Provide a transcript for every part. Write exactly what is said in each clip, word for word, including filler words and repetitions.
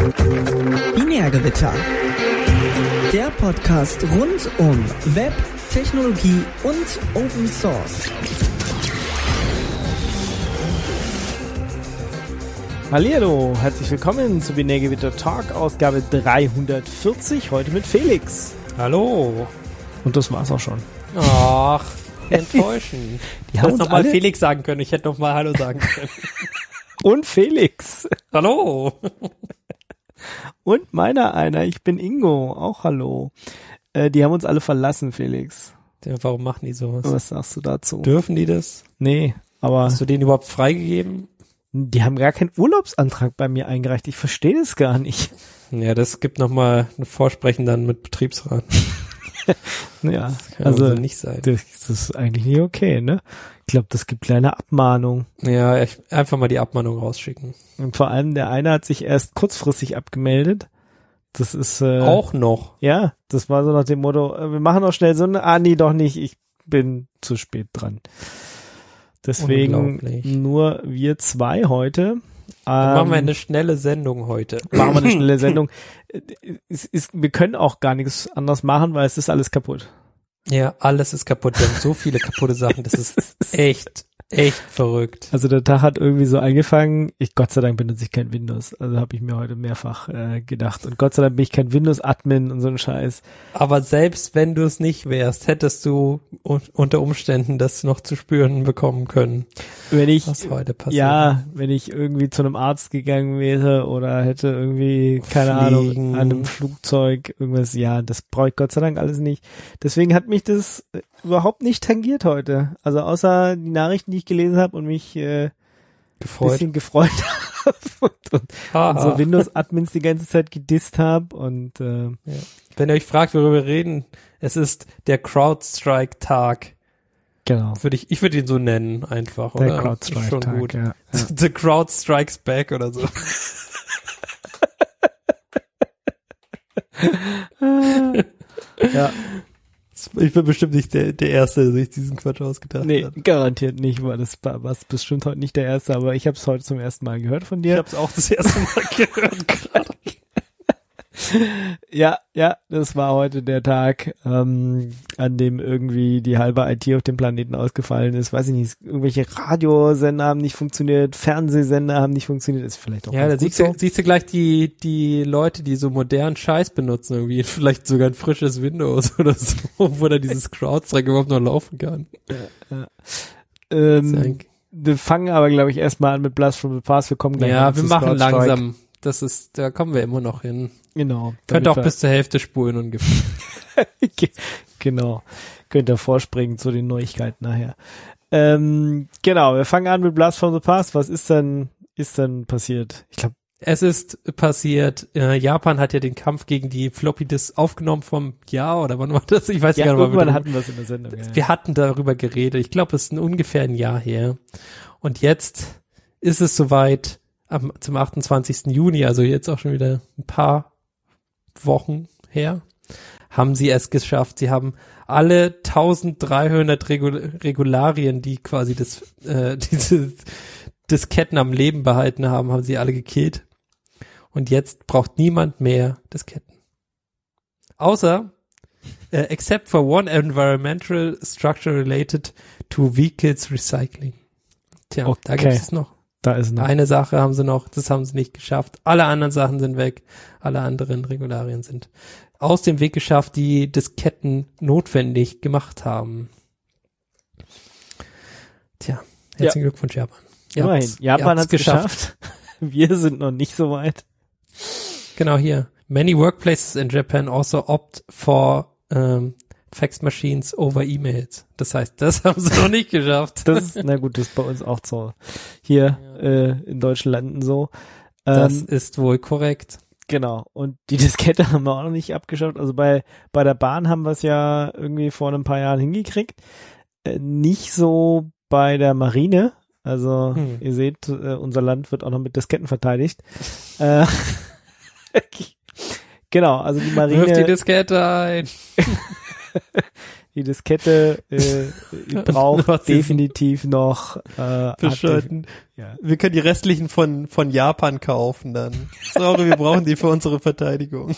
Binärgewitter. Der Podcast rund um Web, Technologie und Open Source. Hallihallo, herzlich willkommen zu Binärgewitter Talk, Ausgabe dreihundertvierzig, heute mit Felix. Hallo. Und das war's auch schon. Ach, enttäuschend. Die ich hätte nochmal Felix sagen können, ich hätte nochmal Hallo sagen können. Und Felix. Hallo. Und meiner einer, ich bin Ingo, auch hallo. Äh, die haben uns alle verlassen, Felix. Ja, warum machen die sowas? Was sagst du dazu? Dürfen die das? Nee, aber... Hast du denen überhaupt freigegeben? Die haben gar keinen Urlaubsantrag bei mir eingereicht, ich verstehe das gar nicht. Ja, das gibt nochmal ein Vorsprechen dann mit Betriebsrat. Ja, das kann also also nicht sein. Das, das ist eigentlich nicht okay, ne? Ich glaube, das gibt kleine Abmahnung. Ja, ich, einfach mal die Abmahnung rausschicken. Und vor allem der eine hat sich erst kurzfristig abgemeldet. Das ist äh, auch noch. Ja, das war so nach dem Motto, äh, wir machen noch schnell so eine, ah nee, doch nicht, ich bin zu spät dran. Deswegen nur wir zwei heute. Dann ähm, machen wir eine schnelle Sendung heute. Machen wir eine schnelle Sendung. Es ist, wir können auch gar nichts anderes machen, weil es ist alles kaputt. Ja, alles ist kaputt. Wir haben so viele kaputte Sachen. Das ist echt, echt verrückt. Also der Tag hat irgendwie so angefangen. Ich, Gott sei Dank benutze ich kein Windows. Also habe ich mir heute mehrfach äh, gedacht. Und Gott sei Dank bin ich kein Windows-Admin und so ein Scheiß. Aber selbst wenn du es nicht wärst, hättest du un- unter Umständen das noch zu spüren bekommen können. Wenn ich, was heute passiert. Ja, wenn ich irgendwie zu einem Arzt gegangen wäre oder hätte irgendwie, keine Fliegen. Ahnung, an einem Flugzeug irgendwas, ja, das brauche ich Gott sei Dank alles nicht. Deswegen hat mich das überhaupt nicht tangiert heute. Also außer die Nachrichten, die ich gelesen habe und mich äh, gefreut. bisschen gefreut habe und, und unsere Windows-Admins die ganze Zeit gedisst habe und äh, ja. Wenn ihr euch fragt, worüber wir reden, es ist der CrowdStrike-Tag. Genau. Würde ich, ich würde ihn so nennen, einfach, der oder? Der CrowdStrike-Tag, schon gut. Ja, ja. The Crowd Strikes Back oder so. Ja. Ich bin bestimmt nicht der, der Erste, der sich diesen Quatsch ausgedacht nee, hat. Nee, garantiert nicht, weil das war bestimmt heute nicht der Erste, aber ich habe es heute zum ersten Mal gehört von dir. Ich habe es auch das erste Mal gehört gerade. Ja, ja, das war heute der Tag, ähm, an dem irgendwie die halbe I T auf dem Planeten ausgefallen ist. Weiß ich nicht, irgendwelche Radiosender haben nicht funktioniert, Fernsehsender haben nicht funktioniert, ist vielleicht auch ja, da siehst, so. du, siehst du gleich die die Leute, die so modernen Scheiß benutzen, irgendwie vielleicht sogar ein frisches Windows oder so, wo da dieses CrowdStrike überhaupt noch laufen kann. Ja, ja. Ähm, wir fangen aber, glaube ich, erstmal an mit Blast from the Past. Wir kommen gleich Ja, wir machen CrowdStrike. langsam. Das ist, da kommen wir immer noch hin. Genau. Könnt auch bis zur Hälfte spulen ungefähr. Genau. Könnt ihr vorspringen zu den Neuigkeiten nachher. Ähm, genau, wir fangen an mit Blast from the Past. Was ist denn, ist denn passiert? Ich glaube, es ist passiert, äh, Japan hat ja den Kampf gegen die Floppy Disk aufgenommen vom Jahr, oder wann war das? Ich weiß ja, gar nicht. Irgendwann hatten wir es in der Sendung. Ja. Wir hatten darüber geredet. Ich glaube, es ist ein ungefähr ein Jahr her. Und jetzt ist es soweit, am, zum achtundzwanzigsten Juni, also jetzt auch schon wieder ein paar Wochen her, haben sie es geschafft. Sie haben alle eintausenddreihundert Regul- Regularien, die quasi das, äh, diese Disketten am Leben behalten haben, haben sie alle gekillt. Und jetzt braucht niemand mehr Disketten. Außer, äh, except for one environmental structure related to vehicles recycling. Tja, okay. Da gibt es noch. Da ist noch. Eine Sache haben sie noch, das haben sie nicht geschafft. Alle anderen Sachen sind weg. Alle anderen Regularien sind aus dem Weg geschafft, die Disketten notwendig gemacht haben. Tja, herzlichen ja. Glückwunsch, Japan. Ihr Immerhin. Habt's, Japan hat es geschafft. Wir sind noch nicht so weit. Genau hier. Many workplaces in Japan also opt for um, Fax Machines over E-Mails. Das heißt, das haben sie noch nicht geschafft. Das ist, na gut, das ist bei uns auch so. Hier ja. äh, in deutschen Landen so. Ähm, das ist wohl korrekt. Genau. Und die Diskette haben wir auch noch nicht abgeschafft. Also bei bei der Bahn haben wir es ja irgendwie vor ein paar Jahren hingekriegt. Äh, nicht so bei der Marine. Also hm. ihr seht, äh, unser Land wird auch noch mit Disketten verteidigt. äh, genau, also die Marine... Wirf die Diskette ein. die Diskette äh, braucht definitiv noch äh, bescheuerten. Ja. Wir können die restlichen von von Japan kaufen dann. Sorry, wir brauchen die für unsere Verteidigung.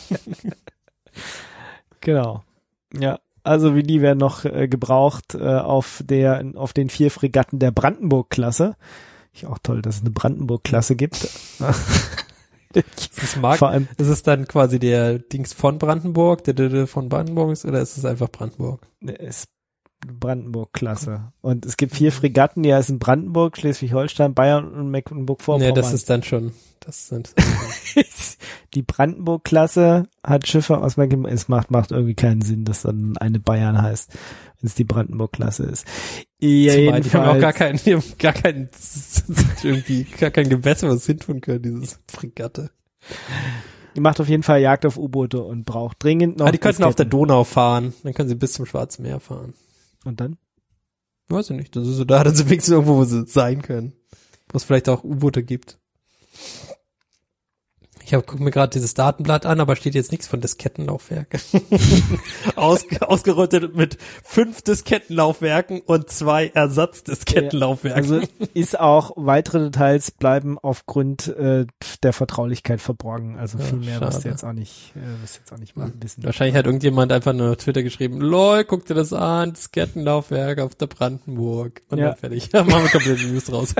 Genau. Ja, also wie die werden noch äh, gebraucht äh, auf der auf den vier Fregatten der Brandenburg-Klasse. Ich auch toll, dass es eine Brandenburg-Klasse gibt. Ist es Mark, Vor allem, ist es dann quasi der Dings von Brandenburg, der, der, der von Brandenburg ist, oder ist es einfach Brandenburg? Ist Brandenburg-Klasse. Und es gibt vier Fregatten, die heißen Brandenburg, Schleswig-Holstein, Bayern und Mecklenburg-Vorpommern. Nee, das ist dann schon, das sind. Die Brandenburg-Klasse hat Schiffe aus Mecklenburg, es macht, macht irgendwie keinen Sinn, dass dann eine Bayern heißt, wenn es die Brandenburg-Klasse ist. Jedenfalls. Die haben auch gar keinen, die haben gar keinen, irgendwie, gar kein Gewässer, was hintun können, dieses Fregatte. Die macht auf jeden Fall Jagd auf U-Boote und braucht dringend noch. Ah, die könnten auf der Donau fahren, dann können sie bis zum Schwarzen Meer fahren. Und dann? Weiß ich nicht, das ist so da, dann sind wenigstens irgendwo, wo sie sein können. Wo es vielleicht auch U-Boote gibt. Ich hab, guck mir gerade dieses Datenblatt an, aber steht jetzt nichts von Diskettenlaufwerken. Aus, ausgerüstet mit fünf Diskettenlaufwerken und zwei Ersatzdisketenlaufwerken. Also ist auch, weitere Details bleiben aufgrund äh, der Vertraulichkeit verborgen. Also ja, viel mehr schade. wirst du jetzt auch nicht, äh, wirst jetzt auch nicht mal wissen. Wahrscheinlich hat irgendjemand einfach nur auf Twitter geschrieben, lol, guck dir das an, Diskettenlaufwerk auf der Brandenburg. Und ja. dann fertig. Ja, machen wir komplett News raus.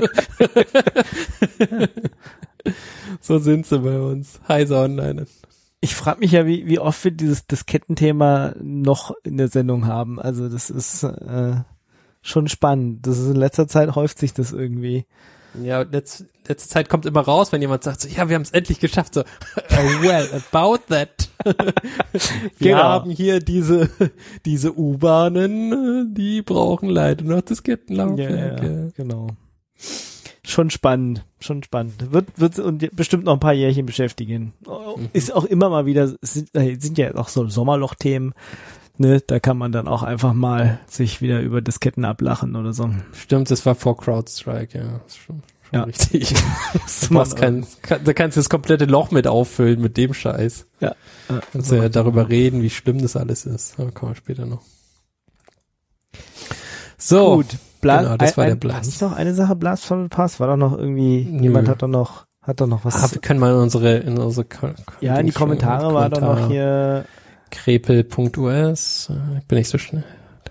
So sind sie bei uns. Heise Online. Ich frage mich ja, wie, wie oft wir dieses Diskettenthema noch in der Sendung haben. Also das ist äh, schon spannend. Das ist in letzter Zeit häuft sich das irgendwie. Ja, letzte, letzte Zeit kommt immer raus, wenn jemand sagt so, ja, wir haben es endlich geschafft. So, oh, well, about that. Wir genau. haben hier diese diese U-Bahnen, die brauchen leider noch Diskettenlaufwerke. Ja, ja, genau. Schon spannend, schon spannend. Wird, wird und bestimmt noch ein paar Jährchen beschäftigen. Mhm. Ist auch immer mal wieder, sind, sind ja auch so Sommerloch-Themen, ne, da kann man dann auch einfach mal sich wieder über Disketten ablachen oder so. Stimmt, das war vor CrowdStrike, ja. Das ist schon, schon ja. richtig. Du machst kein, kann, da kannst du das komplette Loch mit auffüllen mit dem Scheiß. Ja. ja kannst du ja darüber reden, wie schlimm das alles ist. Aber kommen wir später noch. So. Gut. Bla- genau, das war ein, der Blast. War nicht noch eine Sache, Blast from the Past? War doch noch irgendwie, Nö. jemand hat doch noch, hat doch noch was. Ah, wir können mal in unsere, in unsere, Ko- ja, in die Kommentare, Kommentare war doch noch hier. Krepel Punkt U S, ich bin nicht so schnell.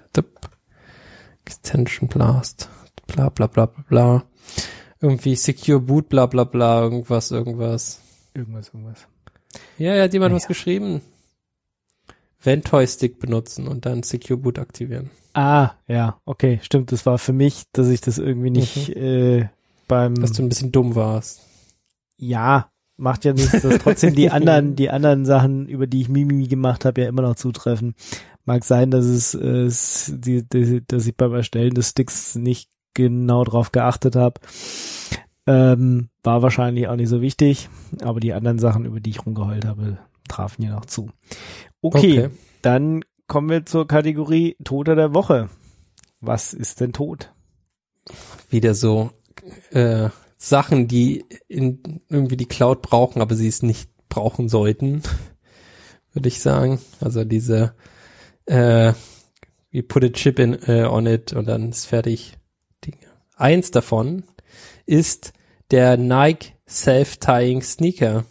Extension Blast, bla, bla, bla, bla, bla. Irgendwie Secure Boot, bla, bla, bla, irgendwas, irgendwas. Irgendwas, irgendwas. Ja, ja, hat jemand ja. was geschrieben. Ventoy-Stick benutzen und dann Secure Boot aktivieren. Ah, ja, okay, stimmt, das war für mich, dass ich das irgendwie nicht mhm. äh, beim... Dass du ein bisschen dumm warst. Ja, macht ja nichts, dass trotzdem die anderen, die anderen Sachen, über die ich Mimimi gemacht habe, ja immer noch zutreffen. Mag sein, dass es, äh, es die, die, dass ich beim Erstellen des Sticks nicht genau drauf geachtet habe. Ähm, war wahrscheinlich auch nicht so wichtig, aber die anderen Sachen, über die ich rumgeheult habe, trafen ja noch zu. Okay, okay. Dann kommen wir zur Kategorie Toter der Woche. Was ist denn tot? Wieder so äh, Sachen, die in irgendwie die Cloud brauchen, aber sie es nicht brauchen sollten, würde ich sagen. Also diese äh, we put a chip in uh, on it und dann ist fertig. Dinge. Eins davon ist der Nike Self-Tying Sneaker.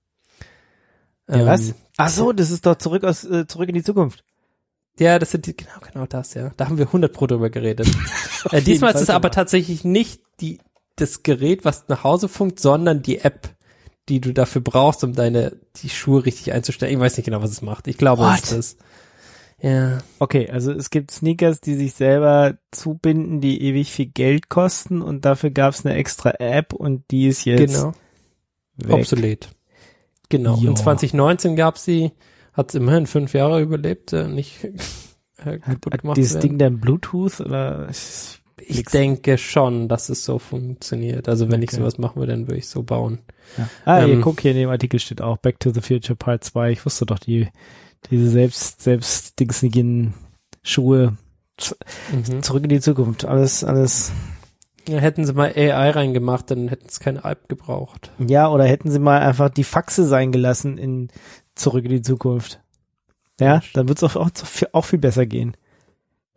Ja, ähm, was? Ach so, das ist doch zurück aus äh, zurück in die Zukunft. Ja, das sind die, genau, genau das, ja. Da haben wir hundert Pro drüber geredet. äh, diesmal ist es aber tatsächlich nicht die, das Gerät, was nach Hause funkt, sondern die App, die du dafür brauchst, um deine, die Schuhe richtig einzustellen. Ich weiß nicht genau, was es macht. Ich glaube, What? es ist das. Ja. Okay, also es gibt Sneakers, die sich selber zubinden, die ewig viel Geld kosten und dafür gab es eine extra App und die ist jetzt genau. weg. Obsolet. Genau. Jo. In zwanzig neunzehn gab sie, hat es immerhin fünf Jahre überlebt, äh, nicht äh, kaputt hat gemacht dieses werden. Ding dann Bluetooth oder? Ich Nix. denke schon, dass es so funktioniert. Also wenn okay. ich sowas machen würde, dann würde ich so bauen. Ja. Ah, ähm, hier, guck, hier in dem Artikel steht auch Back to the Future Part zwei. Ich wusste doch, die diese selbst selbst dingsnigen Schuhe z- mhm. zurück in die Zukunft. Alles, alles. Ja, hätten sie mal A I reingemacht, dann hätten es keine App gebraucht. Ja, oder hätten sie mal einfach die Faxe sein gelassen in zurück in die Zukunft. Ja, dann wird es auch, auch, auch viel besser gehen.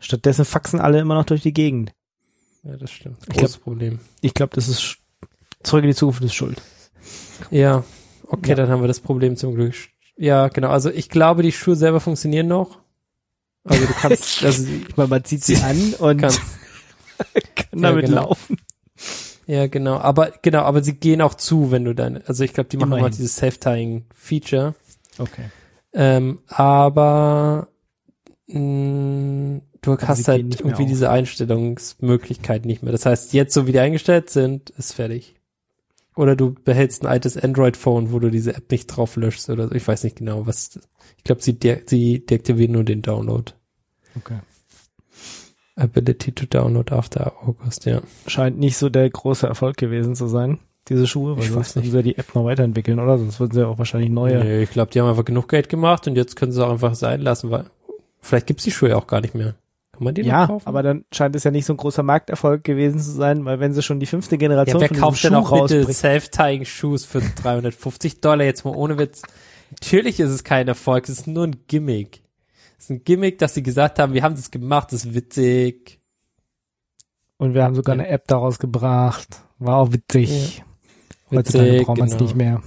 Stattdessen faxen alle immer noch durch die Gegend. Ja, das stimmt. Ich Großes glaub- Problem. Ich glaube, das ist Zurück in die Zukunft ist schuld. Ja, okay, Ja. dann haben wir das Problem zum Glück. Ja, genau. Also ich glaube, die Schuhe selber funktionieren noch. Also du kannst, also Ich meine, man zieht sie an und kann, kann Ja, damit genau. laufen. ja, genau. Aber genau, aber sie gehen auch zu, wenn du deine, also ich glaube, die machen Immerhin. mal dieses Self-Tying-Feature. Okay. Ähm, aber mh, du sie hast gehen halt nicht mehr irgendwie auf. diese Einstellungsmöglichkeit nicht mehr. Das heißt, jetzt so wie die eingestellt sind, ist fertig. Oder du behältst ein altes Android-Phone, wo du diese App nicht drauf löschst oder so. Ich weiß nicht genau, was. Ich glaube, sie, de sie deaktivieren nur den Download. Okay. Ability to download after August, ja. Scheint nicht so der große Erfolg gewesen zu sein, diese Schuhe, weil Ich sonst weiß nicht. würden sie ja die App noch weiterentwickeln, oder? Sonst würden sie ja auch wahrscheinlich neue. Nee, ich glaube, die haben einfach genug Geld gemacht und jetzt können sie auch einfach sein lassen, weil vielleicht gibt's die Schuhe ja auch gar nicht mehr. Kann man die noch Ja, kaufen? aber dann scheint es ja nicht so ein großer Markterfolg gewesen zu sein, weil wenn sie schon die fünfte Ja, Generation wer von kauft diesem denn Schuh auch bitte rausbringen. Self-Tying-Shoes für dreihundertfünfzig Dollar jetzt mal ohne Witz? Natürlich ist es kein Erfolg, es ist nur ein Gimmick. Es ist ein Gimmick, dass sie gesagt haben, wir haben das gemacht, das ist witzig. Und wir haben sogar Ja. eine App daraus gebracht. War auch witzig. Ja. Heutzutage Witzig, braucht man es genau. nicht mehr.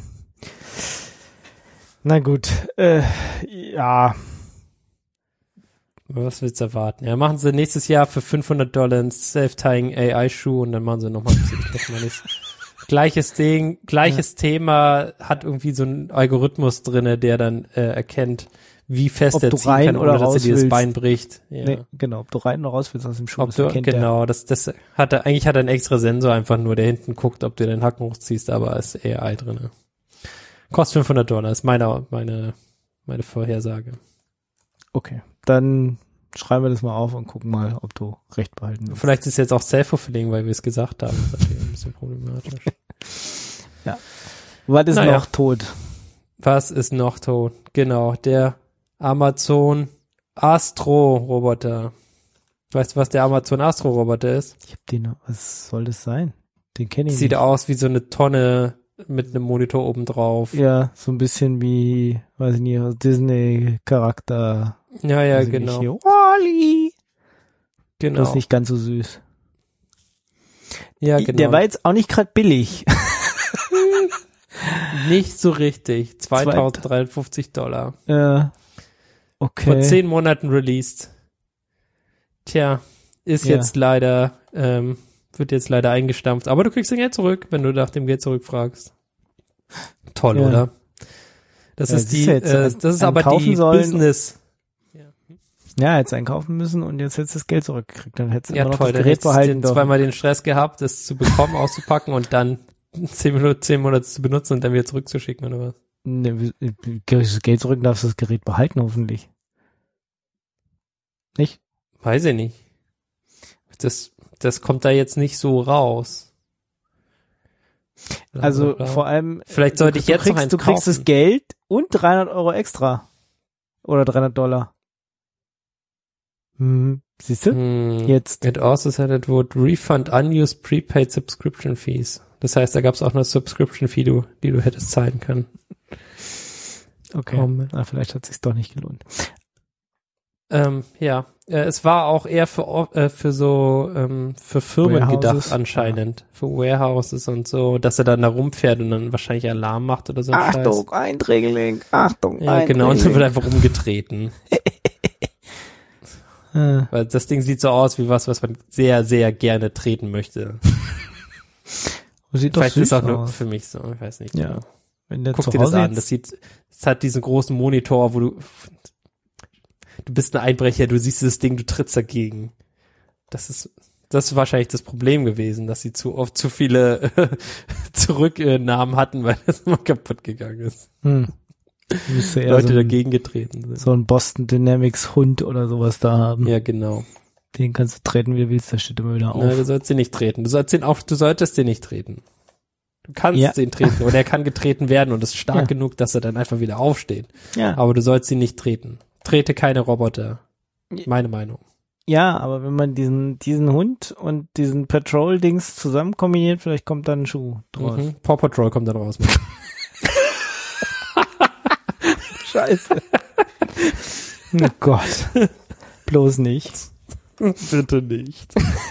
Na gut, äh, ja, Was willst du erwarten? Ja, machen sie nächstes Jahr für fünfhundert Dollar einen Self-Tying A I-Schuh und dann machen sie nochmal ein bisschen Technologies. Gleiches Ding, gleiches Thema, hat irgendwie so einen Algorithmus drinne, der dann äh, erkennt, wie fest Ob er du ziehen rein kann, oder ohne dass er raus dir das willst. Bein bricht. Ja. nee, genau, ob du rein oder raus willst aus dem Schuh, Ob das du, erkennt der. genau, das, das hat er, eigentlich hat er einen extra Sensor einfach nur, der hinten guckt, ob du den Haken hochziehst, aber ist A I drinne. Kostet fünfhundert Dollar, ist meine, meine, meine Vorhersage. Okay, dann schreiben wir das mal auf und gucken mal, ob du recht behalten willst. Vielleicht ist es jetzt auch self-fulfilling, weil wir es gesagt haben. Das ist natürlich ein bisschen problematisch. Was ist Naja. noch tot? Was ist noch tot? Genau, der Amazon Astro-Roboter. Weißt du, was der Amazon Astro-Roboter ist? Ich hab den, was soll das sein? Den kenne ich Sieht nicht. aus wie so eine Tonne mit einem Monitor oben drauf. Ja, so ein bisschen wie, weiß ich nicht, Disney-Charakter. Ja, ja, Weiß ich genau. nicht, Wall-E. genau. Das ist nicht ganz so süß. ja, genau. Der war jetzt auch nicht gerade billig. nicht so richtig. zweitausenddreihundertfünfzig Dollar. Ja. Okay. Vor zehn Monaten released. Tja, ist Ja. jetzt leider, ähm, wird jetzt leider eingestampft. Aber du kriegst dein Geld zurück, wenn du nach dem Geld zurückfragst. Toll, Ja. oder? Das Ja, ist das die, ist ja jetzt äh, ein- das ist ein aber kaufen die sollen. Business. Ja, jetzt einkaufen müssen und jetzt hättest du das Geld zurückgekriegt. Dann hättest du Ja, immer noch toll, das dann Gerät hättest du behalten den dürfen. zweimal den Stress gehabt, das zu bekommen, auszupacken und dann zehn Minuten, zehn Monate zu benutzen und dann wieder zurückzuschicken oder was? Ne, wie- das Geld zurück, darfst du das Gerät behalten, hoffentlich. Nicht? Weiß ich nicht. Das, das kommt da jetzt nicht so raus. Also Bla, bla. vor allem, Vielleicht du- sollte ich du jetzt kriegst, noch eins du kriegst kaufen. das Geld und dreihundert Euro extra. Oder dreihundert Dollar. Hm, siehst du? Hm. Jetzt. It also said it would refund unused prepaid subscription fees. Das heißt, da gab es auch eine Subscription Fee, du, die du hättest zahlen können. Okay. Komm. Na, vielleicht hat sich's doch nicht gelohnt. Ähm, ja, äh, es war auch eher für Or- äh, für so ähm, für Firmen Warehouses. gedacht anscheinend, für Warehouses und so, dass er dann da rumfährt und dann wahrscheinlich Alarm macht oder so ein Achtung, Einträgeling. Achtung, Scheiß. Ja, genau, und dann wird einfach rumgetreten. Äh, Weil das Ding sieht so aus wie was, was man sehr, sehr gerne treten möchte. sieht doch Vielleicht ist süß es auch nur aus. für mich so, ich weiß nicht. Ja. genau. Wenn der Guck zu dir das Hause an, jetzt- das sieht, es hat diesen großen Monitor, wo du, du bist ein Einbrecher, du siehst das Ding, du trittst dagegen. Das ist, das ist wahrscheinlich das Problem gewesen, dass sie zu oft zu viele Zurücknahmen hatten, weil das immer kaputt gegangen ist. Hm. Müsste eher Leute so ein, dagegen getreten sind. so ein Boston Dynamics Hund oder sowas da haben. Ja, genau. Den kannst du treten, wie du willst, der steht immer wieder auf. Na, du sollst den nicht treten. Du sollst den auch, du solltest den nicht treten. Du kannst Ja. den treten oder er kann getreten werden und ist stark Ja. genug, dass er dann einfach wieder aufsteht. Ja. Aber du sollst ihn nicht treten. Trete keine Roboter. Meine Meinung. Ja, aber wenn man diesen, diesen Hund und diesen Patrol-Dings zusammen kombiniert, vielleicht kommt dann ein Schuh draus. Mhm. Paw Patrol kommt dann raus. Scheiße. Oh Gott. Bloß nicht. Bitte nicht.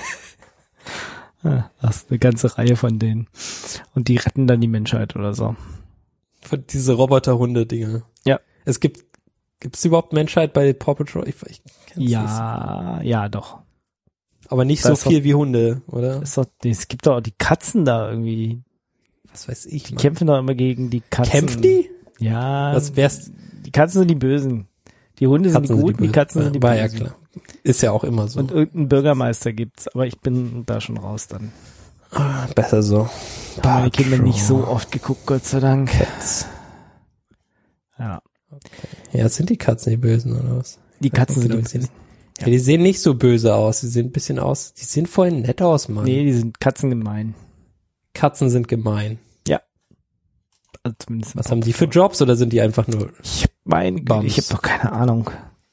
Ja, das ist eine ganze Reihe von denen. Und die retten dann die Menschheit oder so. Von diese Roboterhunde-Dinger. Ja. Es gibt, gibt es überhaupt Menschheit bei Paw Patrol? Ich, ich kenn's Ja, nicht. ja, doch. Aber nicht Das so viel wie Hunde, oder? Ist doch, es gibt doch auch die Katzen da irgendwie. Was weiß ich, Die Mann. kämpfen doch immer gegen die Katzen. Kämpfen die? Ja. Was wär's? Die Katzen sind die Bösen. Die Hunde sind Katzen die Guten, die, Bösen. Katzen sind die War Bösen. ja klar. Ist ja auch immer so. Und irgendeinen Bürgermeister gibt's, aber ich bin da schon raus dann. Ah, besser so. Da haben meine Kinder nicht so oft geguckt, Gott sei Dank. Cats. Ja. Ja, sind die Katzen die Bösen, oder was? Die Katzen sind die die Bösen. Ja, die sehen nicht so böse aus. Die sehen ein bisschen aus. Die sehen voll nett aus, Mann. Nee, die sind Katzen gemein. Katzen sind gemein. Also zumindest Was haben die für Jobs oder sind die einfach nur Ich meine, Bums? ich habe doch keine Ahnung.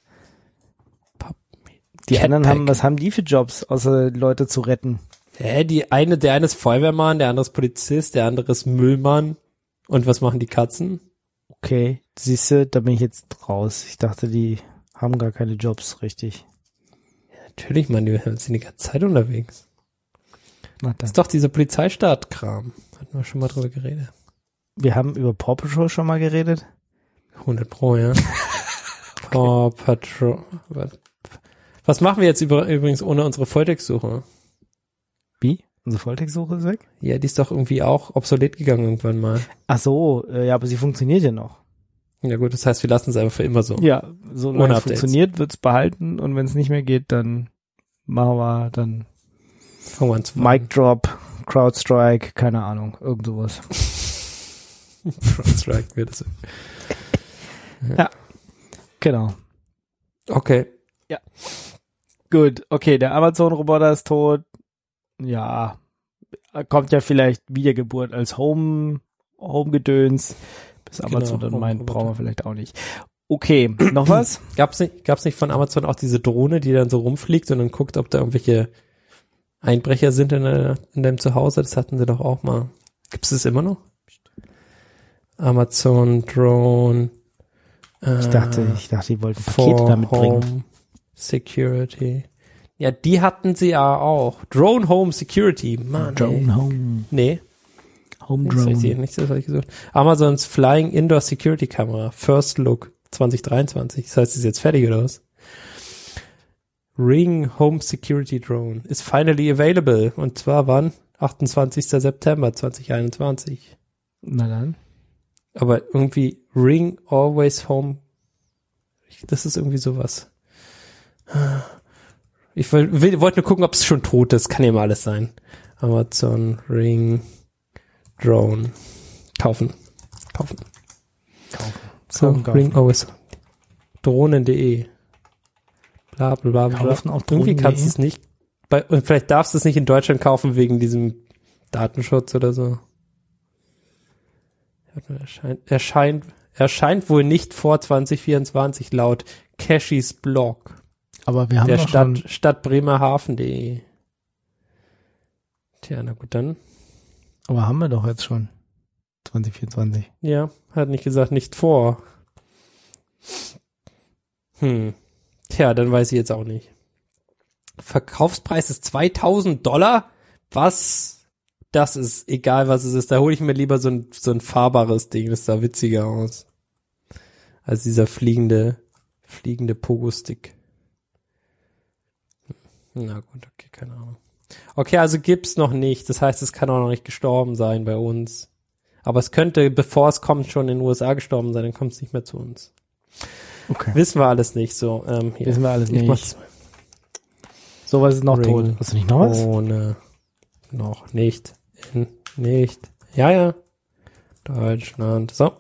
Die Catpack. anderen haben, was haben die für Jobs, außer Leute zu retten? Hä, die eine, der eine ist Feuerwehrmann, der andere ist Polizist, der andere ist Müllmann. Und was machen die Katzen? Okay, siehst du, da bin ich jetzt raus. Ich dachte, die haben gar keine Jobs, richtig. Natürlich, Mann, die sind die ganze Zeit unterwegs. Warte. Das ist doch dieser Polizeistaat-Kram. Hatten wir schon mal drüber geredet. Wir haben über Paw Patrol schon mal geredet. hundert Pro, ja. Paw Patrol. Was machen wir jetzt über, übrigens ohne unsere Volltextsuche? Wie? Unsere Volltextsuche ist weg? Ja, die ist doch irgendwie auch obsolet gegangen irgendwann mal. Ach so, äh, ja, aber sie funktioniert ja noch. Ja gut, das heißt, wir lassen es einfach für immer so. Ja, solange Ohne es Updates. funktioniert, wird's behalten und wenn es nicht mehr geht, dann machen wir dann Fangen wir an zu Mic Drop, CrowdStrike, keine Ahnung, irgend sowas. CrowdStrike wird es. Ja, genau. Okay. Gut, okay, der Amazon-Roboter ist tot. Ja, kommt ja vielleicht Wiedergeburt als Home, Home-Gedöns. Bis Amazon Genau, dann meint, Home-Roboter. brauchen wir vielleicht auch nicht. Okay, noch was? Gab's nicht, gab's nicht von Amazon auch diese Drohne, die dann so rumfliegt und dann guckt, ob da irgendwelche Einbrecher sind in, der, in deinem Zuhause? Das hatten sie doch auch mal. Gibt's das immer noch? Amazon Drone. Äh, Ich dachte, ich dachte, die wollten Pakete damit bringen. Home Security. Ja, die hatten sie ja auch. Drone Home Security. Mann, Drone ey. Home. Nee, Home das weiß ich Drone. nicht, das habe ich gesucht. Amazons Flying Indoor Security Camera. First Look zwanzig dreiundzwanzig. Das heißt, ist jetzt fertig oder was? Ring Home Security Drone is finally available. Und zwar wann? achtundzwanzigster September zweitausendeinundzwanzig. Na dann. Aber irgendwie Ring Always Home. Ich, das ist irgendwie sowas. Ich will, will, wollte nur gucken, ob es schon tot ist. Kann ja mal alles sein. Amazon Ring Drone. Kaufen. Kaufen. Kaufen. So, Kaufen, kaufen. Ring Always. Drohnen punkt de. Bla, bla, bla, bla. Kaufen auch Irgendwie Drohnen kannst du punkt de? es nicht, bei, und vielleicht darfst du es nicht in Deutschland kaufen wegen diesem Datenschutz oder so. Erscheint, erscheint, erscheint wohl nicht vor zwanzig vierundzwanzig laut Cashys Blog. Aber wir haben Der doch Stadt, schon, Stadt Bremerhaven punkt de. Tja, na gut, dann. aber haben wir doch jetzt schon. zwanzig vierundzwanzig. Ja, hat nicht gesagt, nicht vor. Hm. Tja, dann weiß ich jetzt auch nicht. Verkaufspreis ist zweitausend Dollar? Was? Das ist, egal was es ist, da hole ich mir lieber so ein, so ein fahrbares Ding, das sah witziger aus. Als dieser fliegende, fliegende Pogo-Stick. Na gut, okay, keine Ahnung. Okay, also gibt's noch nicht, das heißt, es kann auch noch nicht gestorben sein bei uns. Aber es könnte, bevor es kommt, schon in den U S A gestorben sein, dann kommt es nicht mehr zu uns. Okay. Wissen wir alles nicht, so. Ähm, hier. Wissen wir alles Ich nicht. mach's- So was ist noch Ring. tot. Hast du nicht noch was? Ohne, noch nicht, in, nicht, ja, ja, Deutschland, so,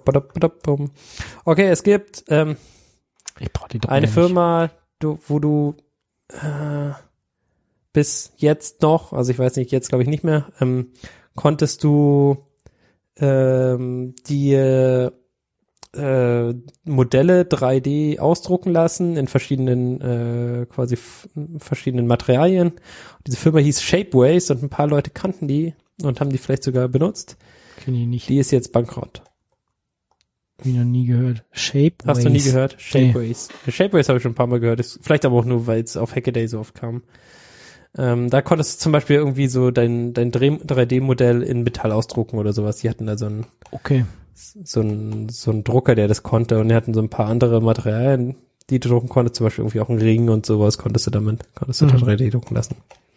okay, es gibt, ähm, Ich brauche die doch eine nicht. Firma, du, wo du, äh, bis jetzt noch, also ich weiß nicht, jetzt glaube ich nicht mehr, ähm, konntest du, ähm, die, äh, äh, Modelle drei D ausdrucken lassen in verschiedenen äh, quasi f- verschiedenen Materialien. Diese Firma hieß Shapeways und ein paar Leute kannten die und haben die vielleicht sogar benutzt. Kenn ich nicht. Die ist jetzt bankrott. Hab ich noch nie gehört. Shapeways. Hast du nie gehört? Shapeways. Nee. Shapeways habe ich schon ein paar Mal gehört. Ist vielleicht aber auch nur, weil es auf Hackaday so oft kam. Ähm, da konntest du zum Beispiel irgendwie so dein, dein drei D-Modell in Metall ausdrucken oder sowas. Die hatten da so einen, okay. so einen, so einen Drucker, der das konnte, und die hatten so ein paar andere Materialien, die du drucken konntest, zum Beispiel irgendwie auch einen Ring und sowas konntest du damit, konntest du mhm. da drei D drucken lassen.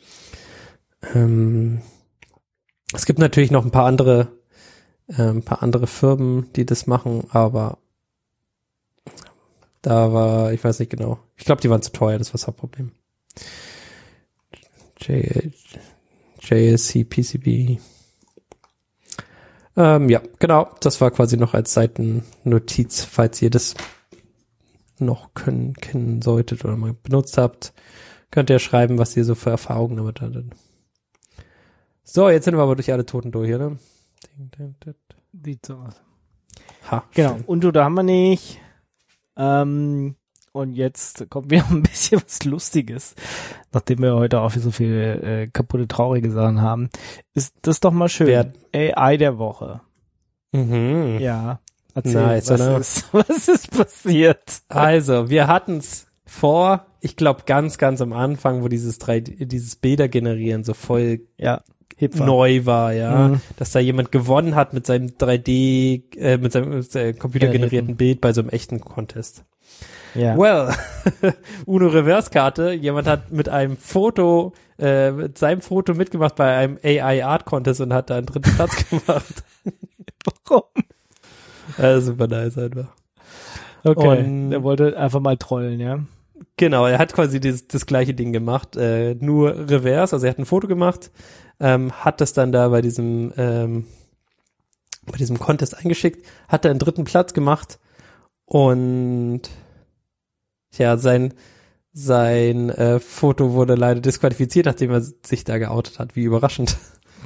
Ähm, es gibt natürlich noch ein paar andere ein paar andere Firmen, die das machen, aber da war, ich weiß nicht genau. Ich glaube, die waren zu teuer, das war das Hauptproblem. J S C P C B. Ähm, ja, genau. Das war quasi noch als Seitennotiz, falls ihr das noch können, kennen solltet oder mal benutzt habt. Könnt ihr schreiben, was ihr so für Erfahrungen damit hattet. So, jetzt sind wir aber durch alle Toten durch, oder? Sieht so aus. Ha, genau. schön. Und du, da haben wir nicht. Ähm, und jetzt kommt wieder ein bisschen was Lustiges, nachdem wir heute auch so viele äh, kaputte, traurige Sachen haben. Ist das doch mal schön. Wer? A I der Woche. Mhm. Ja. Erzähl, nice, was, oder? Ist, was ist passiert? Also, wir hatten es vor, ich glaube ganz, ganz am Anfang, wo dieses drei D, dieses Bilder generieren so voll ja. Hipfer. neu war, ja, mhm. dass da jemand gewonnen hat mit seinem drei D, äh, mit seinem äh, computergenerierten Bild bei so einem echten Contest. Ja. Well, Uno Reverse Karte, jemand hat mit einem Foto, äh, mit seinem Foto mitgemacht bei einem A I Art Contest und hat da einen dritten Platz gemacht. Warum? Ja, super nice einfach. Okay, und er wollte einfach mal trollen, ja. Genau, er hat quasi das, das gleiche Ding gemacht, äh, nur reverse, also er hat ein Foto gemacht, ähm, hat das dann da bei diesem ähm, bei diesem Contest eingeschickt, hat da einen dritten Platz gemacht und ja, sein sein äh, Foto wurde leider disqualifiziert, nachdem er sich da geoutet hat. Wie überraschend.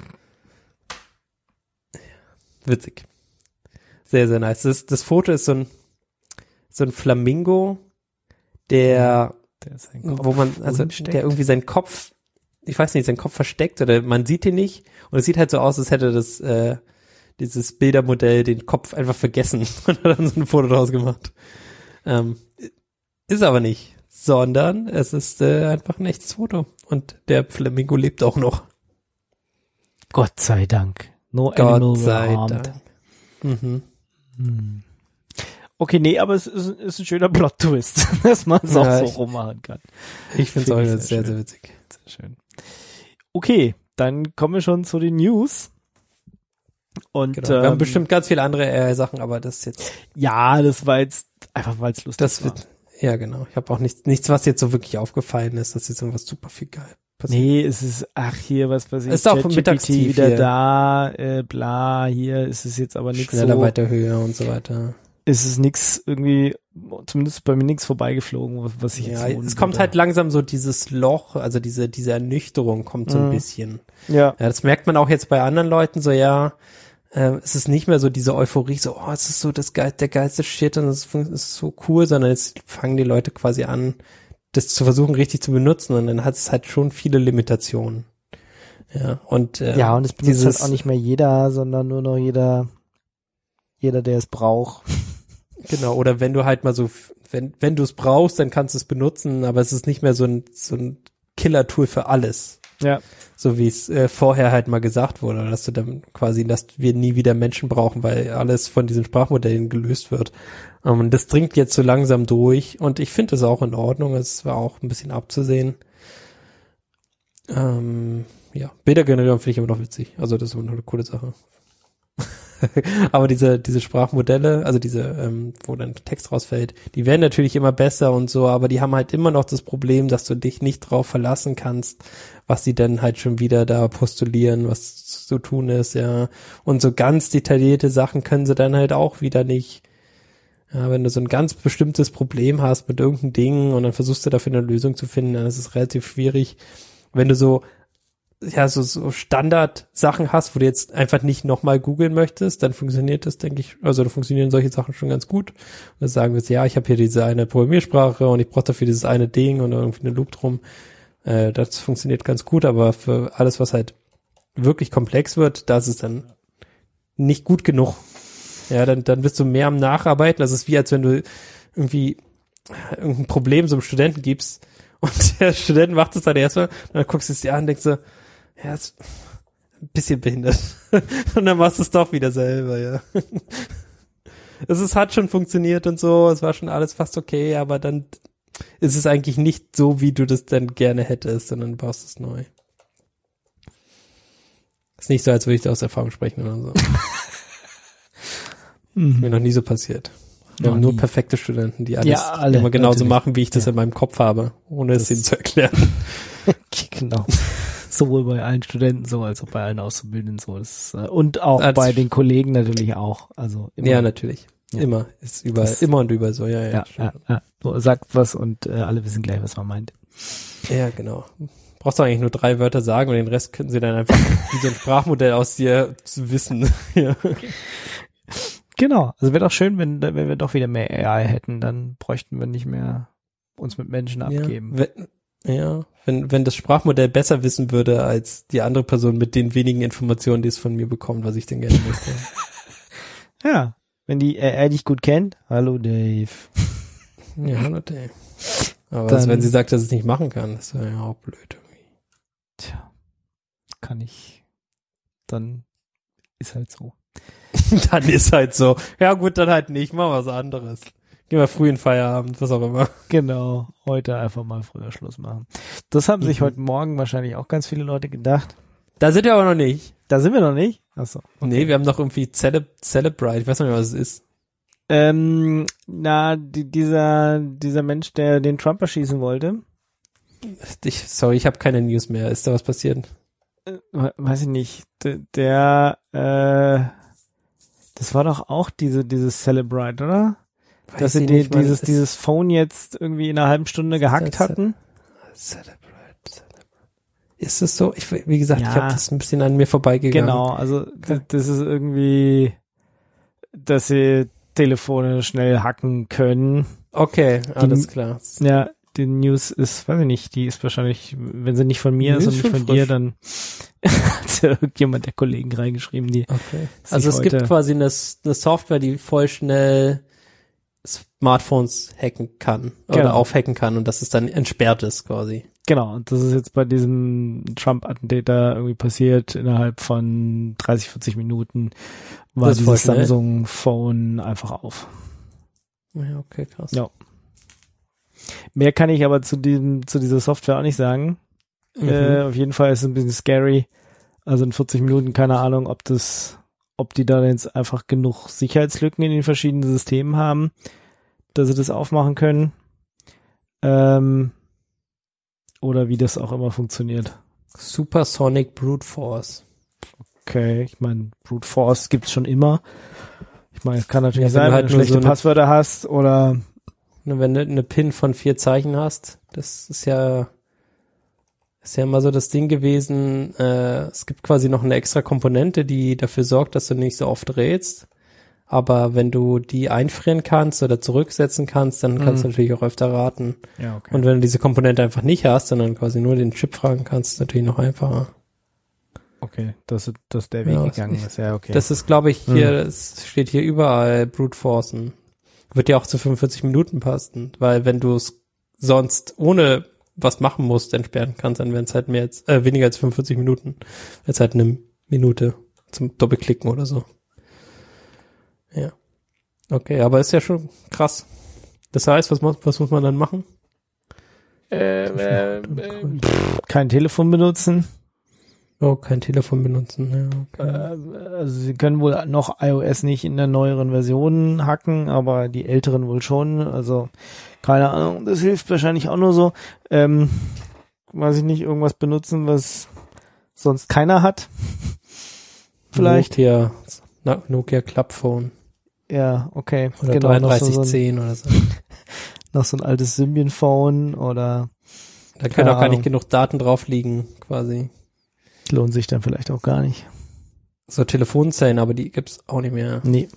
Witzig. Sehr, sehr nice. Das, das Foto ist so ein so ein Flamingo, der, der wo man, also unsteckt. der irgendwie seinen Kopf, ich weiß nicht, seinen Kopf versteckt oder man sieht ihn nicht und es sieht halt so aus, als hätte das, äh, dieses Bildermodell den Kopf einfach vergessen und hat dann so ein Foto draus gemacht. Ähm, ist aber nicht, sondern es ist äh, einfach ein echtes Foto und der Flamingo lebt auch noch. Gott sei Dank. No Gott sei Dank. Mhm. Hm. Okay, nee, aber es ist, ist ein schöner Plot-Twist, dass man es Ja, auch so ich- rummachen kann. Ich finde es auch Find ich sehr, sehr sehr, schön. witzig. Sehr schön. Okay, dann kommen wir schon zu den News. Und Genau. Wir ähm, haben bestimmt ganz viele andere äh, Sachen, aber das ist jetzt, ja, das war jetzt einfach, weil es lustig das war. wird, ja genau. Ich habe auch nichts, nichts, was jetzt so wirklich aufgefallen ist, dass jetzt irgendwas super viel geil passiert. Nee, es ist, ach hier, was weiß ich, Ist auch ChatGPT mittagstief wieder hier. da, äh, bla, hier ist es jetzt aber nichts Schneller, so, weiter, höher und so weiter. ist es nichts irgendwie, zumindest bei mir nichts vorbeigeflogen, was- was ich Ja, jetzt so es kommt unbedingt- halt langsam so dieses Loch, also diese, diese Ernüchterung kommt so ein Mhm. bisschen. ja, Ja, das merkt man auch jetzt bei anderen Leuten so, ja, äh, es ist nicht mehr so diese Euphorie, so, oh, es ist so das geil, der geilste Shit und es fun- es ist so cool, sondern jetzt fangen die Leute quasi an, das zu versuchen richtig zu benutzen und dann hat es halt schon viele Limitationen. Ja, und, äh, ja, und es benutzt dieses, halt auch nicht mehr jeder, sondern nur noch jeder, jeder, der es braucht. genau, oder wenn du halt mal so, wenn, wenn du es brauchst, dann kannst du es benutzen, aber es ist nicht mehr so ein, so ein Killer-Tool für alles. Ja. So wie es äh, vorher halt mal gesagt wurde, dass du dann quasi, dass wir nie wieder Menschen brauchen, weil alles von diesen Sprachmodellen gelöst wird. Ähm, und das dringt jetzt so langsam durch und ich finde das auch in Ordnung. Es war auch ein bisschen abzusehen. Ähm, ja, Bilder generieren finde ich immer noch witzig. Also das ist immer noch eine coole Sache. Aber diese, diese Sprachmodelle, also diese, ähm, wo dann Text rausfällt, die werden natürlich immer besser und so, aber die haben halt immer noch das Problem, dass du dich nicht drauf verlassen kannst, was sie dann halt schon wieder da postulieren, was zu tun ist, ja. Und so ganz detaillierte Sachen können sie dann halt auch wieder nicht. Ja, wenn du so ein ganz bestimmtes Problem hast mit irgendeinem Ding und dann versuchst du dafür eine Lösung zu finden, dann ist es relativ schwierig. Wenn du so ja, so, so Standard-Sachen hast, wo du jetzt einfach nicht nochmal googeln möchtest, dann funktioniert das, denke ich, also da funktionieren solche Sachen schon ganz gut. Und dann sagen wir jetzt, ja, ich habe hier diese eine Programmiersprache und ich brauche dafür dieses eine Ding und irgendwie eine Loop drum. Äh, das funktioniert ganz gut, aber für alles, was halt wirklich komplex wird, da ist es dann nicht gut genug. Ja, dann, dann bist du mehr am Nacharbeiten. Das ist wie, als wenn du irgendwie irgendein Problem so einem Studenten gibst und der Student macht es dann erstmal und dann guckst du es dir an und denkst so, ja, ist ein bisschen behindert. Und dann machst du es doch wieder selber, ja. Es ist, hat schon funktioniert und so, es war schon alles fast okay, aber dann ist es eigentlich nicht so, wie du das dann gerne hättest, sondern baust es neu. Ist nicht so, als würde ich da aus Erfahrung sprechen oder so. Mhm. Mir noch nie so passiert. Wir Noch haben nur nie. perfekte Studenten, die alles Ja, alle, immer genauso natürlich. machen, wie ich das Ja. in meinem Kopf habe, ohne es Das- ihnen zu erklären. Genau. Sowohl bei allen Studenten so, als auch bei allen Auszubildenden so. Das ist, äh, und auch Als- bei den Kollegen natürlich auch. Also immer. Ja, natürlich. Ja. Immer. Ist überall, Das- immer und überall so, ja, ja. Ja, schon. ja, ja. So, sagt was und äh, alle wissen gleich, was man meint. Ja, genau. Brauchst du eigentlich nur drei Wörter sagen und den Rest können sie dann einfach wie so ein Sprachmodell aus dir zu wissen. Ja. Genau. Also wäre doch schön, wenn, wenn wir doch wieder mehr A I hätten, dann bräuchten wir nicht mehr uns mit Menschen abgeben. Ja, wenn, ja, wenn, wenn das Sprachmodell besser wissen würde als die andere Person mit den wenigen Informationen, die es von mir bekommt, was ich denn gerne möchte. Ja. Wenn die A I dich gut kennt. Hallo Dave. Ja, hallo Dave. Aber Dann- was, wenn sie sagt, dass es nicht machen kann, das wäre ja auch blöd irgendwie. Tja. Kann ich. Dann ist halt so. Dann ist halt so, ja gut, dann halt nicht, mach was anderes. Geh mal früh in Feierabend, was auch immer. Genau. Heute einfach mal früher Schluss machen. Das haben sich Mhm. heute Morgen wahrscheinlich auch ganz viele Leute gedacht. Da sind wir aber noch nicht. Da sind wir noch nicht. Achso. Nee, wir haben noch irgendwie Cele- Celebrite, ich weiß noch nicht, was es ist. Ähm, na, die, dieser, dieser Mensch, der den Trump erschießen wollte, Ich, sorry, ich habe keine News mehr. Ist da was passiert? äh, weiß ich nicht, der, der äh, das war doch auch diese, dieses Celebrite, oder? Weiß Dass sie ich die, nicht, Mann. dieses, Ist- dieses Phone jetzt irgendwie in einer halben Stunde gehackt das- hatten. Celebrate, Celebrate. Ist es so? Ich, wie gesagt, Ja. ich habe das ein bisschen an mir vorbeigegangen. Genau, also d- das ist irgendwie, dass sie Telefone schnell hacken können. Okay, alles klar. Ja, die News ist, weiß ich nicht, die ist wahrscheinlich, wenn sie nicht von mir Die ist ist und nicht schon von dir, frisch. dann hat ja irgendjemand der Kollegen reingeschrieben, die Okay. sich Also es gibt heute- quasi eine, eine Software, die voll schnell Smartphones hacken kann oder Genau. aufhacken kann und dass es dann entsperrt ist quasi. Genau, und das ist jetzt bei diesem Trump-Attentäter irgendwie passiert. Innerhalb von dreißig, vierzig Minuten war Das ist voll dieses schnell. Samsung-Phone einfach auf. Ja, okay, krass. Ja. Mehr kann ich aber zu diesem, zu dieser Software auch nicht sagen. Mhm. Äh, auf jeden Fall ist es ein bisschen scary. Also in vierzig Minuten, keine Ahnung, ob das, ob die da jetzt einfach genug Sicherheitslücken in den verschiedenen Systemen haben, dass sie das aufmachen können. Ähm, oder wie das auch immer funktioniert. Supersonic Brute Force. Okay, ich meine, Brute Force gibt's schon immer. Ich meine, es kann natürlich Ja, wenn sein, du wenn halt du nur schlechte so eine- Passwörter hast oder Nur wenn du eine PIN von vier Zeichen hast, das ist ja, ist ja immer so das Ding gewesen, äh, es gibt quasi noch eine extra Komponente, die dafür sorgt, dass du nicht so oft rätst. Aber wenn du die einfrieren kannst oder zurücksetzen kannst, dann kannst du Mhm. natürlich auch öfter raten. ja, okay. Und wenn du diese Komponente einfach nicht hast, sondern quasi nur den Chip fragen kannst, ist natürlich noch einfacher. Okay, dass, dass der Weg Ja, das gegangen ist- ist, ja, okay. Das ist, glaube ich, hier, Mhm. es steht hier überall Brute Forcen. Wird ja auch zu fünfundvierzig Minuten passen, weil wenn du es sonst ohne was machen musst, entsperren kannst, dann wären es halt mehr als, äh, weniger als fünfundvierzig Minuten. Jetzt halt eine Minute zum Doppelklicken oder so. Ja. Okay, aber ist ja schon krass. Das heißt, was muss, was muss man dann machen? äh, äh, äh, pff, kein Telefon benutzen. Oh, kein Telefon benutzen. Ja, okay. Äh, also sie können wohl noch iOS nicht in der neueren Version hacken, aber die älteren wohl schon. Also keine Ahnung, das hilft wahrscheinlich auch nur so. Ähm, weiß ich nicht, irgendwas benutzen, was sonst keiner hat. Vielleicht. Nokia, Na, Nokia Clubphone Ja, okay. oder Genau, noch so, dreiunddreißig so, ein, zehn oder so. noch so ein altes Symbian-Phone oder Da können Keine auch gar Ahnung. nicht genug Daten drauf liegen, quasi. lohnt sich dann vielleicht auch gar nicht. So Telefonzellen, aber die gibt's auch nicht mehr. Nee.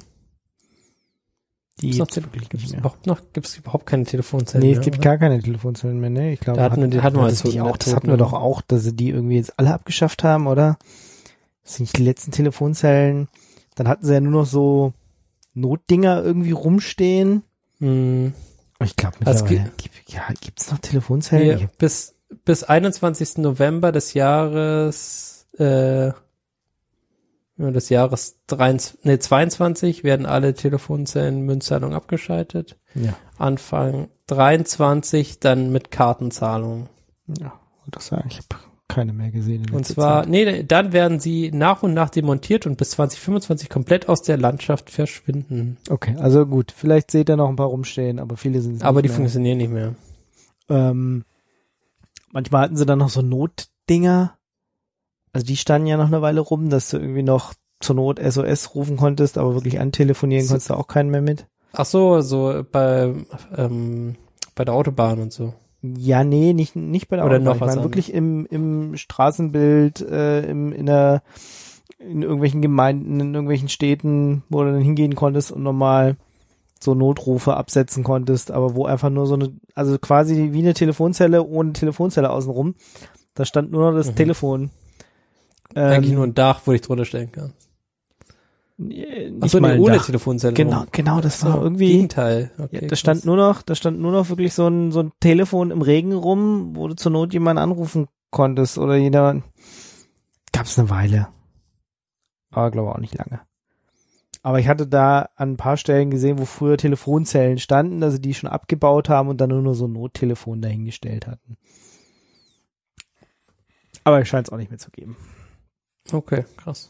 Die Gibt's noch, gibt's Tele- wirklich gibt's nicht mehr. überhaupt noch, gibt's überhaupt keine Telefonzellen Nee, mehr? es gibt oder? gar keine Telefonzellen mehr, ne? Ich glaube, Da hatten wir- die hatten wir wir als das nicht Toten- auch, das hatten wir Toten- doch auch, dass sie die irgendwie jetzt alle abgeschafft haben, oder? Das sind nicht die letzten Telefonzellen. Dann hatten sie ja nur noch so Notdinger irgendwie rumstehen. Hm. Ich glaube Also mittlerweile, gi- gibt, ja, gibt's noch Telefonzellen? Hier, bis, bis einundzwanzigsten November des Jahres, äh, ja, des Jahres dreiundzwanzig, nee, zweiundzwanzig werden alle Telefonzellen Münzzahlung abgeschaltet. Ja. Anfang dreiundzwanzig dann mit Kartenzahlung. Ja, wollte ich sagen, ich habe keine mehr gesehen. in Und letzter zwar, Zeit. nee, dann werden sie nach und nach demontiert und bis zwanzig fünfundzwanzig komplett aus der Landschaft verschwinden. Okay, also gut, vielleicht seht ihr noch ein paar rumstehen, aber viele sind es Aber nicht die mehr. funktionieren nicht mehr. Ähm, manchmal hatten sie dann noch so Notdinger. Also die standen ja noch eine Weile rum, dass du irgendwie noch zur Not S O S rufen konntest, aber wirklich antelefonieren So- konntest du auch keinen mehr mit. Ach so, so bei, ähm, bei der Autobahn und so. Ja, nee, nicht, nicht bei der Oder Autobahn. noch Ich was meine anderes. wirklich im, im Straßenbild, äh, im, in der, in irgendwelchen Gemeinden, in irgendwelchen Städten, wo du dann hingehen konntest und nochmal so Notrufe absetzen konntest, aber wo einfach nur so eine, also quasi wie eine Telefonzelle ohne Telefonzelle außenrum. Da stand nur noch das Mhm. Telefon. Eigentlich Ähm, nur ein Dach, wo ich drunter stellen kann. äh, nicht Ach so, mal nee, ein ohne Dach. Telefonzelle. Genau, genau, das war So, irgendwie, Gegenteil. Okay, ja, da krass. stand nur noch, da stand nur noch wirklich so ein, so ein Telefon im Regen rum, wo du zur Not jemanden anrufen konntest oder jeder, gab's eine Weile. Aber glaube auch nicht lange. Aber ich hatte da an ein paar Stellen gesehen, wo früher Telefonzellen standen, also die schon abgebaut haben und dann nur noch so ein Nottelefon dahingestellt hatten. Aber es scheint es auch nicht mehr zu geben. Okay, krass.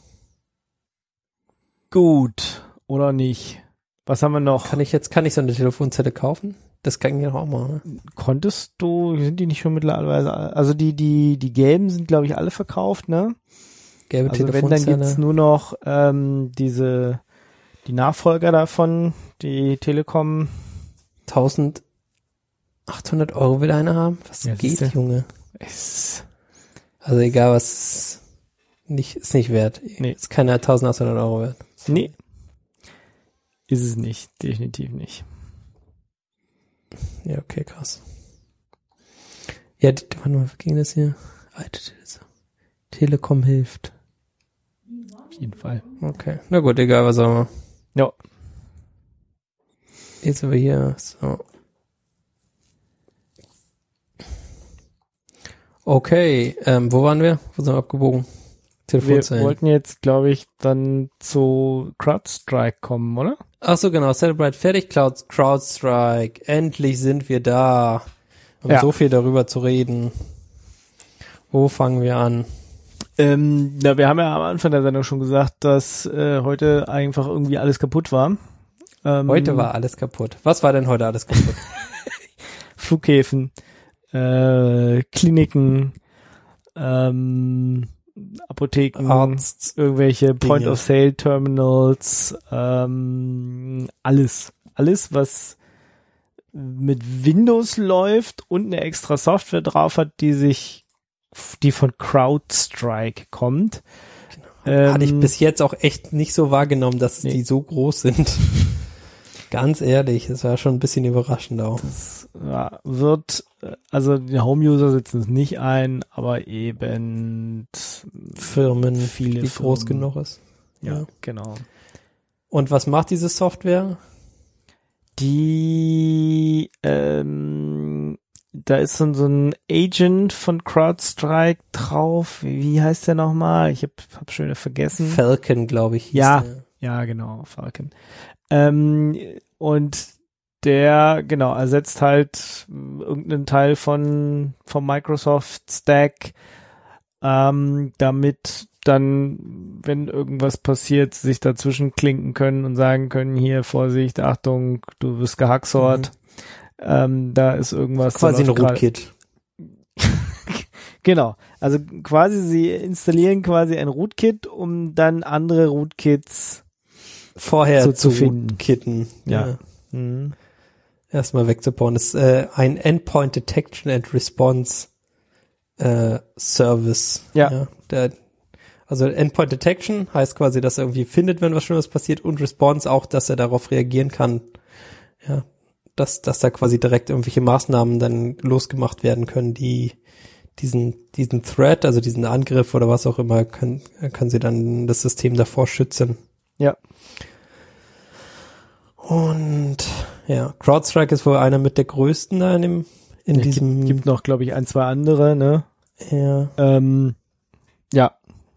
Gut, oder nicht? Was haben wir noch? Kann ich jetzt, kann ich so eine Telefonzelle kaufen? Das kann ich ja auch mal, ne? Konntest du, sind die nicht schon mittlerweile, also die, die, die gelben sind, glaube ich, alle verkauft, ne? Gelbe Also wenn, dann Telefonzelle. gibt's nur noch ähm, diese, die Nachfolger davon, die Telekom. eintausendachthundert Euro will einer haben? Was Ja, geht, siehste. Junge? Ist, Also egal, was nicht, ist nicht wert. Nee. Ist keine eintausendachthundert Euro wert. nee, ist es nicht, definitiv nicht. Ja, okay, krass. Ja, die, warte mal, wie ging das hier? Alte Telekom. Telekom hilft. Auf jeden Fall. Okay. Na gut, egal, was sagen wir. Ja. Jetzt sind wir hier, so. Okay, ähm, wo waren wir? Wo sind wir abgebogen? Wir Telefonzellen. wollten jetzt, glaube ich, dann zu CrowdStrike kommen, oder? Ach so, genau. Celebrate fertig. Cloud, CrowdStrike. Endlich sind wir da. Um Ja. so viel darüber zu reden. Wo fangen wir an? Ähm, na, wir haben ja am Anfang der Sendung schon gesagt, dass äh, heute einfach irgendwie alles kaputt war. Ähm, Heute war alles kaputt. Was war denn heute alles kaputt? Flughäfen, äh, Kliniken, ähm, Apotheken, Arzt, irgendwelche Dinge. Point-of-Sale-Terminals, ähm, alles. Alles, was mit Windows läuft und eine extra Software drauf hat, die sich, die von CrowdStrike kommt. Ähm, Hatte ich bis jetzt auch echt nicht so wahrgenommen, dass Nee. die so groß sind. Ganz ehrlich, es war schon ein bisschen überraschend auch. ja, wird, äh, also die Home-User setzen es nicht ein, aber eben Firmen, viele die Firmen. groß genug ist. Ja, Ja. genau. Und was macht diese Software? Die, ähm, da ist so, so ein Agent von CrowdStrike drauf. Wie, wie heißt der nochmal? Ich hab, hab schon wieder vergessen. Falcon, glaube ich. hieß Ja. der. Ja, genau, Falcon. Ähm, und der, genau, ersetzt halt äh, irgendeinen Teil von, vom Microsoft Stack, ähm, damit dann, wenn irgendwas passiert, sich dazwischen klinken können und sagen können, hier, Vorsicht, Achtung, du wirst gehacksort. Ähm, da ist irgendwas. da Quasi ein läuft grad- Rootkit. Genau. Also quasi, sie installieren quasi ein Rootkit, um dann andere Rootkits Vorher So zu zu finden. Rootkitten. Ja. Ja. Mhm. Erstmal wegzubauen. Das ist äh, ein Endpoint Detection and Response äh, Service. Ja. der, also Endpoint Detection heißt quasi, dass er irgendwie findet, wenn was Schlimmes passiert, und Response auch, dass er darauf reagieren kann. Ja, dass, dass da quasi direkt irgendwelche Maßnahmen dann losgemacht werden können, die diesen, diesen Threat, also diesen Angriff oder was auch immer, können, können sie dann das System davor schützen. Ja. Und ja, CrowdStrike ist wohl einer mit der größten da in dem, in ja, diesem. Gibt, gibt noch, glaube ich, ein, zwei andere, ne? Ja. Ähm, ja.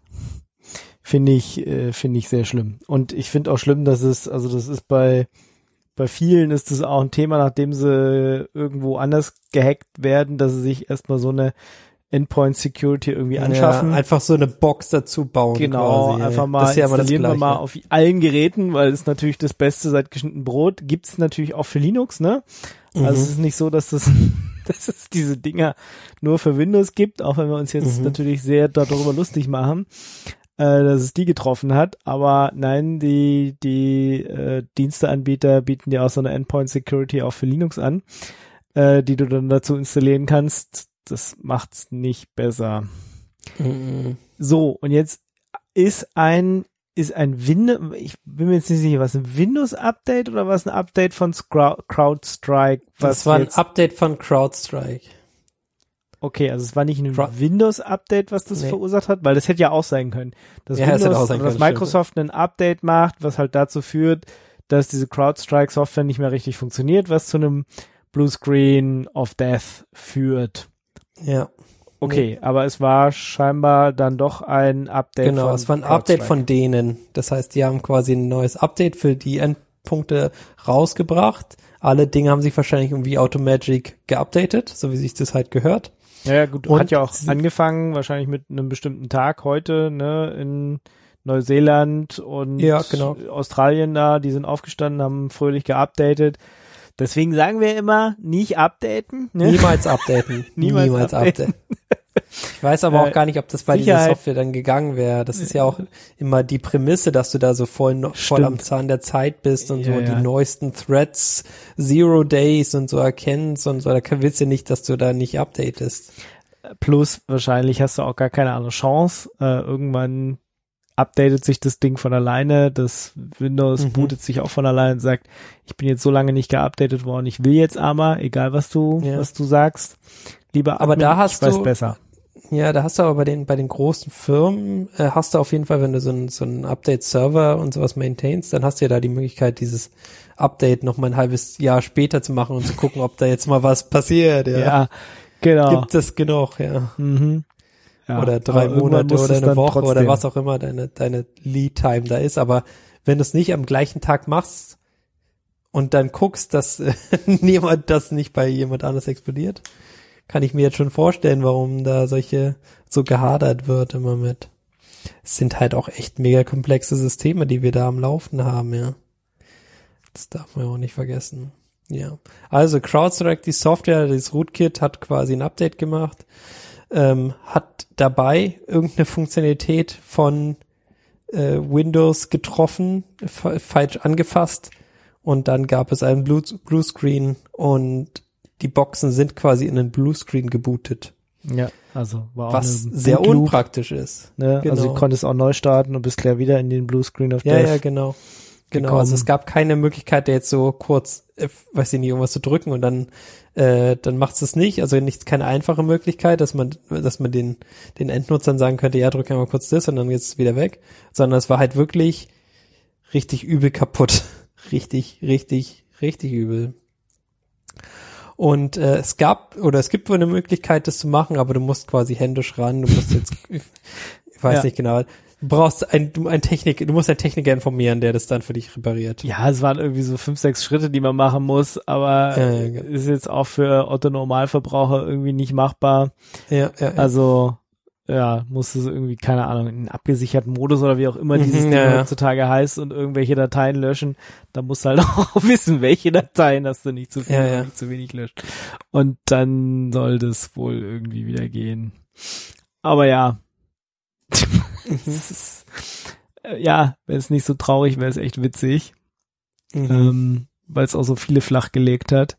Finde ich, äh, finde ich sehr schlimm. Und ich finde auch schlimm, dass es, also das ist bei, bei vielen ist das auch ein Thema, nachdem sie irgendwo anders gehackt werden, dass sie sich erstmal so eine Endpoint Security irgendwie anschaffen. Ja, einfach so eine Box dazu bauen. Genau, quasi, einfach ja. mal das ist ja installieren wir mal ja. auf allen Geräten, weil es natürlich das Beste seit geschnitten Brot. Gibt's natürlich auch für Linux, ne? Mhm. Also es ist nicht so, dass das, dass es diese Dinger nur für Windows gibt, auch wenn wir uns jetzt mhm. natürlich sehr darüber lustig machen, äh, dass es die getroffen hat. Aber nein, die die äh, Diensteanbieter bieten dir auch so eine Endpoint Security auch für Linux an, äh, die du dann dazu installieren kannst. Das macht's nicht besser. Mhm. So, und jetzt ist ein, ist ein Windows, ich bin mir jetzt nicht sicher, was ein Windows-Update oder was ein Update von Scrou- CrowdStrike? Was das war ein jetzt, Update von CrowdStrike. Okay, also es war nicht ein Crowd- Windows-Update, was das Nee. verursacht hat, weil das hätte ja auch sein können. Dass Ja, es hätte Windows auch sein oder dass können, Microsoft ein Update macht, was halt dazu führt, dass diese CrowdStrike-Software nicht mehr richtig funktioniert, was zu einem Bluescreen of Death führt. Ja. Okay, aber es war scheinbar dann doch ein Update Genau, von es war ein Update CrowdStrike. von denen. Das heißt, die haben quasi ein neues Update für die Endpunkte rausgebracht. Alle Dinge haben sich wahrscheinlich irgendwie Automagic geupdatet, so wie sich das halt gehört. Ja, ja, gut, Und hat ja auch sie- angefangen, wahrscheinlich mit einem bestimmten Tag heute, ne, in Neuseeland und Ja, genau. Australien da, die sind aufgestanden, haben fröhlich geupdatet. Deswegen sagen wir immer, nicht updaten, ne? Niemals updaten. Niemals Niemals, updaten. updaten. Ich weiß aber Äh, auch gar nicht, ob das bei Sicherheit. dieser Software dann gegangen wäre. Das ist ja auch immer die Prämisse, dass du da so voll, no- voll am Stimmt. Zahn der Zeit bist und Ja, so ja. die neuesten Threads, Zero Days und so erkennst und so. Da kann- willst du nicht, dass du da nicht updatest. Plus, wahrscheinlich hast du auch gar keine andere Chance. Äh, irgendwann updatet sich das Ding von alleine, das Windows Mhm. bootet sich auch von alleine und sagt, ich bin jetzt so lange nicht geupdatet worden, ich will jetzt aber, egal was du, Ja. was du sagst, lieber Aber Admin, da hast ich weiß du- besser. Ja, da hast du aber bei den, bei den großen Firmen, äh, hast du auf jeden Fall, wenn du so ein, so ein Update-Server und sowas maintainst, dann hast du ja da die Möglichkeit, dieses Update noch mal ein halbes Jahr später zu machen und zu gucken, ob da jetzt mal was passiert. Ja, Ja, genau. Gibt es genug, ja. Mhm. Ja, Oder drei aber irgendwann Monate muss oder es eine dann Woche oder trotzdem- was auch immer deine, deine Lead-Time da ist. Aber wenn du es nicht am gleichen Tag machst und dann guckst, dass äh, niemand das nicht bei jemand anders explodiert, kann ich mir jetzt schon vorstellen, warum da solche so gehadert wird immer mit. Es sind halt auch echt mega komplexe Systeme, die wir da am Laufen haben, ja. Das darf man ja auch nicht vergessen. Ja. Also CrowdStrike, die Software, das Rootkit hat quasi ein Update gemacht, ähm, hat dabei irgendeine Funktionalität von äh, Windows getroffen, fa- falsch angefasst und dann gab es einen Blue, Bluescreen und die Boxen sind quasi in einen Bluescreen gebootet, Ja, also war auch was eine sehr Bootloop, unpraktisch ist. ne? genau. Also du konntest auch neu starten und bist gleich wieder in den Bluescreen of Ja, Death. ja, genau. Genau, gekommen. also es gab keine Möglichkeit, da jetzt so kurz, äh, weiß ich nicht, irgendwas zu drücken und dann, äh, dann macht's es nicht. Also nicht keine einfache Möglichkeit, dass man, dass man den, den Endnutzern sagen könnte, ja, drück einmal kurz das und dann geht's wieder weg. Sondern es war halt wirklich richtig übel kaputt. richtig, richtig, richtig übel. Und äh, es gab, oder es gibt wohl eine Möglichkeit, das zu machen, aber du musst quasi händisch ran, du musst jetzt, ich weiß Ja. nicht genau, du brauchst ein, du, ein Technik, du musst einen Techniker informieren, der das dann für dich repariert. Ja, es waren irgendwie so fünf, sechs Schritte, die man machen muss, aber Ja, ja, genau. ist jetzt auch für Otto-Normalverbraucher irgendwie nicht machbar. Ja, ja, ja. Also, ja, musst du so irgendwie, keine Ahnung, in einen abgesicherten Modus oder wie auch immer Mhm, dieses Ding ja, ja. heutzutage heißt und irgendwelche Dateien löschen. Da musst du halt auch wissen, welche Dateien, dass du nicht zu viel Ja, oder ja. nicht zu wenig löscht. Und dann soll das wohl irgendwie wieder gehen. Aber ja. Es ist, äh, ja, wenn es nicht so traurig wäre, es echt witzig. Mhm. Ähm, weil es auch so viele flach gelegt hat.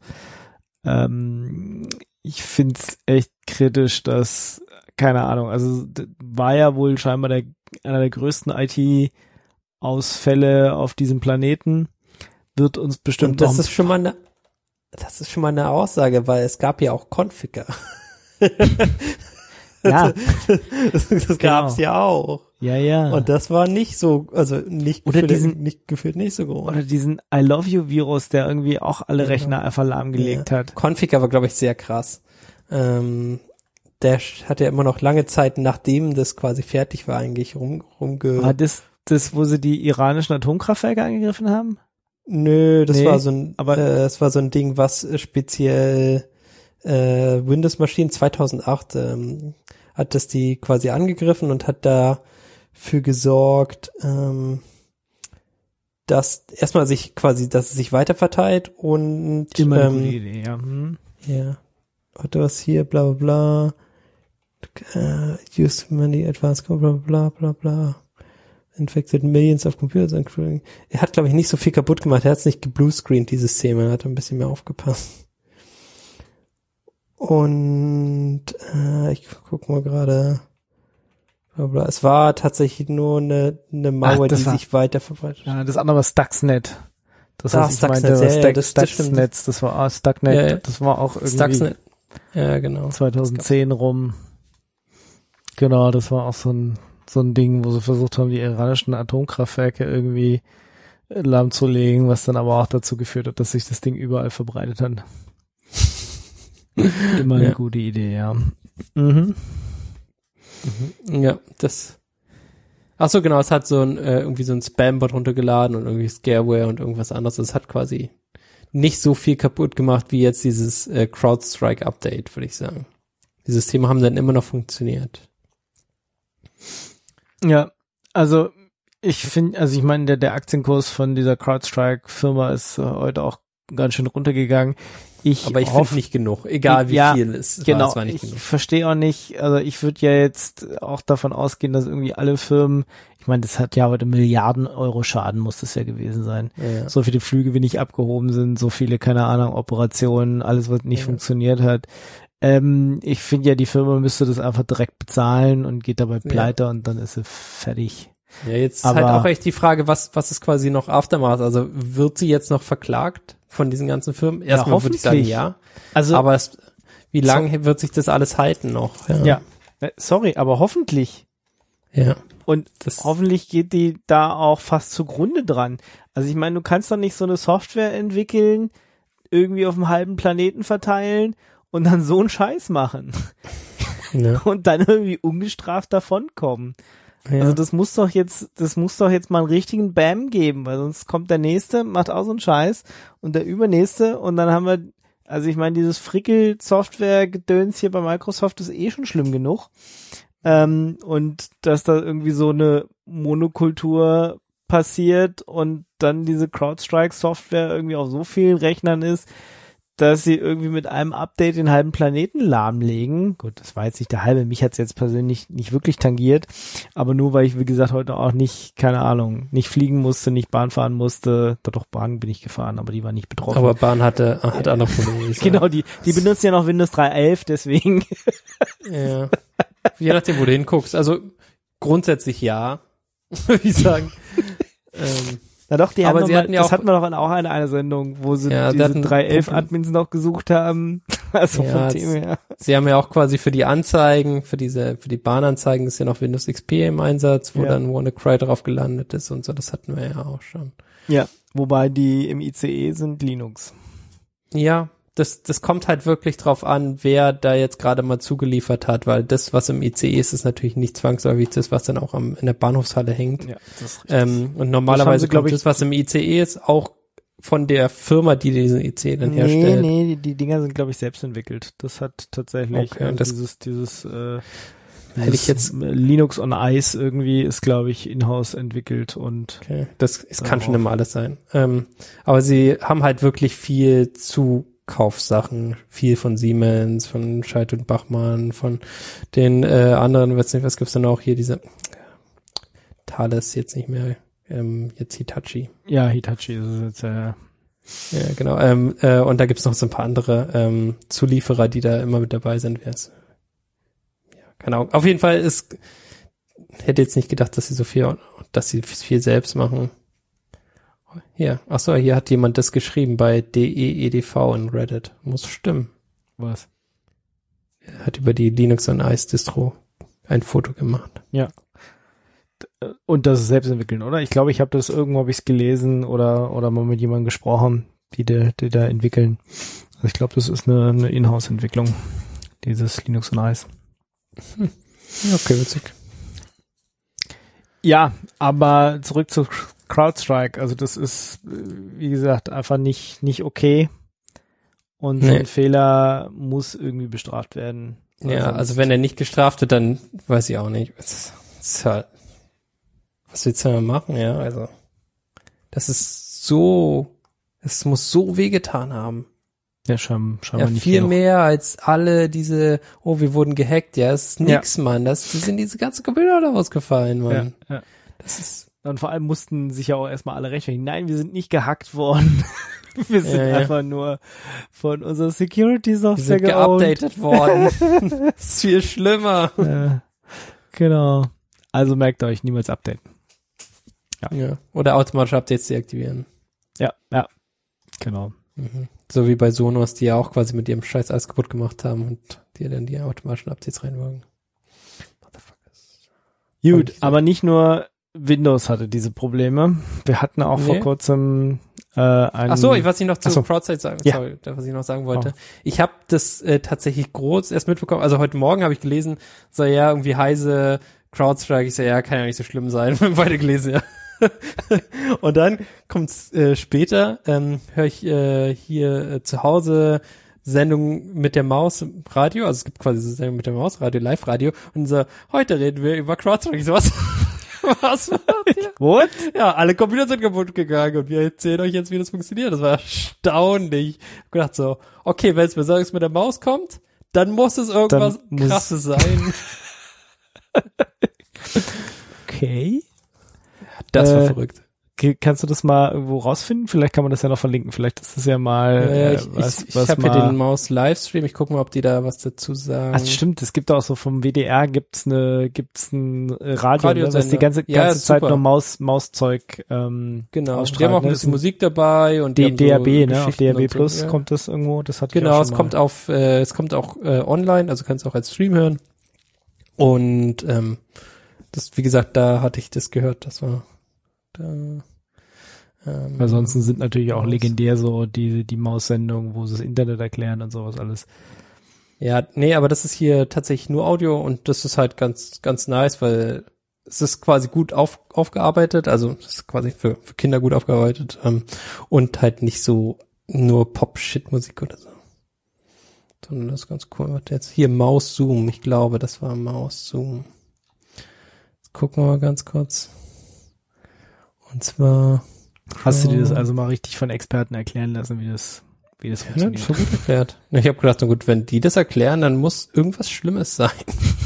Ähm, ich find's echt kritisch, dass, keine Ahnung, also d- war ja wohl scheinbar der, einer der größten I T-Ausfälle auf diesem Planeten. Wird uns bestimmt Und das noch- ist schon mal eine, das ist schon mal eine Aussage, weil es gab ja auch Configure. Ja. das das gab's Genau. ja auch. Ja, ja. Und das war nicht so, also nicht Oder gefühlt, diesen- nicht gefühlt nicht so groß. Oder diesen I Love You Virus, der irgendwie auch alle Ja, Rechner einfach lahmgelegt ja. hat. Config war, glaube ich, sehr krass. Ähm, der hat ja immer noch lange Zeit, nachdem das quasi fertig war, eigentlich rum, rumge... War das, das, wo sie die iranischen Atomkraftwerke angegriffen haben? Nö, das Nee, war so ein, aber- äh, das war so ein Ding, was äh, speziell äh, Windows-Maschinen zweitausendacht ähm, hat das die quasi angegriffen und hat dafür gesorgt, ähm, dass erstmal sich quasi, dass es sich weiterverteilt und Immer eine ähm, gute Idee, ja. Hm. ja, warte, was hier, bla bla bla, uh, use many advanced, bla bla bla bla, infected millions of computers, including, er hat, glaube ich, nicht so viel kaputt gemacht, er hat es nicht gebluescreened, die Systeme, er hat ein bisschen mehr aufgepasst. Und äh, ich guck mal gerade, bla bla, es war tatsächlich nur eine, eine Malware, Ach, das die war- sich weiter verbreitet. Ja, das andere war Stuxnet. Das, Ah, was ich Stuxnet, meinte, war ja, ja, Stack, das- das stimmt. Stuxnet, das war ah, Stuxnet, Ja, ja. das war auch irgendwie Stuxnet. Ja, genau. zweitausendzehn rum. Genau, das war auch so ein, so ein Ding, wo sie versucht haben, die iranischen Atomkraftwerke irgendwie lahmzulegen, was dann aber auch dazu geführt hat, dass sich das Ding überall verbreitet hat. Immer eine Ja. gute Idee, ja. Mhm. Ja, das. Ach so, genau, es hat so ein äh, irgendwie so ein Spam-Bot runtergeladen und irgendwie Scareware und irgendwas anderes. Es hat quasi nicht so viel kaputt gemacht wie jetzt dieses äh, CrowdStrike-Update, würde ich sagen. Die Systeme haben dann immer noch funktioniert. Ja, also ich finde, also ich meine, der, der Aktienkurs von dieser CrowdStrike-Firma ist äh, heute auch ganz schön runtergegangen. Ich Aber ich hoffe, finde nicht genug, egal wie ja, viel es war, genau, es war nicht ich genug. verstehe auch nicht, also ich würde ja jetzt auch davon ausgehen, dass irgendwie alle Firmen, ich meine, das hat ja heute Milliarden Euro Schaden, muss das ja gewesen sein. Ja. So viele Flüge, wie nicht abgehoben sind, so viele, keine Ahnung, Operationen, alles, was nicht Ja. funktioniert hat. Ähm, ich finde ja, die Firma müsste das einfach direkt bezahlen und geht dabei pleite und dann ist sie fertig. Ja, jetzt Aber- ist halt auch echt die Frage, was, was ist quasi noch Aftermath? Also wird sie jetzt noch verklagt von diesen ganzen Firmen? Erstmal würde ich sagen, hoffentlich. ja. Also, Aber es, wie lange wird sich das alles halten noch? ja, Äh, sorry, aber hoffentlich. Ja. Und Das- hoffentlich geht die da auch fast zugrunde dran. Also ich meine, du kannst doch nicht so eine Software entwickeln, irgendwie auf einem halben Planeten verteilen und dann so einen Scheiß machen Ja. und dann irgendwie ungestraft davonkommen. Ja. Also das muss doch jetzt, das muss doch jetzt mal einen richtigen Bam geben, weil sonst kommt der Nächste, macht auch so einen Scheiß und der Übernächste und dann haben wir, also ich meine, dieses Frickel-Software-Gedöns hier bei Microsoft ist eh schon schlimm genug. Ähm, und dass da irgendwie so eine Monokultur passiert und dann diese CrowdStrike-Software irgendwie auf so vielen Rechnern ist, dass sie irgendwie mit einem Update den halben Planeten lahmlegen. Gut, das war jetzt nicht der halbe, mich hat's jetzt persönlich nicht wirklich tangiert, aber nur weil ich, wie gesagt, heute auch nicht, keine Ahnung, nicht fliegen musste, nicht Bahn fahren musste, doch, doch Bahn bin ich gefahren, aber die war nicht betroffen. Aber Bahn hatte, hat andere Probleme. genau, die, die benutzen ja noch Windows drei Punkt elf, deswegen. Ja. Je nachdem, wo du hinguckst. Also grundsätzlich ja, würde ich sagen. ähm, Na doch, die Aber haben sie noch mal, hatten ja das auch- hatten wir doch in auch in einer Sendung, wo sie Ja, sie diese hatten drei Punkt elf Problem- Admins noch gesucht haben. Also Ja, vom es- Thema her. Sie haben ja auch quasi für die Anzeigen, für diese, für die Bahnanzeigen ist ja noch Windows X P im Einsatz, wo Ja. dann WannaCry drauf gelandet ist und so. Das hatten wir ja auch schon. Ja, wobei die im I C E sind Linux. Ja, das, das kommt halt wirklich drauf an, wer da jetzt gerade mal zugeliefert hat, weil das, was im I C E ist, ist natürlich nicht zwangsläufig das, was dann auch am, in der Bahnhofshalle hängt. Ja, das ist richtig. Ähm, und Das normalerweise haben sie, glaub kommt ich- das, was im I C E ist, auch von der Firma, die diesen I C E dann nee, herstellt. nee, die, die Dinger sind, glaube ich, selbst entwickelt. Das hat tatsächlich Okay, äh, das- dieses, dieses, äh, Hätte ich dieses jetzt- Linux on Ice irgendwie ist, glaube ich, in-house entwickelt und Okay, das, es Ja, kann schon auch. immer alles sein. Ähm, aber sie haben halt wirklich viel Zukaufsachen, viel von Siemens, von Scheidt und Bachmann, von den äh, anderen, weiß nicht, was gibt's denn auch hier, diese Thales jetzt nicht mehr, ähm, jetzt Hitachi. ja, Hitachi ist es jetzt, äh, Ja, genau. Ähm, äh, und da gibt's noch so ein paar andere ähm, Zulieferer, die da immer mit dabei sind. Wer ist? Ja, keine Ahnung. Auf jeden Fall ist, hätte jetzt nicht gedacht, dass sie so viel, dass sie viel selbst machen. Hier, ach so, hier hat jemand das geschrieben bei D E E D V in Reddit. Muss stimmen. was? Er hat über die Linux on Ice Distro ein Foto gemacht. Ja. Und das selbst entwickeln, oder? Ich glaube, ich habe das irgendwo habe ich es gelesen oder oder mal mit jemandem gesprochen, die die, die da entwickeln. Also ich glaube, das ist eine, eine Inhouse-Entwicklung, dieses Linux on Ice. Hm. Okay, witzig. Ja, aber zurück zu CrowdStrike. Also das ist, wie gesagt, einfach nicht nicht okay. Und so Nee. ein Fehler muss irgendwie bestraft werden. Ja, also wenn er nicht gestraft wird, dann weiß ich auch nicht. Das ist halt, was willst du denn machen, ja? Also das ist so, es muss so wehgetan haben. Ja, scheinbar, Ja, scheinbar nicht viel genug. mehr als alle diese, oh, wir wurden gehackt. Ja, es ist nix, Mann. Das, die sind diese ganzen Computer da rausgefallen, Mann. Ja, ja. Das ist, Und vor allem mussten sich ja auch erstmal alle rechtfertigen. Nein, wir sind nicht gehackt worden. Wir sind Ja, ja. einfach nur von unserer Security-Software die sind geowned. geupdatet worden. Das ist viel schlimmer. Ja, genau. Also merkt euch, niemals updaten. Ja. Oder automatische Updates deaktivieren. Ja, ja, genau. Mhm. So wie bei Sonos, die ja auch quasi mit ihrem Scheiß alles kaputt gemacht haben und die dann die automatischen Updates reinwagen. Motherfuckers. Gut, Und- aber nicht nur Windows hatte diese Probleme. Wir hatten auch Nee. vor kurzem äh, einen... Ach so, ich was ich noch zu Ach so. CrowdStrike sagen, Ja. sorry, das, was ich noch sagen wollte. Ich habe das äh, tatsächlich groß erst mitbekommen, also heute Morgen habe ich gelesen, so ja, irgendwie Heise CrowdStrike, ich so, ja, kann ja nicht so schlimm sein, beide gelesen, ja. Und dann kommt's äh, später, ähm, höre ich äh, hier äh, zu Hause Sendung mit der Maus Radio, also es gibt quasi so Sendung mit der Maus Radio, Live-Radio, und so, heute reden wir über CrowdStrike. Ich so, was? Was war das? What? Ja, alle Computer sind kaputt gegangen und wir erzählen euch jetzt, wie das funktioniert. Das war erstaunlich. Ich hab gedacht so, okay, wenn es mir sagst, mit der Maus kommt, dann muss es irgendwas Dann muss- Krasses sein. Okay. Das war Äh, verrückt. Ge- Kannst du das mal irgendwo rausfinden? Vielleicht kann man das ja noch verlinken. Vielleicht ist das ja mal Ja, ja, äh, ich was, ich, ich was habe hier mal... den Maus-Livestream. Ich gucke mal, ob die da was dazu sagen. Ach, stimmt, es gibt auch so vom W D R gibt's eine gibt's ein äh, Radio, ne, was die Radiosender. ganze Ja, ganze ist Zeit super. nur Maus Mauszeug ähm, Genau. Die ausstrahlt, haben auch ein ne? bisschen Musik dabei und die D- haben so DAB, ne? Auf Geschichten D A B und so. Plus Ja. kommt das irgendwo. Das hat ich Genau, auch es schon kommt mal. auf, äh, es kommt auch äh, online, also kannst du auch als Stream hören. Und ähm, das, wie gesagt, da hatte ich das gehört. Das war da. Ähm, Ansonsten sind natürlich auch Maus. legendär so die die Maussendungen, wo sie das Internet erklären und sowas alles. Ja, nee, aber das ist hier tatsächlich nur Audio und das ist halt ganz, ganz nice, weil es ist quasi gut auf, aufgearbeitet, also es ist quasi für, für Kinder gut aufgearbeitet ähm, und halt nicht so nur Pop-Shit-Musik oder so. Sondern das ist ganz cool. Warte jetzt hier Maus-Zoom, ich glaube, das war Maus-Zoom. Jetzt gucken wir mal ganz kurz. Und zwar Hast du dir das Oh. also mal richtig von Experten erklären lassen, wie das wie das Ja, funktioniert? schon gut erklärt. Ich habe gedacht, na gut, wenn die das erklären, dann muss irgendwas Schlimmes sein.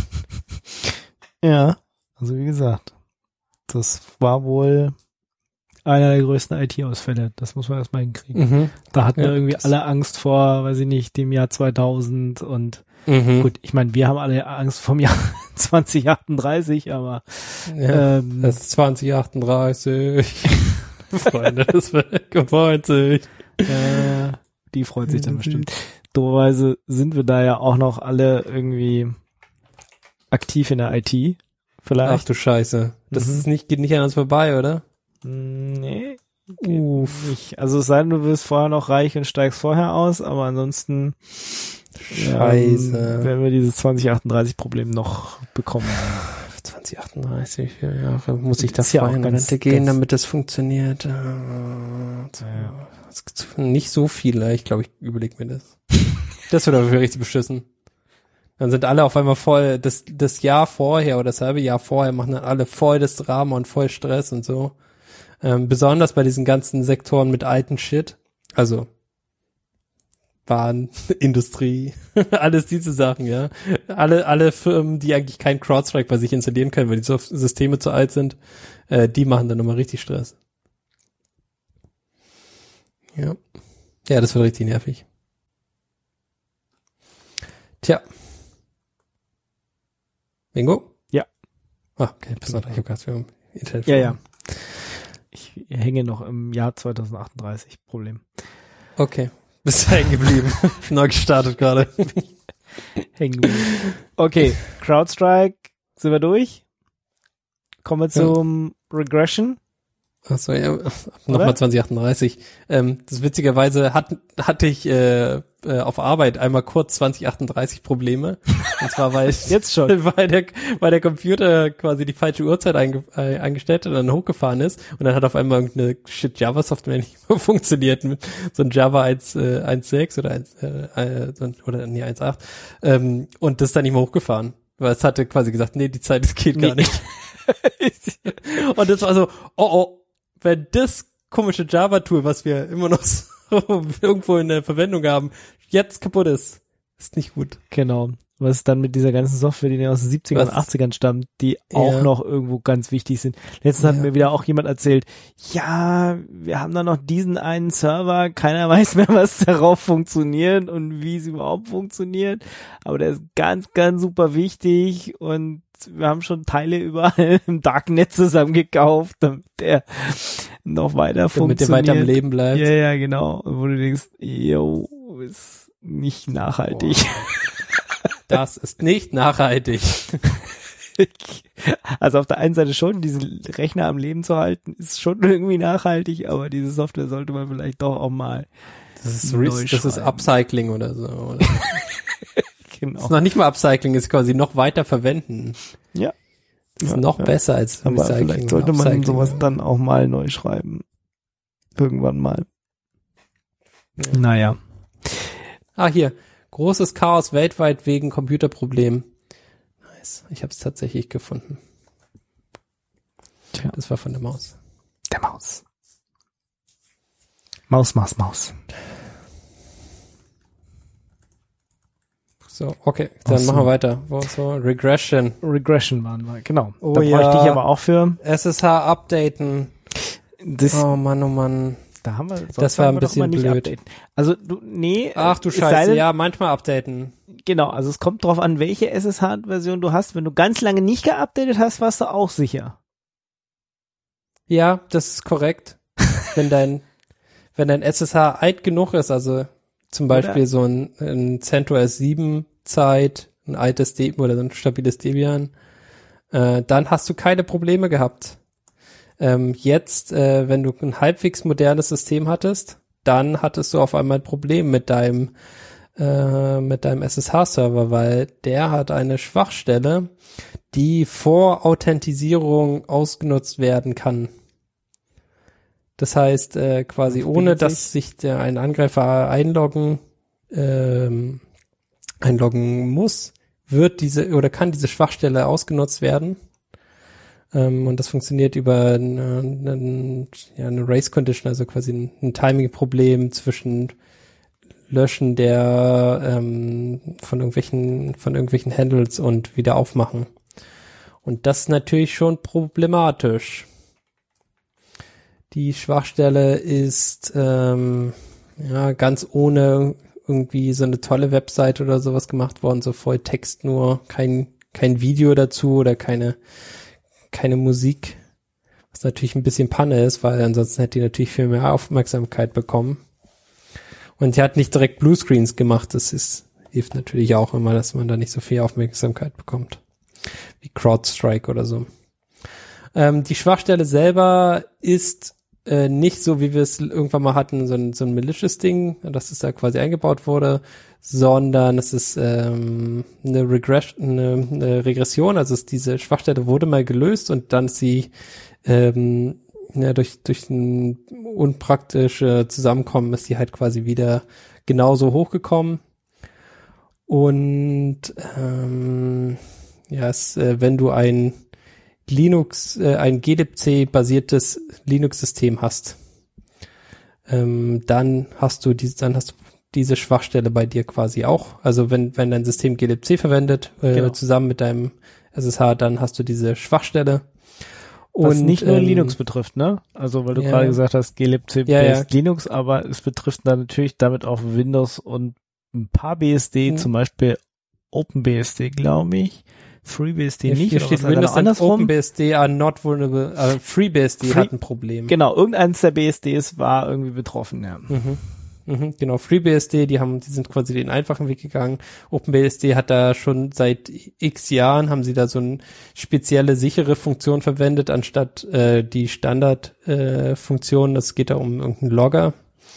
Ja, also wie gesagt, das war wohl einer der größten I T-Ausfälle. Das muss man erstmal hinkriegen. Mhm. Da hatten Ja, irgendwie das- alle Angst vor, weiß ich nicht, dem Jahr zweitausend und Mhm. gut, ich meine, wir haben alle Angst vom Jahr zwanzig achtunddreißig, aber Ja, ähm, das ist zwanzig achtunddreißig. Freunde ist weg und freut sich. äh, die freut sich dann bestimmt. Dummerweise sind wir da ja auch noch alle irgendwie aktiv in der I T, Ach vielleicht. du Scheiße. Das Mhm. ist nicht, geht nicht an uns vorbei, oder? Nee, Uff. nicht. Also es sei denn, du wirst vorher noch reich und steigst vorher aus, aber ansonsten Scheiße. ähm, werden wir dieses zwanzig achtunddreißig Problem noch bekommen. zwanzig achtunddreißig, wie viele Jahre muss ich da Ist ja vorher auch in ganz- Rente gehen, ganz- damit das funktioniert? Äh, Nicht so viele, ich glaube, ich überlege mir das. Das wird aber richtig beschissen. Dann sind alle auf einmal voll, das, das Jahr vorher oder das halbe Jahr vorher machen dann alle voll das Drama und voll Stress und so. Ähm, besonders bei diesen ganzen Sektoren mit alten Shit. Also Bahn, Industrie, alles diese Sachen, ja. Alle, alle Firmen, die eigentlich kein CrowdStrike bei sich installieren können, weil die so Systeme zu alt sind, äh, die machen dann nochmal richtig Stress. Ja. Ja, das wird richtig nervig. Tja. Bingo? Ja. Ah, okay, pass auf, ich hab gedacht, wir haben Internet. Ja, ja. Ich hänge noch im Jahr zwanzig achtunddreißig. Problem. Okay. Bist du hängen geblieben. Neu gestartet gerade. hängen will. Okay, CrowdStrike, sind wir durch? Kommen wir zum ja. Regression. Achso, ja, nochmal zwanzig achtunddreißig. Ähm, das witzigerweise hat, hatte ich äh, äh, auf Arbeit einmal kurz zwanzig achtunddreißig Probleme. Und zwar, weil ich jetzt schon, weil der, weil der Computer quasi die falsche Uhrzeit einge, äh, eingestellt hat und dann hochgefahren ist und dann hat auf einmal irgendeine shit Java-Software nicht mehr funktioniert mit so ein Java eins Punkt sechs oder eins, äh, oder nee eins Punkt acht ähm, und das ist dann nicht mehr hochgefahren, weil es hatte quasi gesagt, nee, die Zeit, das geht nee. gar nicht. Und das war so, oh oh, wenn das komische Java-Tool, was wir immer noch so irgendwo in der Verwendung haben, jetzt kaputt ist, ist nicht gut. Genau. Was dann mit dieser ganzen Software, die aus den siebzigern und achtzigern stammt, die auch ja. noch irgendwo ganz wichtig sind. Letztens ja. hat mir wieder auch jemand erzählt, ja, wir haben da noch diesen einen Server, keiner weiß mehr, was darauf funktioniert und wie es überhaupt funktioniert, aber der ist ganz, ganz super wichtig und wir haben schon Teile überall im Darknet zusammengekauft, damit der noch weiter damit funktioniert. Damit der weiter am Leben bleibt. Ja, ja, genau. Und wo du denkst, yo, ist nicht nachhaltig. Das ist nicht nachhaltig. Also auf der einen Seite schon, diesen Rechner am Leben zu halten, ist schon irgendwie nachhaltig, aber diese Software sollte man vielleicht doch auch mal Das ist, neu das ist Upcycling oder so. Oder? Genau. Das ist noch nicht mal Upcycling, ist quasi noch weiter verwenden. Ja. Das ist ja, noch ja. besser als aber Recycling. Vielleicht sollte man Upcycling. Sowas dann auch mal neu schreiben. Irgendwann mal. Ja. Naja. Ah, hier. Großes Chaos weltweit wegen Computerproblemen. Nice. Ich habe es tatsächlich gefunden. Tja. Das war von der Maus. Der Maus. Maus, Maus, Maus. So, okay, dann so. machen wir weiter. So, Regression. Regression waren wir, genau. Oh, da ja. bräuchte ich aber auch für S S H updaten. Das, oh Mann, oh Mann. Da haben wir, das war ein bisschen blöd. Updaten. Also du, nee. Ach du Scheiße, ja, manchmal updaten. Genau, also es kommt drauf an, welche S S H-Version du hast. Wenn du ganz lange nicht geupdatet hast, warst du auch sicher. Ja, das ist korrekt. wenn dein, wenn dein S S H alt genug ist, also zum Beispiel oder? so ein, ein CentOS sieben Zeit, ein altes Debian oder so ein stabiles Debian, äh, dann hast du keine Probleme gehabt. Ähm, jetzt, äh, wenn du ein halbwegs modernes System hattest, dann hattest du auf einmal ein Problem mit deinem äh, mit deinem S S H-Server, weil der hat eine Schwachstelle, die vor Authentisierung ausgenutzt werden kann. Das heißt, äh, quasi ohne, dass sich der ein Angreifer einloggen ähm, einloggen muss, wird diese oder kann diese Schwachstelle ausgenutzt werden. Um, und das funktioniert über eine, eine, ja, eine Race Condition, also quasi ein, ein Timing-Problem zwischen Löschen der ähm, von irgendwelchen von irgendwelchen Handles und wieder aufmachen. Und das ist natürlich schon problematisch. Die Schwachstelle ist ähm, ja ganz ohne irgendwie so eine tolle Website oder sowas gemacht worden, so voll Text nur, kein kein Video dazu oder keine keine Musik, was natürlich ein bisschen Panne ist, weil ansonsten hätte die natürlich viel mehr Aufmerksamkeit bekommen. Und sie hat nicht direkt Bluescreens gemacht, das ist, hilft natürlich auch immer, dass man da nicht so viel Aufmerksamkeit bekommt, wie CrowdStrike oder so. Ähm, die Schwachstelle selber ist äh, nicht so, wie wir es irgendwann mal hatten, so ein, so ein malicious Ding, dass es da quasi eingebaut wurde, sondern es ist ähm, eine, Regress- eine, eine Regression, also es, diese Schwachstelle wurde mal gelöst und dann ist sie ähm, ja, durch, durch ein unpraktische Zusammenkommen ist sie halt quasi wieder genauso hochgekommen. Und ähm, ja, es, äh, wenn du ein Linux, äh, ein glibc-basiertes Linux-System hast, ähm, dann hast du diese, dann hast du diese Schwachstelle bei dir quasi auch. Also wenn, wenn dein System glibc verwendet, äh, genau. zusammen mit deinem S S H, dann hast du diese Schwachstelle. Was und, nicht nur ähm, Linux betrifft, ne? Also weil du ja, gerade gesagt hast, glibc ja, ja. Linux, aber es betrifft dann natürlich damit auch Windows und ein paar B S D, hm. zum Beispiel OpenBSD, glaube ich. FreeBSD nicht. Hier steht Windows und OpenBSD are not vulnerable. Also FreeBSD Free, hat ein Problem. Genau, irgendeines der B S Ds war irgendwie betroffen, ja. Mhm. Mhm, genau, FreeBSD, die haben, die sind quasi den einfachen Weg gegangen. OpenBSD hat da schon seit x Jahren, haben sie da so eine spezielle sichere Funktion verwendet, anstatt äh, die Standardfunktion. Äh, Funktion. Das geht da um irgendeinen Logger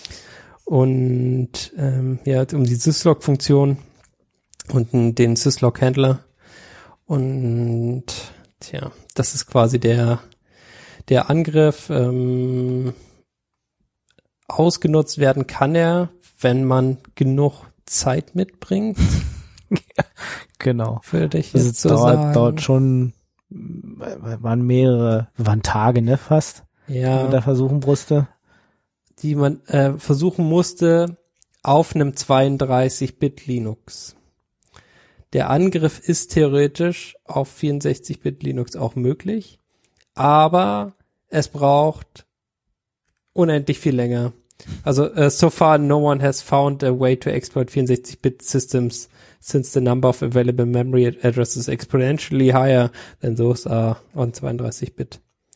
und ähm, ja, um die Syslog-Funktion und n, den Syslog-Handler. Und tja, das ist quasi der der Angriff. Ähm, Ausgenutzt werden kann er, wenn man genug Zeit mitbringt. Genau. Würde ich also jetzt so dauert, sagen. dauert schon, waren mehrere, waren Tage, ne, fast, die Ja, man da versuchen musste. die man äh, versuchen musste auf einem zweiunddreißig Bit Linux. Der Angriff ist theoretisch auf vierundsechzig Bit Linux auch möglich, aber es braucht unendlich viel länger. Also, uh, so far no one has found a way to exploit vierundsechzig Bit systems since the number of available memory addresses is exponentially higher than those are on zweiunddreißig Bit.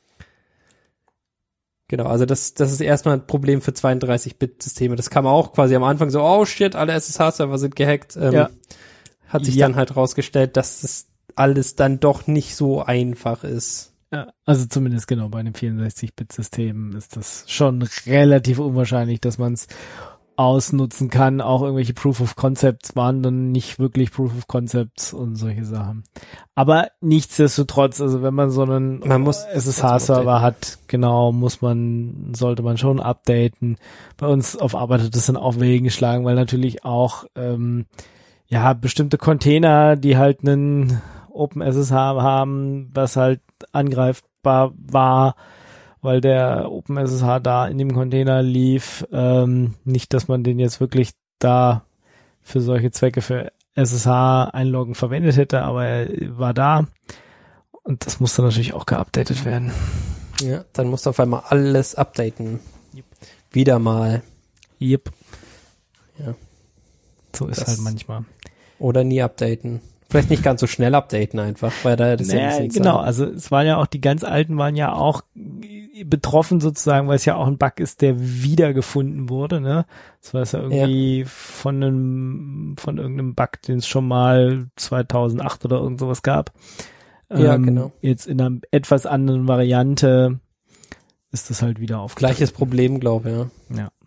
Genau, also das das ist erstmal ein Problem für zweiunddreißig Bit Systeme. Das kam auch quasi am Anfang so, oh shit, alle S S H-Server sind gehackt. Ähm, ja. Hat sich ja. dann halt rausgestellt, dass das alles dann doch nicht so einfach ist. Ja, also zumindest genau bei einem vierundsechzig Bit System ist das schon relativ unwahrscheinlich, dass man es ausnutzen kann. Auch irgendwelche Proof of Concepts waren dann nicht wirklich Proof of Concepts und solche Sachen. Aber nichtsdestotrotz, also wenn man so einen Man muss S S H-Server hat, genau, muss man, sollte man schon updaten. Bei uns auf Arbeit hat das dann auch Wellen geschlagen, weil natürlich auch ähm, ja bestimmte Container, die halt einen OpenSSH haben, was halt angreifbar war, weil der OpenSSH da in dem Container lief. Ähm, nicht, dass man den jetzt wirklich da für solche Zwecke für S S H-Einloggen verwendet hätte, aber er war da. Und das musste natürlich auch geupdatet werden. Ja, dann musst du auf einmal alles updaten. Yep. Wieder mal. Yep. Ja. So ist das halt manchmal. Oder nie updaten. Vielleicht nicht ganz so schnell updaten einfach, weil da das naja, ja genau, sein. Also es waren ja auch, die ganz alten waren ja auch betroffen sozusagen, weil es ja auch ein Bug ist, der wiedergefunden wurde, ne? Das war ja irgendwie ja. von einem, von irgendeinem Bug, den es schon mal zweitausendacht oder irgend sowas gab. Ja, ähm, genau. Jetzt in einer etwas anderen Variante ist das halt wieder aufgetaucht. Gleiches Problem, glaube ich, ja. Ja.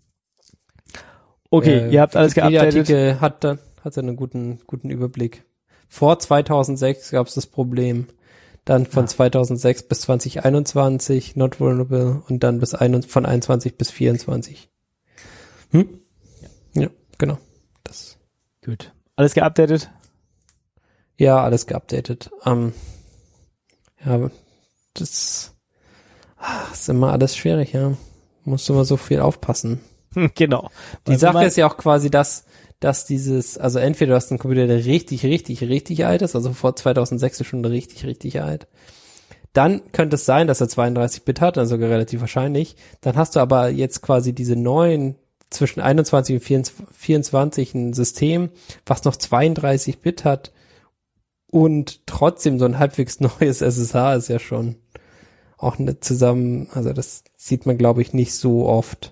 Okay, äh, ihr habt alles geupdatet. Der Artikel hat dann, hat einen guten, guten Überblick. Vor zweitausendsechs gab es das Problem. Dann von ja. zweitausendsechs bis zwanzig einundzwanzig, not vulnerable, und dann bis ein, von einundzwanzig bis vierundzwanzig. Hm? Ja. ja, genau. Das. Gut. Alles geupdatet? Ja, alles geupdatet. Ähm, ja, das, ach, ist immer alles schwierig, ja. Musst du immer so viel aufpassen. Genau. Die Weil Sache ist ja auch quasi das, dass dieses, also entweder du hast einen Computer, der richtig, richtig, richtig alt ist, also vor zweitausendsechs ist schon richtig, richtig alt. Dann könnte es sein, dass er zweiunddreißig Bit hat, dann sogar relativ wahrscheinlich. Dann hast du aber jetzt quasi diese neuen, zwischen einundzwanzig und vierundzwanzig ein System, was noch zweiunddreißig Bit hat und trotzdem so ein halbwegs neues S S H ist ja schon auch nicht zusammen, also das sieht man, glaube ich, nicht so oft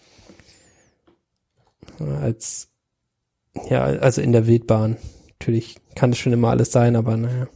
als ja, also in der Wildbahn. Natürlich kann das schon immer alles sein, aber naja.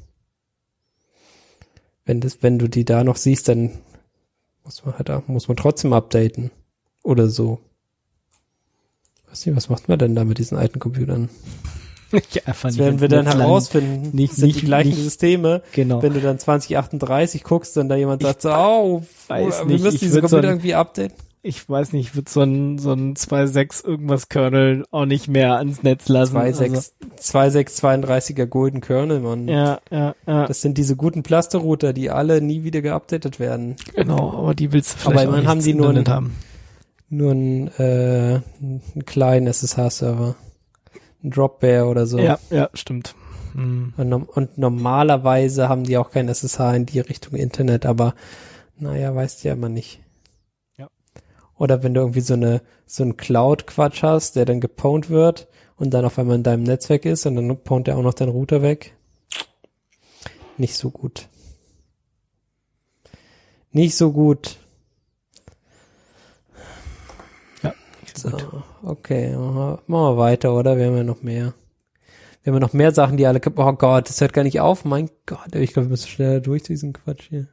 Wenn das, wenn du die da noch siehst, dann muss man halt, muss man trotzdem updaten. Oder so. Weiß nicht, was macht man denn da mit diesen alten Computern? Ja, das werden wir dann herausfinden. Nicht, sind nicht, die gleichen nicht, Systeme. Genau. Wenn du dann zwanzig achtunddreißig guckst, dann da jemand sagt so, oh, weiß wir nicht, müssen diese Computer so ein, irgendwie updaten. Ich weiß nicht, ich würde so ein, so ein zwei Punkt sechs irgendwas Kernel auch nicht mehr ans Netz lassen. zwei Punkt sechs, also. zwei Punkt sechs zweiunddreißiger Golden Kernel, Mann. Ja, ja, ja. Das sind diese guten Plaster-Router, die alle nie wieder geupdatet werden. Genau, aber die willst du vielleicht aber auch nicht haben die nur ein, haben. Nur einen, äh, einen kleinen S S H-Server. Ein Dropbear oder so. Ja, ja, stimmt. Hm. Und, und normalerweise haben die auch kein S S H in die Richtung Internet, aber naja, weißt du ja immer nicht. Ja. Oder wenn du irgendwie so eine so einen Cloud-Quatsch hast, der dann gepwned wird und dann auf einmal in deinem Netzwerk ist und dann pwnt der auch noch deinen Router weg. Nicht so gut. Nicht so gut. Ja, so. gut. Okay, machen wir weiter, oder? Wir haben ja noch mehr. Wir haben ja noch mehr Sachen, die alle, oh Gott, das hört gar nicht auf. Mein Gott, ich glaube, wir müssen schneller durch diesen Quatsch hier.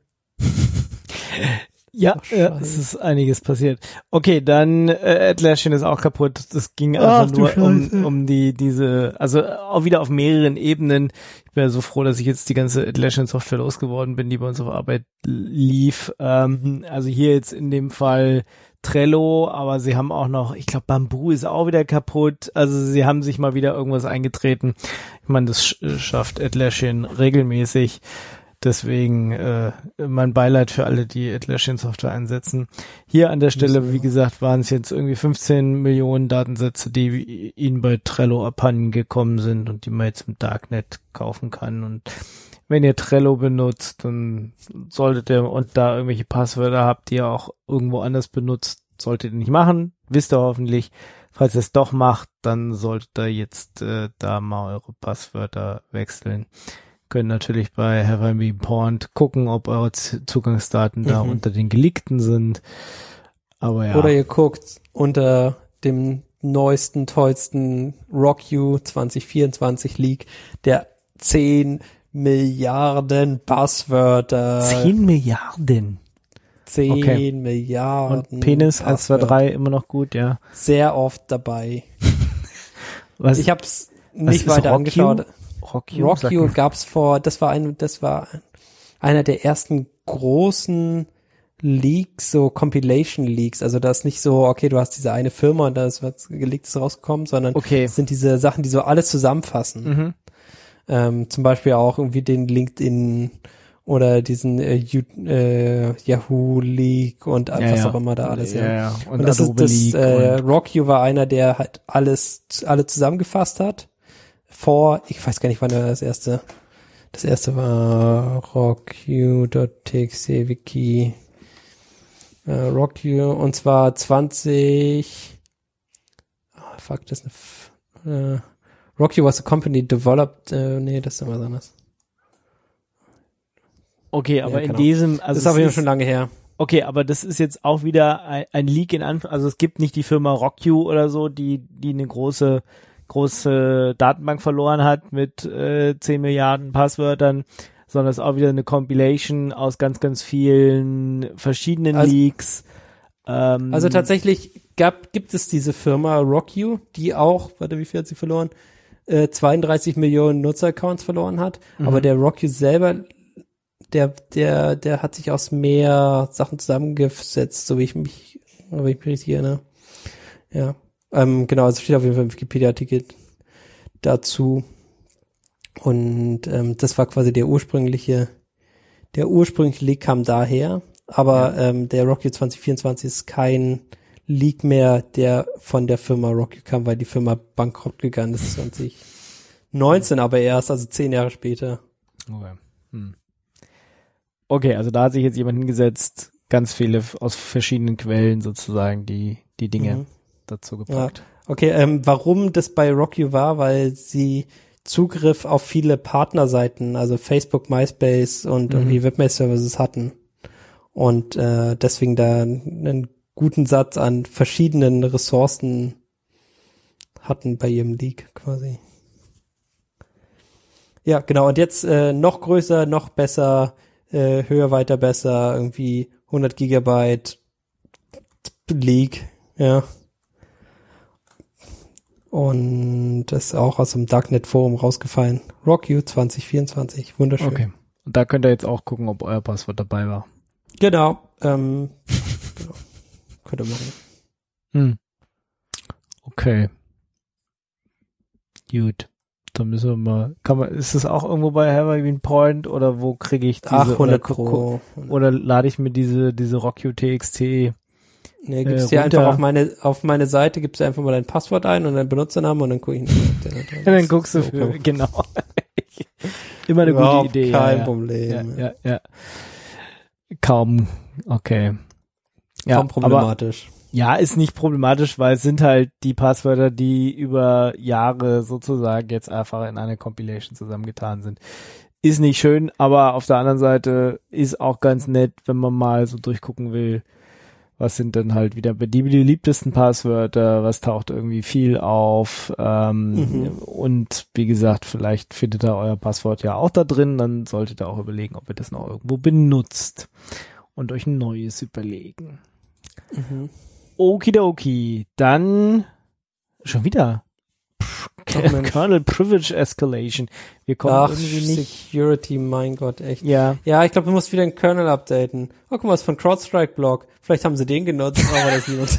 Ja, ja, es ist einiges passiert. Okay, dann äh, Atlassian ist auch kaputt. Das ging einfach nur um, um die diese, also auch wieder auf mehreren Ebenen. Ich bin ja so froh, dass ich jetzt die ganze Atlassian Software losgeworden bin, die bei uns auf Arbeit lief. Ähm, also hier jetzt in dem Fall Trello, aber sie haben auch noch, ich glaube, Bamboo ist auch wieder kaputt. Also sie haben sich mal wieder irgendwas eingetreten. Ich meine, das sch- schafft Atlassian regelmäßig. Deswegen äh, mein Beileid für alle, die Atlassian Software einsetzen. Hier an der Stelle, wie gesagt, waren es jetzt irgendwie fünfzehn Millionen Datensätze, die ihnen bei Trello abhanden gekommen sind und die man jetzt im Darknet kaufen kann. Und wenn ihr Trello benutzt, dann solltet ihr und da irgendwelche Passwörter habt, die ihr auch irgendwo anders benutzt, solltet ihr nicht machen. Wisst ihr hoffentlich. Falls ihr es doch macht, dann solltet ihr jetzt äh, da mal eure Passwörter wechseln. Können natürlich bei Have I Been Pawned gucken, ob eure Z- Zugangsdaten da mhm. unter den geleakten sind. Aber ja. Oder ihr guckt unter dem neuesten, tollsten Rock You zwanzig vierundzwanzig Leak, der zehn Milliarden Passwörter. zehn Milliarden? zehn okay. Milliarden. Und Penis eins, zwei, drei immer noch gut, ja. Sehr oft dabei. was, ich hab's nicht weiter Rock angeschaut. You? Rock You, Rock You gab's vor, das war ein, das war einer der ersten großen Leaks, so Compilation Leaks. Also da ist nicht so, okay, du hast diese eine Firma und da ist was Geleaktes rausgekommen, sondern okay. es sind diese Sachen, die so alles zusammenfassen. Mhm. Ähm, zum Beispiel auch irgendwie den LinkedIn oder diesen äh, äh, Yahoo Leak und ja, was ja. auch immer da alles. Ja, ja. ja. Und, und das Adobe ist das Leak äh, Rock You war einer, der halt alles alle zusammengefasst hat. Vor, ich weiß gar nicht, wann er das erste, das erste war rockyou.txt wiki, äh, rockyou, und zwar zwanzig, oh, fuck, das ist eine, äh, Rock You was a company developed, äh, nee, das ist was anderes. Okay, aber ja, in diesem, also das ist aber ja schon lange her. Okay, aber das ist jetzt auch wieder ein, ein Leak in Anführungszeichen, also es gibt nicht die Firma RockYou oder so, die, die eine große, große Datenbank verloren hat mit äh, zehn Milliarden Passwörtern, sondern es ist auch wieder eine Compilation aus ganz, ganz vielen verschiedenen also, Leaks. Ähm, also tatsächlich gab, gibt es diese Firma RockYou, die auch, warte, wie viel hat sie verloren? Äh, zweiunddreißig Millionen Nutzeraccounts verloren hat, mhm. aber der RockYou selber, der, der, der hat sich aus mehr Sachen zusammengesetzt, so wie ich mich, wie ich mich richtig erinnere. Ja. Ähm, genau, also steht auf jeden Fall im Wikipedia-Artikel dazu. Und ähm, das war quasi der ursprüngliche, der ursprüngliche Leak kam daher, aber ja. ähm, der Rock You zwanzig vierundzwanzig ist kein Leak mehr, der von der Firma Rock You kam, weil die Firma bankrott gegangen ist zwanzig neunzehn, aber erst, also zehn Jahre später. Okay. Hm. Okay, also da hat sich jetzt jemand hingesetzt, ganz viele aus verschiedenen Quellen sozusagen, die die Dinge mhm. dazu gepackt. Ja. Okay, ähm, warum das bei Rock You war, weil sie Zugriff auf viele Partnerseiten, also Facebook, MySpace und mhm. irgendwie Webmail-Services hatten und äh, deswegen da einen guten Satz an verschiedenen Ressourcen hatten bei ihrem Leak quasi. Ja, genau, und jetzt äh, noch größer, noch besser, äh, höher, weiter, besser, irgendwie hundert Gigabyte Leak, ja. Und das ist auch aus dem Darknet-Forum rausgefallen. Rock You zwanzig vierundzwanzig, wunderschön. Okay, und da könnt ihr jetzt auch gucken, ob euer Passwort dabei war. Genau, ähm, genau. Könnt ihr machen. Hm. Okay. Gut. Dann müssen wir mal, kann man, ist das auch irgendwo bei Have I Been Pawned oder wo kriege ich diese, Ach, hundert oder, Pro. oder lade ich mir diese, diese RockYou T X T Nee, gibst äh, dir einfach auf meine, auf meine Seite, gibst du einfach mal dein Passwort ein und deinen Benutzernamen und dann gucke ich nicht. Und dann guckst du für, okay. Genau. Immer eine Überhaupt gute Idee. Kein ja, Problem. Ja, ja, ja. Kaum, okay. Ja, Kaum problematisch. Aber, ja, ist nicht problematisch, weil es sind halt die Passwörter, die über Jahre sozusagen jetzt einfach in eine Compilation zusammengetan sind. Ist nicht schön, aber auf der anderen Seite ist auch ganz nett, wenn man mal so durchgucken will, Was sind denn halt wieder die beliebtesten Passwörter? Was taucht irgendwie viel auf? Ähm, mhm. Und wie gesagt, vielleicht findet ihr euer Passwort ja auch da drin. Dann solltet ihr auch überlegen, ob ihr das noch irgendwo benutzt und euch ein neues überlegen. Mhm. Okidoki. Dann schon wieder Kernel Privilege Escalation. Wir kommen Ach, irgendwie nicht. Security, mein Gott, echt. Ja. Ja, ich glaube, du musst wieder den Kernel updaten. Oh, guck mal, was von CrowdStrike-Blog. Vielleicht haben sie den genutzt, aber das niemand.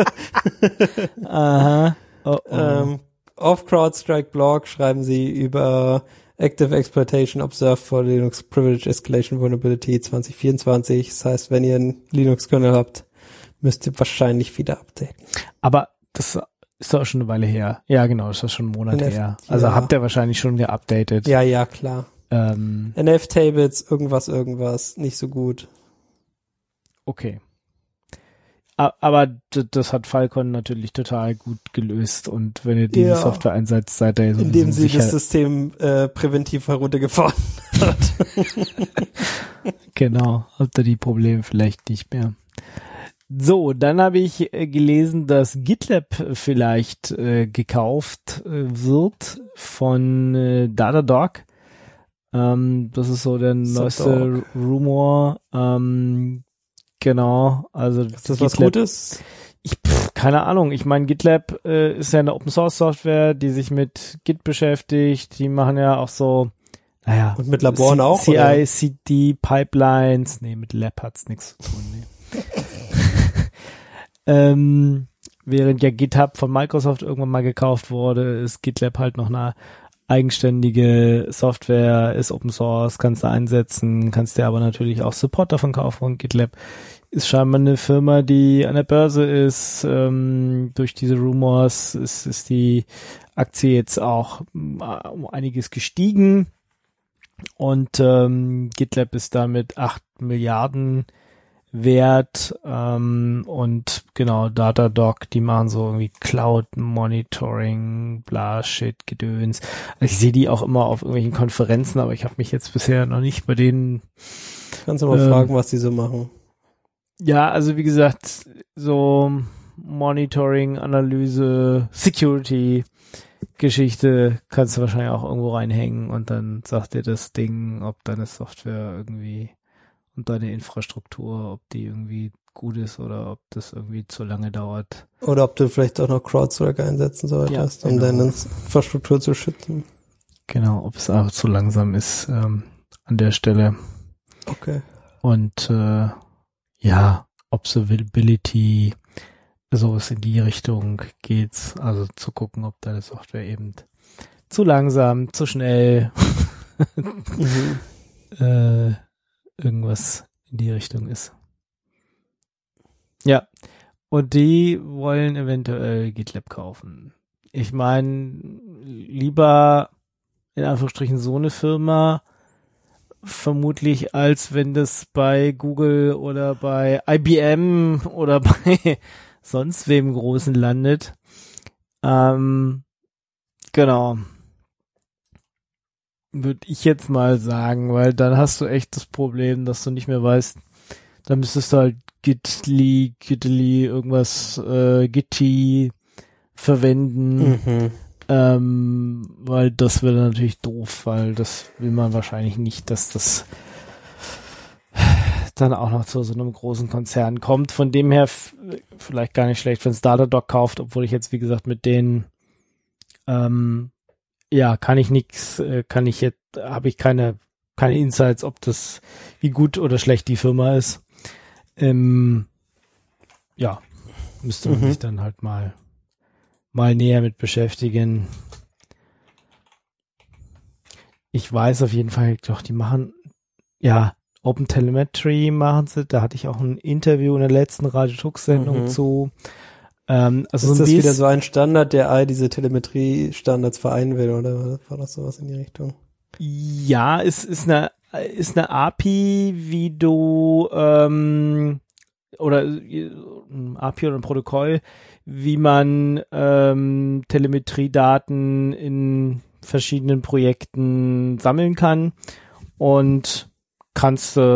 Aha. Oh, oh. Ähm, auf CrowdStrike-Blog schreiben sie über Active Exploitation Observed for Linux Privilege Escalation Vulnerability zwanzig vierundzwanzig. Das heißt, wenn ihr einen Linux-Kernel habt, müsst ihr wahrscheinlich wieder updaten. Aber das ist doch schon eine Weile her. Ja, genau, das ist schon einen Monat N F, her. Also ja. habt ihr wahrscheinlich schon geupdatet. Ja, ja, klar. Ähm, N F-Tables, irgendwas, irgendwas, nicht so gut. Okay. Aber das hat Falcon natürlich total gut gelöst und wenn ihr diese ja. Software einsetzt, seid ihr so indem sie sicher. das System äh, präventiv heruntergefahren hat. Genau, habt ihr die Probleme vielleicht nicht mehr. So, dann habe ich äh, gelesen, dass GitLab vielleicht äh, gekauft äh, wird von äh, Datadog. Ähm, das ist so der neueste Rumor. Ähm, genau, also ist das GitLab, was Gutes? Ich pff, keine Ahnung. Ich meine, GitLab äh, ist ja eine Open Source Software, die sich mit Git beschäftigt. Die machen ja auch so, naja, und mit Laboren C- auch. C I C D Pipelines. Nee, mit Lab hat's nichts zu tun. Nee. ähm, während ja GitHub von Microsoft irgendwann mal gekauft wurde, ist GitLab halt noch eine eigenständige Software, ist Open Source, kannst du einsetzen, kannst dir aber natürlich auch Support davon kaufen. Und GitLab ist scheinbar eine Firma, die an der Börse ist. Ähm, durch diese Rumors ist, ist die Aktie jetzt auch um einiges gestiegen. Und ähm, GitLab ist damit acht Milliarden wert. Ähm, und genau, Datadog, die machen so irgendwie Cloud Monitoring, bla, Shit, Gedöns. Also ich sehe die auch immer auf irgendwelchen Konferenzen, aber ich habe mich jetzt bisher noch nicht bei denen... Kannst du mal ähm, fragen, was die so machen. Ja, also wie gesagt, so Monitoring, Analyse, Security Geschichte kannst du wahrscheinlich auch irgendwo reinhängen und dann sagt dir das Ding, ob deine Software irgendwie und deine Infrastruktur, ob die irgendwie gut ist oder ob das irgendwie zu lange dauert. Oder ob du vielleicht auch noch CrowdStrike einsetzen solltest, ja, genau. um deine Infrastruktur zu schützen. Genau, ob es auch zu langsam ist ähm, an der Stelle. Okay. Und äh, ja, Observability, sowas in die Richtung geht's. Also zu gucken, ob deine Software eben zu langsam, zu schnell mhm. äh, irgendwas in die Richtung ist. Ja, und die wollen eventuell GitLab kaufen. Ich meine, lieber in Anführungsstrichen so eine Firma vermutlich, als wenn das bei Google oder bei I B M oder bei sonst wem Großen landet. Ähm, genau. Würde ich jetzt mal sagen, weil dann hast du echt das Problem, dass du nicht mehr weißt, dann müsstest du halt Gitli, Gitli, irgendwas, äh, Gitti verwenden, mhm. ähm, weil das wäre natürlich doof, weil das will man wahrscheinlich nicht, dass das dann auch noch zu so einem großen Konzern kommt. Von dem her f- vielleicht gar nicht schlecht, wenn es Datadog kauft, obwohl ich jetzt, wie gesagt, mit denen ähm, ja, kann ich nix, äh, kann ich jetzt, habe ich keine, keine Insights, ob das, wie gut oder schlecht die Firma ist. Ähm, ja, müsste man mhm. sich dann halt mal, mal näher mit beschäftigen. Ich weiß auf jeden Fall, doch, die machen, ja, Open Telemetry machen sie, da hatte ich auch ein Interview in der letzten Radio Tux-Sendung mhm. zu. Ähm, also ist so das ein wieder so ein Standard, der all diese Telemetrie-Standards vereinen will, oder war das sowas in die Richtung? Ja, es ist eine ist eine A P I, wie du ähm, oder ein A P I oder ein Protokoll, wie man ähm, Telemetriedaten in verschiedenen Projekten sammeln kann und kannst du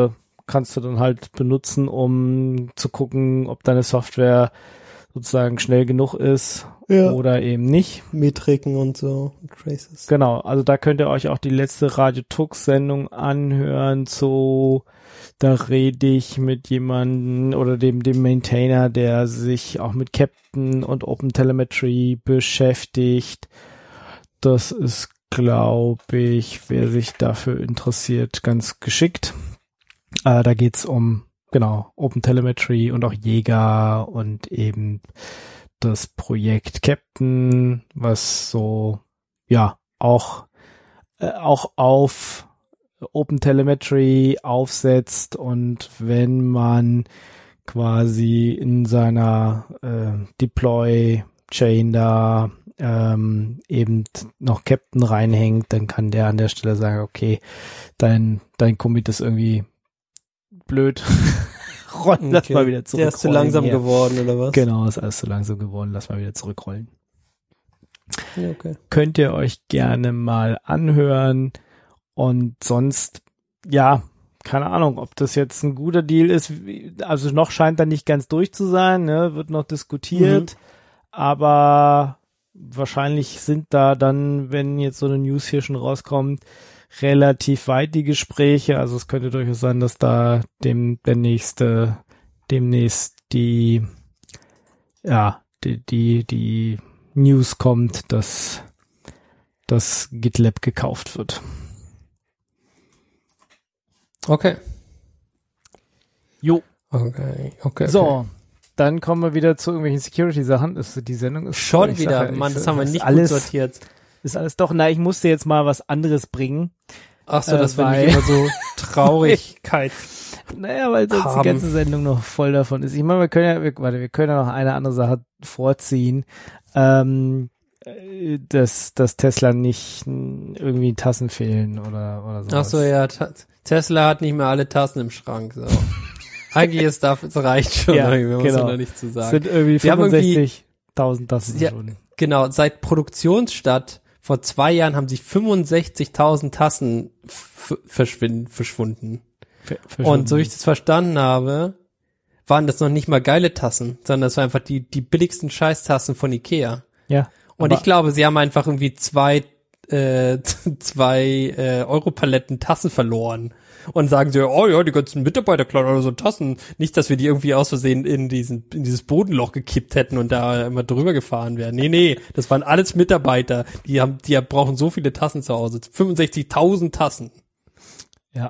kannst du dann halt benutzen, um zu gucken, ob deine Software sozusagen schnell genug ist ja. oder eben nicht. Metriken und so, Traces. Genau, also da könnt ihr euch auch die letzte Radio Tux Sendung anhören zu, da rede ich mit jemandem oder dem, dem Maintainer, der sich auch mit Captain und OpenTelemetry beschäftigt. Das ist, glaube ich, wer sich dafür interessiert, ganz geschickt. Äh, da geht's um Genau, OpenTelemetry und auch Jäger und eben das Projekt Captain, was so, ja, auch, äh, auch auf OpenTelemetry aufsetzt und wenn man quasi in seiner äh, Deploy-Chain da ähm, eben noch Captain reinhängt, dann kann der an der Stelle sagen, okay, dein, dein Commit ist irgendwie blöd. Rollen, lass okay. mal wieder zurückrollen. Der ist zu langsam hier. geworden, oder was? Genau, ist alles zu langsam geworden. Lass mal wieder zurückrollen. Ja, okay. Könnt ihr euch gerne mal anhören und sonst, ja, keine Ahnung, ob das jetzt ein guter Deal ist. Also noch scheint er nicht ganz durch zu sein, ne? Wird noch diskutiert, mhm. aber wahrscheinlich sind da dann, wenn jetzt so eine News hier schon rauskommt, relativ weit die Gespräche, also es könnte durchaus sein, dass da dem der nächste demnächst die ja die die die News kommt, dass das GitLab gekauft wird. Okay. Jo. Okay, okay. So, okay. Dann kommen wir wieder zu irgendwelchen Security-Sachen. Die Sendung ist schon wieder, Mann, das haben wir nicht alles, gut sortiert. Ist alles doch, na, ich musste jetzt mal was anderes bringen. Ach so, das äh, finde ich immer so Traurigkeit. Naja, weil sonst haben. die ganze Sendung noch voll davon ist. Ich meine, wir können ja, wir, warte, wir können ja noch eine andere Sache vorziehen, ähm, dass, dass Tesla nicht irgendwie Tassen fehlen oder, oder so. Ach so, ja, ta- Tesla hat nicht mehr alle Tassen im Schrank, so. Eigentlich ist das, es reicht schon, ja, wir genau. müssen noch nicht zu sagen. Sind irgendwie fünfundsechzigtausend Tassen ja, schon. Genau, seit Produktionsstart vor zwei Jahren haben sich fünfundsechzigtausend Tassen f- verschwinden, verschwunden. Ver- verschwunden. Und so wie ich das verstanden habe, waren das noch nicht mal geile Tassen, sondern das waren einfach die, die billigsten Scheißtassen von Ikea. Ja. Und ich glaube, sie haben einfach irgendwie zwei, äh, zwei äh, Europaletten Tassen verloren. Und sagen sie, oh ja, die ganzen Mitarbeiter klauen oder so Tassen. Nicht, dass wir die irgendwie aus Versehen in diesen, in dieses Bodenloch gekippt hätten und da immer drüber gefahren wären. Nee, nee, das waren alles Mitarbeiter. Die haben, die brauchen so viele Tassen zu Hause. fünfundsechzigtausend Tassen. Ja.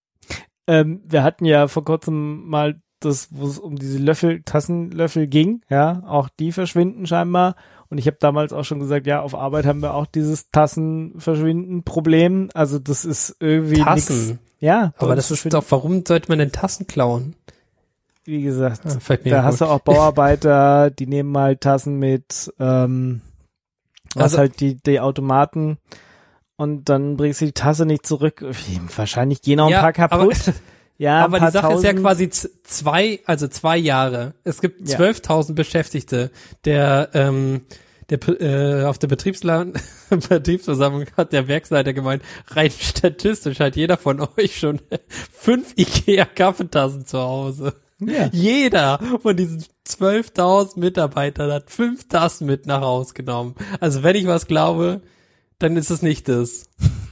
Ähm, wir hatten ja vor kurzem mal das, wo es um diese Löffel, Tassenlöffel ging. Ja, auch die verschwinden scheinbar. Und ich habe damals auch schon gesagt, ja, auf Arbeit haben wir auch dieses Tassenverschwinden-Problem. Also das ist irgendwie Tassen. Nix. Ja, aber das ist doch, warum sollte man denn Tassen klauen? Wie gesagt, ja, da hast du auch Bauarbeiter, die nehmen mal Tassen mit, ähm, was also, halt die, die Automaten und dann bringst du die Tasse nicht zurück. Wahrscheinlich gehen auch ein ja, paar kaputt. Aber, ja, aber ein paar die Sache tausend. ist ja quasi z- zwei, also zwei Jahre. Es gibt ja. zwölftausend Beschäftigte. Der, ähm, Der, äh, auf der Betriebsla- Betriebsversammlung hat der Werksleiter gemeint, rein statistisch hat jeder von euch schon fünf Ikea-Kaffeetassen zu Hause. Ja. Jeder von diesen zwölftausend Mitarbeitern hat fünf Tassen mit nach Hause genommen. Also wenn ich was glaube, dann ist es nicht das.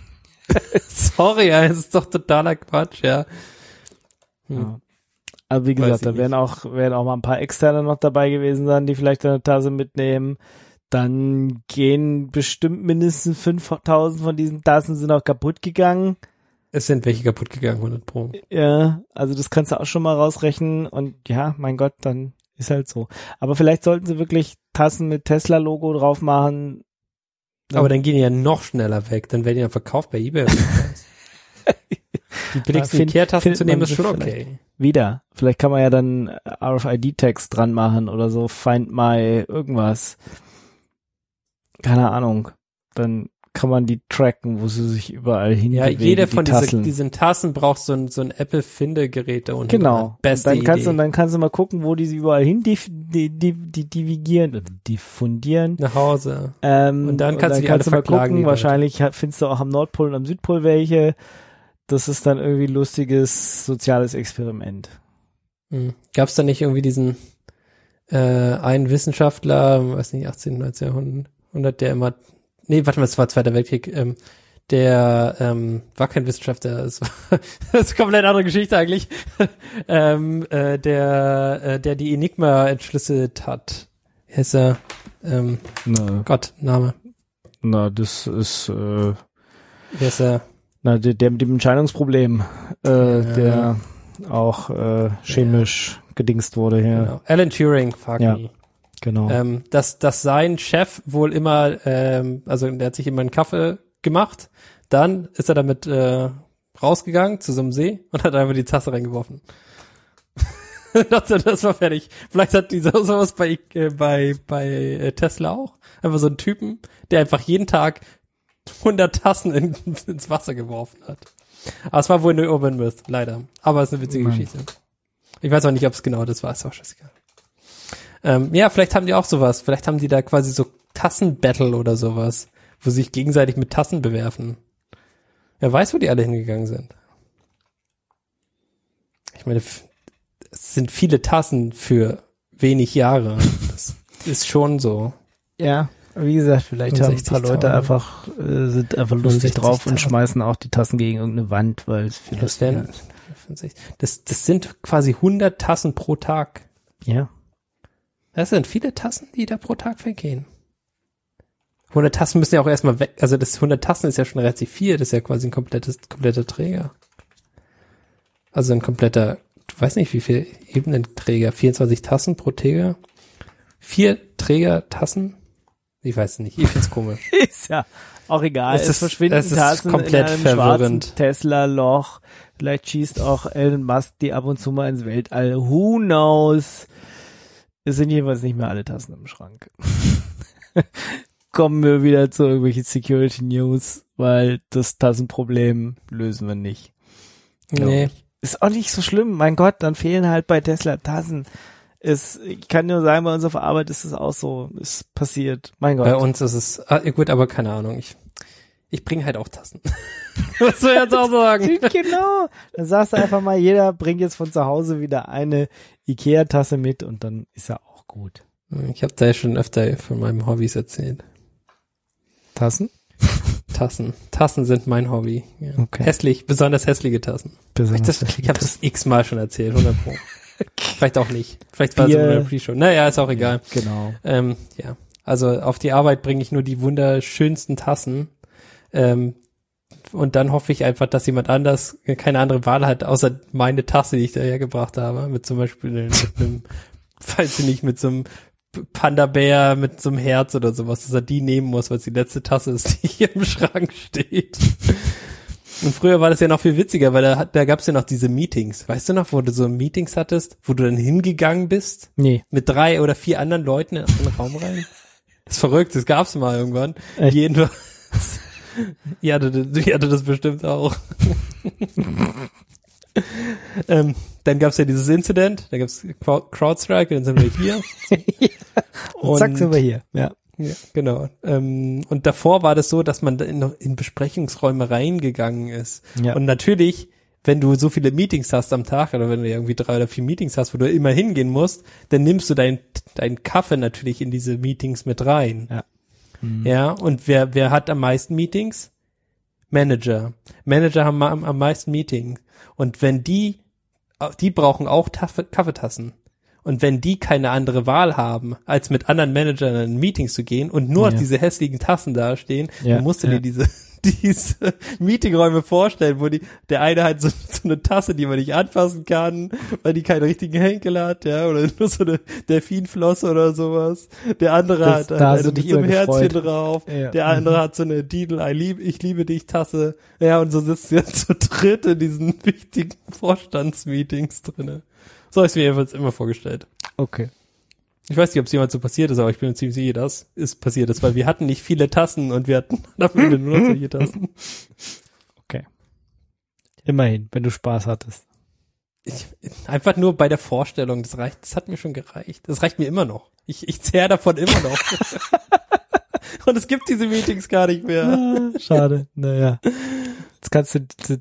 Sorry, ja, es ist doch totaler Quatsch, ja. Hm. ja. Also wie gesagt, da werden auch, werden auch mal ein paar Externe noch dabei gewesen sein, die vielleicht eine Tasse mitnehmen. Dann gehen bestimmt mindestens fünftausend von diesen Tassen sind auch kaputt gegangen. Es sind welche kaputt gegangen, hundert Pro. Ja, also das kannst du auch schon mal rausrechnen und ja, mein Gott, dann ist halt so. Aber vielleicht sollten sie wirklich Tassen mit Tesla-Logo drauf machen. Aber dann gehen die ja noch schneller weg, dann werden die ja verkauft bei eBay. Die billigsten Ikea-Tassen zu nehmen ist schon okay. Wieder. Vielleicht kann man ja dann R F I D-Tags dran machen oder so, Find My irgendwas. Keine Ahnung. Dann kann man die tracken, wo sie sich überall hinbewegen. Ja, jede von die diese, Tassen. diesen Tassen braucht so ein, so ein Apple-Finde-Gerät da unten. Genau. Beste dann kannst Idee. du, dann kannst du mal gucken, wo die sie überall hin die, die, die, die divigieren, diffundieren. Nach Hause. Ähm, und dann kannst und du die dann kannst alle du mal verklagen. gucken, wahrscheinlich findest du auch am Nordpol und am Südpol welche. das ist dann irgendwie lustiges soziales Experiment. Hm. Gab es da nicht irgendwie diesen äh, einen Wissenschaftler, weiß nicht, achtzehnten, neunzehnten Jahrhundert, der immer, nee, warte mal, es war Zweiter Weltkrieg, ähm, der ähm, war kein Wissenschaftler, das, war, das ist eine komplett andere Geschichte eigentlich, ähm, äh, der, äh, der die Enigma entschlüsselt hat. Wie heißt er? Ähm, Na, Gott, Name. na, das ist äh, Wie heißt er? na, der, der mit dem Entscheidungsproblem, äh, Ja. der auch äh, chemisch ja. gedingst wurde hier. Genau. Alan Turing, fuck Ja. me. Genau. Ähm, dass, dass sein Chef wohl immer, ähm, also der hat sich immer einen Kaffee gemacht, dann ist er damit äh, rausgegangen zu so einem See und hat einfach die Tasse reingeworfen. das, das war fertig. Vielleicht hat die so, sowas bei, äh, bei, bei äh, Tesla auch. Einfach so einen Typen, der einfach jeden Tag hundert Tassen in, ins Wasser geworfen hat. Aber es war wohl eine Urban Myth, leider. Aber es ist eine witzige Mann. Geschichte. Ich weiß auch nicht, ob es genau das war, ist auch scheißegal. Ähm, ja, vielleicht haben die auch sowas. Vielleicht haben die da quasi so Tassenbattle oder sowas, wo sie sich gegenseitig mit Tassen bewerfen. Wer weiß, wo die alle hingegangen sind. Ich meine, f- es sind viele Tassen für wenig Jahre. Das ist schon so. Ja, wie gesagt, vielleicht haben ein paar Leute einfach, äh, sind einfach lustig drauf und schmeißen auch die Tassen gegen irgendeine Wand, weil es viel Das, wären, das, das sind quasi hundert Tassen pro Tag. Ja. Das sind viele Tassen, die da pro Tag vergehen. hundert Tassen müssen ja auch erstmal weg, also das hundert Tassen ist ja schon relativ viel, das ist ja quasi ein komplettes, kompletter Träger. Also ein kompletter, du weißt nicht, wie viel Ebenenträger, vierundzwanzig Tassen pro Träger? Vier Träger-Tassen? Ich weiß nicht, ich find's komisch. Ist ja auch egal. Es Es, ist- verschwinden es ist Tassen komplett in einem verwirrend. schwarzen Tesla-Loch. Vielleicht schießt auch Elon Musk die ab und zu mal ins Weltall. Who knows? Es sind jedenfalls nicht mehr alle Tassen im Schrank. Kommen wir wieder zu irgendwelchen Security News, weil das Tassenproblem lösen wir nicht. glaub Nee. ich. Ist auch nicht so schlimm. Mein Gott, dann fehlen halt bei Tesla Tassen. Es, ich kann nur sagen, bei uns auf Arbeit ist es auch so. Es passiert. Mein Gott. Bei uns ist es, ah, gut, aber keine Ahnung, ich, ich bringe halt auch Tassen. Was soll ich jetzt auch sagen? Genau. Dann sagst du einfach mal, jeder bringt jetzt von zu Hause wieder eine Ikea-Tasse mit und dann ist ja auch gut. Ich habe da ja schon öfter von meinen Hobbys erzählt. Tassen? Tassen. Tassen sind mein Hobby. Ja. Okay. Hässlich, besonders hässliche Tassen. Ich, das, ich habe das x-mal schon erzählt, hundert Pro. Vielleicht auch nicht. Vielleicht war es Bier. in der Pre-Show. Naja, ist auch egal. Ja, genau. Ähm, ja, also auf die Arbeit bringe ich nur die wunderschönsten Tassen. Ähm, und dann hoffe ich einfach, dass jemand anders keine andere Wahl hat, außer meine Tasse, die ich da hergebracht habe. Mit zum Beispiel mit einem, weiß ich nicht, mit so einem Panda-Bär mit so einem Herz oder sowas, dass er die nehmen muss, weil es die letzte Tasse ist, die hier im Schrank steht. Und früher war das ja noch viel witziger, weil da, da gab es ja noch diese Meetings. Weißt du noch, wo du so Meetings hattest, wo du dann hingegangen bist? Nee. Mit drei oder vier anderen Leuten in einen Raum rein? Das ist verrückt, das gab's mal irgendwann. Echt? Jedenfalls. Ihr hattet, ihr hattet das bestimmt auch. ähm, dann gab's ja dieses Incident, da gab's CrowdStrike, dann sind wir hier. Und zack, sind wir hier. Ja. Ja, genau. Ähm, und davor war das so, dass man da in, in Besprechungsräume reingegangen ist. Ja. Und natürlich, wenn du so viele Meetings hast am Tag oder wenn du irgendwie drei oder vier Meetings hast, wo du immer hingehen musst, dann nimmst du deinen deinen Kaffee natürlich in diese Meetings mit rein. Ja. Mhm. Ja, und wer wer hat am meisten Meetings? Manager. Manager haben am, am meisten Meetings. Und wenn die, die brauchen auch Taf- Kaffeetassen. Und wenn die keine andere Wahl haben, als mit anderen Managern in Meetings zu gehen und nur Ja. diese hässlichen Tassen dastehen, Ja, dann musst du ja. dir diese, diese Meetingräume vorstellen, wo die, der eine hat so, so eine Tasse, die man nicht anfassen kann, weil die keinen richtigen Henkel hat, ja, oder nur so eine Delfinflosse oder sowas. Der andere Das- hat, da hat hast eine du dich mit so einem immer Herzchen gefreut. drauf. Ja. Der andere hat so eine Didel, I lieb, ich liebe dich Tasse. Ja, und so sitzt ihr zu dritt in diesen wichtigen Vorstandsmeetings drinne. So habe ich mir jedenfalls immer vorgestellt. Okay. Ich weiß nicht, ob es jemals so passiert ist, aber ich bin mir ziemlich sicher, dass es passiert ist, weil wir hatten nicht viele Tassen und wir hatten am Ende nur noch solche Tassen. Okay. Immerhin, wenn du Spaß hattest. Ich, einfach nur bei der Vorstellung, das reicht, das hat mir schon gereicht. Das reicht mir immer noch. Ich, ich zehre davon immer noch. Und es gibt diese Meetings gar nicht mehr. Ah, schade. Naja. Jetzt kannst du die, die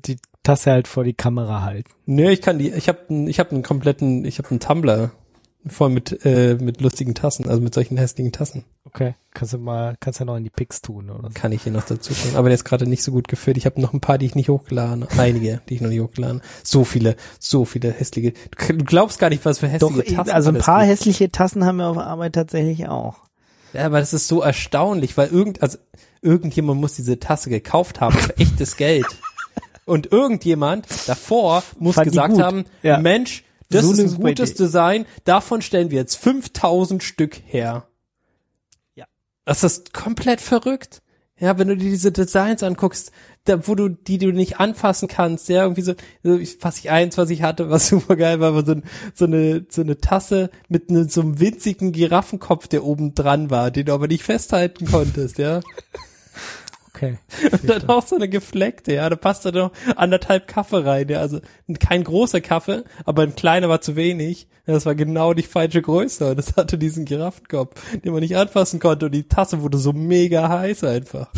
Tasse halt vor die Kamera halten. Nö, ich kann die, ich habe ich hab einen kompletten, ich habe einen Tumbler voll mit äh, mit lustigen Tassen, also mit solchen hässlichen Tassen. Okay, kannst du mal, kannst ja noch in die Pics tun oder so. Kann ich hier noch dazu tun, aber der ist gerade nicht so gut gefüllt. Ich habe noch ein paar, die ich nicht hochgeladen habe. Einige, die ich noch nicht hochgeladen habe. So viele, so viele hässliche. Du glaubst gar nicht, was für hässliche Doch, Tassen. also ein paar gibt. hässliche Tassen haben wir auf der Arbeit tatsächlich auch. Ja, aber das ist so erstaunlich, weil irgend, also irgendjemand muss diese Tasse gekauft haben für echtes Geld. Und irgendjemand davor muss Fand die gesagt gut. haben, Ja. Mensch, das So ist eine ein super gutes Idee. Design, davon stellen wir jetzt fünftausend Stück her. Ja. Das ist komplett verrückt. Ja, wenn du dir diese Designs anguckst, da, wo du, die du nicht anfassen kannst, ja, irgendwie so, so ich, was ich eins, was ich hatte, was super geil war, war so, ein, so eine, so eine Tasse mit ne, so einem winzigen Giraffenkopf, der oben dran war, den du aber nicht festhalten konntest, ja. Okay. Und dann auch so eine gefleckte, ja, da passt da noch anderthalb Kaffee rein, ja, also kein großer Kaffee, aber ein kleiner war zu wenig, das war genau die falsche Größe und das hatte diesen Giraffenkopf, den man nicht anfassen konnte und die Tasse wurde so mega heiß einfach.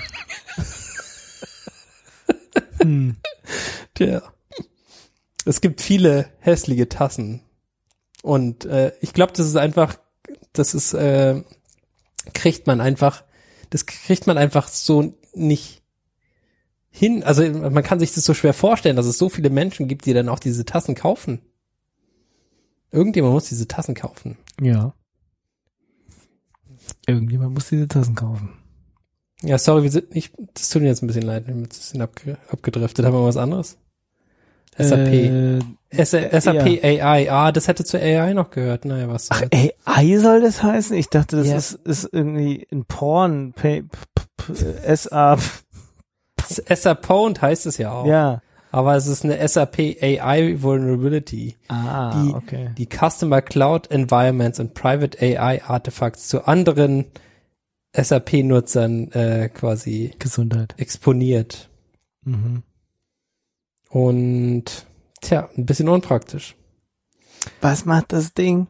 Hm. Tja. Es gibt viele hässliche Tassen und äh, ich glaube, das ist einfach, das ist, äh, kriegt man einfach Das kriegt man einfach so nicht hin. Also man kann sich das so schwer vorstellen, dass es so viele Menschen gibt, die dann auch diese Tassen kaufen. Irgendjemand muss diese Tassen kaufen. Ja. Irgendjemand muss diese Tassen kaufen. Ja, sorry, wir sind nicht, das tut mir jetzt ein bisschen leid, wir sind ein bisschen abge, abgedriftet. Haben wir was anderes? S A P. Äh, S A P A I. Ah, das hätte zur A I noch gehört. Naja, was Ach, soll's. A I soll das heißen? Ich dachte, das Ja. ist, ist irgendwie ein Porn. P, p, p, S A. S A Pwned heißt es ja auch. Ja. Aber es ist eine S A P A I Vulnerability. Ah, die, okay. die Customer Cloud Environments und Private A I Artifacts zu anderen S A P-Nutzern äh, quasi Gesundheit. exponiert. Mhm. Und tja, ein bisschen unpraktisch. Was macht das Ding?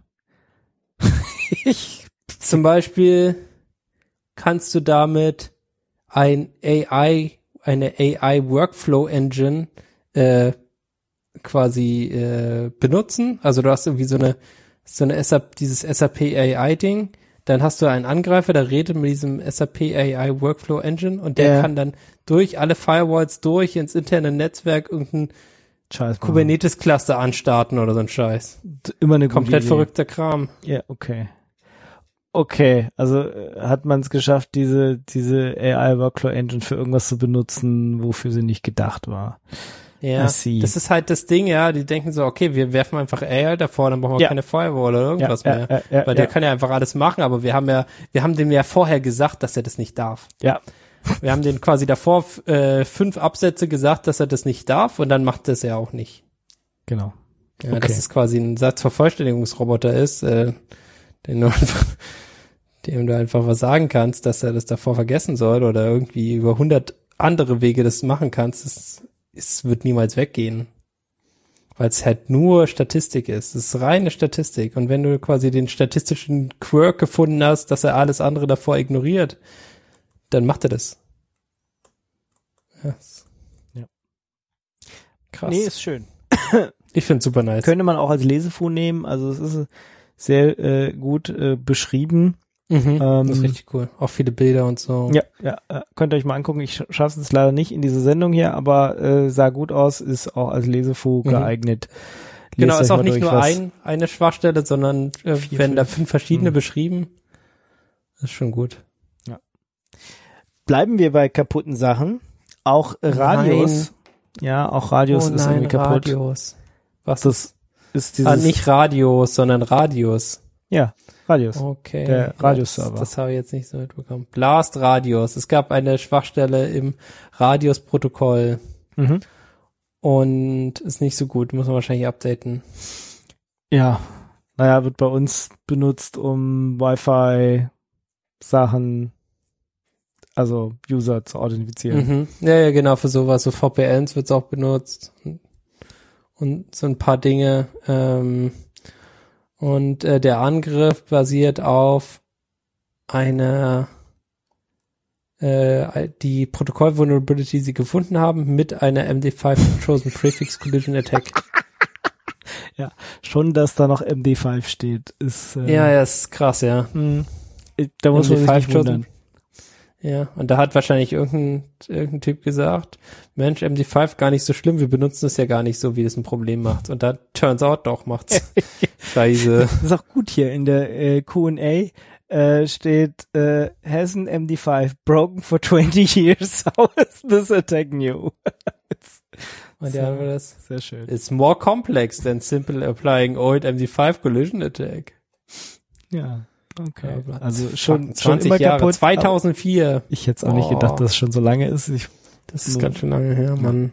ich, Zum Beispiel kannst du damit ein A I, eine A I Workflow Engine äh, quasi äh, benutzen. Also du hast irgendwie so eine so eine S A P, dieses S A P A I Ding. Dann hast du einen Angreifer, der redet mit diesem S A P A I Workflow Engine und der Ja. kann dann durch alle Firewalls durch ins interne Netzwerk irgendein Scheiß. Kubernetes Cluster anstarten oder so ein Scheiß. Immer eine gute Komplett Idee. verrückter Kram. Ja, okay. Okay, also äh, hat man es geschafft, diese diese A I Workflow Engine für irgendwas zu benutzen, wofür sie nicht gedacht war. Ja, I see. das ist halt das Ding, ja, die denken so, okay, wir werfen einfach A I davor, dann brauchen wir Ja. keine Firewall oder irgendwas ja, mehr. Ja, ja, Weil ja, der ja. kann ja einfach alles machen, aber wir haben ja, wir haben dem ja vorher gesagt, dass er das nicht darf. Ja. Wir haben den quasi davor äh, fünf Absätze gesagt, dass er das nicht darf und dann macht das ja auch nicht. Genau. Ja, Okay. dass es quasi ein Satzvervollständigungsroboter ist, äh, den du einfach, dem du einfach was sagen kannst, dass er das davor vergessen soll oder irgendwie über hundert andere Wege das machen kannst, es, es wird niemals weggehen. Weil es halt nur Statistik ist. Es ist reine Statistik. Und wenn du quasi den statistischen Quirk gefunden hast, dass er alles andere davor ignoriert, dann macht er das. Ja. Ja. Krass. Nee, ist schön. Ich find's super nice. Könnte man auch als Lesefu nehmen, also es ist sehr äh, gut äh, beschrieben. Mhm, Ähm, das ist richtig cool. Auch viele Bilder und so. Ja, ja, äh, könnt ihr euch mal angucken. Ich sch- schaffe es leider nicht in diese Sendung hier, aber äh, sah gut aus, ist auch als Lesefu Mhm. geeignet. Lest Genau, euch ist auch mal nicht durch, nur was- ein, eine Schwachstelle, sondern äh, Vier, werden da fünf. fünf verschiedene Mhm. beschrieben. Das ist schon gut. Bleiben wir bei kaputten Sachen. Auch äh, Radios. Ja, auch Radios oh ist nein, irgendwie kaputt. Radios. Was Das ist dieses, ah, nicht Radios, sondern Radios. ja, Radios. Okay. Der Radios-Server. Das, das habe ich jetzt nicht so mitbekommen. Blast Radios. Es gab eine Schwachstelle im Radios-Protokoll Mhm. und ist nicht so gut. Muss man wahrscheinlich updaten. Ja, naja, wird bei uns benutzt, um Wi-Fi-Sachen, also User zu authentifizieren. Mhm. Ja, ja, genau, für sowas. So V P Ns wird's auch benutzt. Und so ein paar Dinge. Ähm, und äh, der Angriff basiert auf einer äh, die Protokoll-Vulnerability, die sie gefunden haben, mit einer M D fünf Chosen Prefix Collision Attack. Ja, schon, dass da noch M D fünf steht, ist äh, ja, ja, ist krass, ja. Mh, da muss man sich nicht wundern. Ja, und da hat wahrscheinlich irgendein, irgendein Typ gesagt, Mensch, M D fünf gar nicht so schlimm, wir benutzen es ja gar nicht so, wie das ein Problem macht. Und da turns out doch, macht's Scheiße. Das ist auch gut hier in der äh, Q and A. Äh, steht, äh, has an M D fünf broken for twenty years, how is this attack new? Und so, ja, haben wir das. Sehr schön. It's more complex than simple applying old M D fünf collision attack. Ja, okay. Ja, also schon, zwanzig schon immer Jahre, kaputt. zweitausendvier. Ich hätte es auch nicht gedacht, dass es schon so lange ist. Ich, das ist so ganz schön lange her, Mann.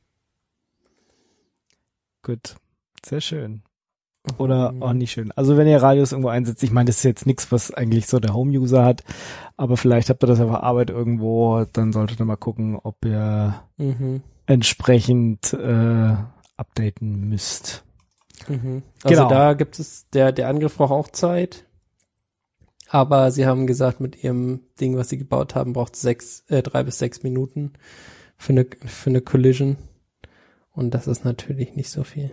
Gut, sehr schön. Oder auch nicht schön. Also wenn ihr Radios irgendwo einsetzt, ich meine, das ist jetzt nichts, was eigentlich so der Home-User hat, aber vielleicht habt ihr das auf der Arbeit irgendwo, dann solltet ihr mal gucken, ob ihr mhm. entsprechend äh, updaten müsst. Mhm. Also genau. Da gibt es, der der Angriff braucht auch Zeit, aber sie haben gesagt, mit ihrem Ding, was sie gebaut haben, braucht es sechs, äh, drei bis sechs Minuten für eine für eine Collision und das ist natürlich nicht so viel.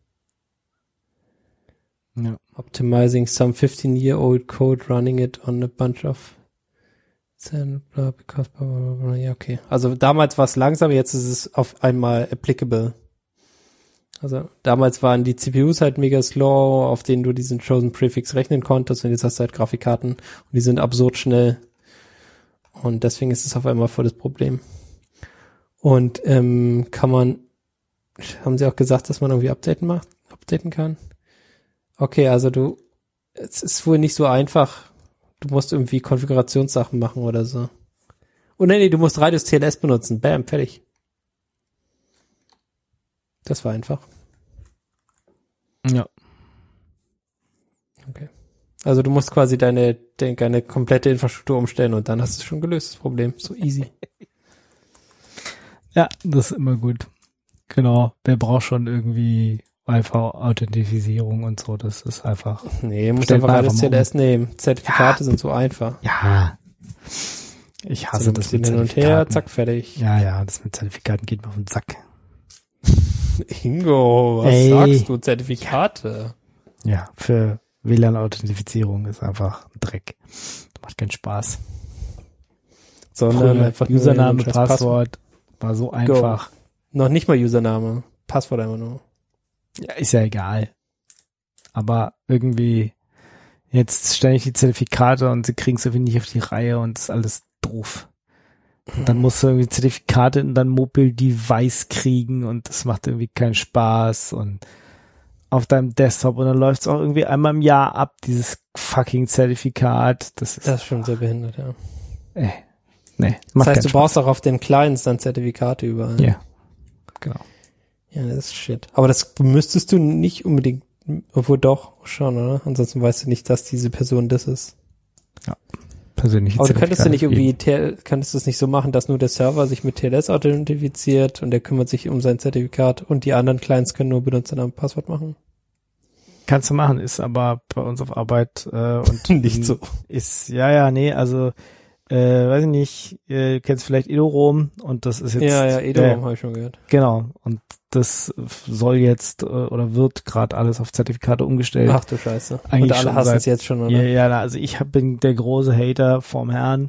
Ja. Optimizing some fifteen-year-old code, running it on a bunch of because ja, okay. Also damals war es langsam, jetzt ist es auf einmal applicable. Also damals waren die C P Us halt mega slow, auf denen du diesen Chosen Prefix rechnen konntest und jetzt hast du halt Grafikkarten und die sind absurd schnell. Und deswegen ist es auf einmal voll das Problem. Und ähm, kann man, haben sie auch gesagt, dass man irgendwie updaten macht, updaten kann? Okay, also du, es ist wohl nicht so einfach. Du musst irgendwie Konfigurationssachen machen oder so. Oh nee, nee, du musst Radius T L S benutzen. Bam, fertig. Das war einfach. Ja. Okay. Also du musst quasi deine, deine, deine komplette Infrastruktur umstellen und dann hast du es schon gelöst, das Problem. So easy. Ja, das ist immer gut. Genau. Wer braucht schon irgendwie Wi-Fi-Authentifizierung und so, das ist einfach. Nee, muss einfach alles T L S nehmen. Zertifikate ja. sind so einfach. Ja. Ich hasse so, das mit hin und her, zack, fertig. Ja, ja, das mit Zertifikaten geht mir auf den Sack. Ingo, was Ey. sagst du? Zertifikate? Ja, für W L A N-Authentifizierung ist einfach ein Dreck. Das macht keinen Spaß. Sondern Früher einfach Username, Passwort, Passwort war so einfach. Go. Noch nicht mal Username. Passwort einfach nur. Ja, ist ja egal. Aber irgendwie jetzt ständig die Zertifikate und sie kriegen es irgendwie nicht auf die Reihe und ist alles doof. Und dann musst du irgendwie Zertifikate in dein Mobile Device kriegen und das macht irgendwie keinen Spaß und auf deinem Desktop und dann läuft es auch irgendwie einmal im Jahr ab, dieses fucking Zertifikat. Das ist, das ist schon sehr behindert, ja. Äh, nee, das heißt, du Spaß. brauchst auch auf den Clients dann Zertifikate überall. Ja, genau. Ja, das ist shit. Aber das müsstest du nicht unbedingt, obwohl doch schon, oder? Ansonsten weißt du nicht, dass diese Person das ist. Ja, persönlich. Aber du könntest du nicht irgendwie, T- könntest du es nicht so machen, dass nur der Server sich mit T L S authentifiziert und der kümmert sich um sein Zertifikat und die anderen Clients können nur Benutzernamen und Passwort machen? Kannst du machen, ist aber bei uns auf Arbeit äh, und nicht so. Ist, ja, ja, nee, also Äh, weiß ich nicht, äh, du kennst vielleicht Edorom und das ist jetzt... Ja, ja, Edorom äh, habe ich schon gehört. Genau, und das soll jetzt äh, oder wird gerade alles auf Zertifikate umgestellt. Ach du Scheiße. Eigentlich und alle hassen es jetzt schon, oder? Ja, ja, also ich hab, bin der große Hater vom Herrn,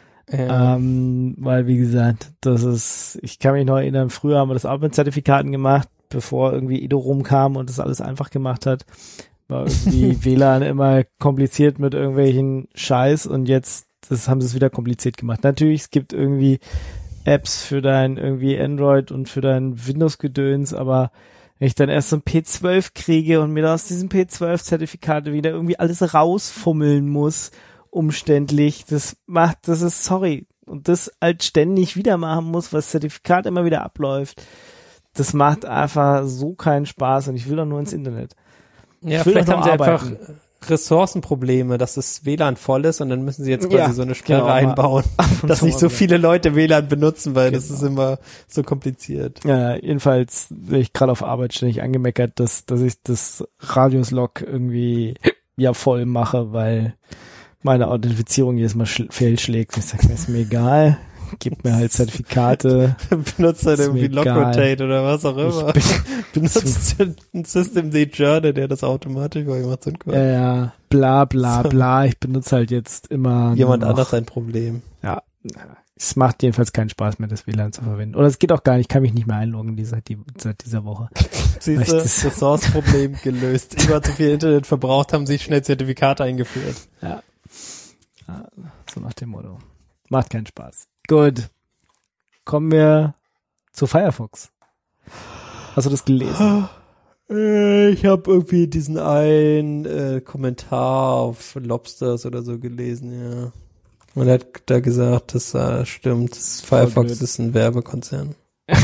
ja. ähm, weil wie gesagt, das ist, ich kann mich noch erinnern, früher haben wir das auch mit Zertifikaten gemacht, bevor irgendwie Edorom kam und das alles einfach gemacht hat. War irgendwie W L A N immer kompliziert mit irgendwelchen Scheiß und jetzt das haben sie es wieder kompliziert gemacht. Natürlich, es gibt irgendwie Apps für dein irgendwie Android und für dein Windows-Gedöns, aber wenn ich dann erst so ein P zwölf kriege und mir da aus diesem P zwölf Zertifikate wieder irgendwie alles rausfummeln muss, umständlich, das macht, das ist, sorry, und das halt ständig wieder machen muss, weil das Zertifikat immer wieder abläuft, das macht einfach so keinen Spaß und ich will doch nur ins Internet. Ja, vielleicht haben sie arbeiten. einfach Ressourcenprobleme, dass das W L A N voll ist und dann müssen sie jetzt quasi ja, so eine Sperre genau, einbauen, dass nicht so viele Leute W L A N benutzen, weil genau. das ist immer so kompliziert. Ja, jedenfalls bin ich gerade auf Arbeit ständig angemeckert, dass dass ich das Radius-Log irgendwie ja voll mache, weil meine Authentifizierung jedes Mal sch- fehlschlägt. Ich sage, ist mir egal. Gib mir halt Zertifikate. Benutzt halt irgendwie Lockrotate oder was auch immer. Benutzt ein Systemd Journey, der das automatisch macht. Ja, ja, bla bla bla. Ich benutze halt jetzt immer jemand anders ein Problem. Ja, es macht jedenfalls keinen Spaß mehr, das W L A N zu verwenden. Oder es geht auch gar nicht, ich kann mich nicht mehr einloggen die, seit, die, seit dieser Woche. Siehst du, das Ressource-Problem gelöst. Über zu viel Internet verbraucht, haben sich schnell Zertifikate eingeführt. Ja. ja. So nach dem Motto. Macht keinen Spaß. Gut. Kommen wir zu Firefox. Hast du das gelesen? Ich habe irgendwie diesen einen äh, Kommentar auf Lobsters oder so gelesen, ja. Und er hat da gesagt, das äh, stimmt, das Firefox ist ein Werbekonzern.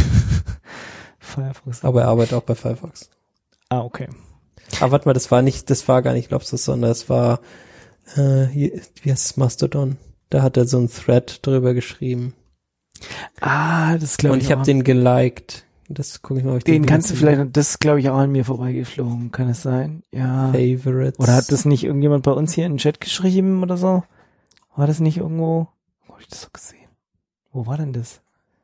Firefox. Aber er arbeitet auch bei Firefox. Ah, okay. Aber warte mal, das war nicht, das war gar nicht Lobsters, sondern es war, äh, hier, wie heißt es, Mastodon. Da hat er so einen Thread drüber geschrieben. Ah, das glaube ich. Und ich habe den geliked. Das gucke ich mal, ob ich den, den kannst du vielleicht, das glaube ich auch an mir vorbeigeflogen, kann es sein? Ja. Favorites. Oder hat das nicht irgendjemand bei uns hier in den Chat geschrieben oder so? War das nicht irgendwo? Wo habe ich das so gesehen? Wo war denn das?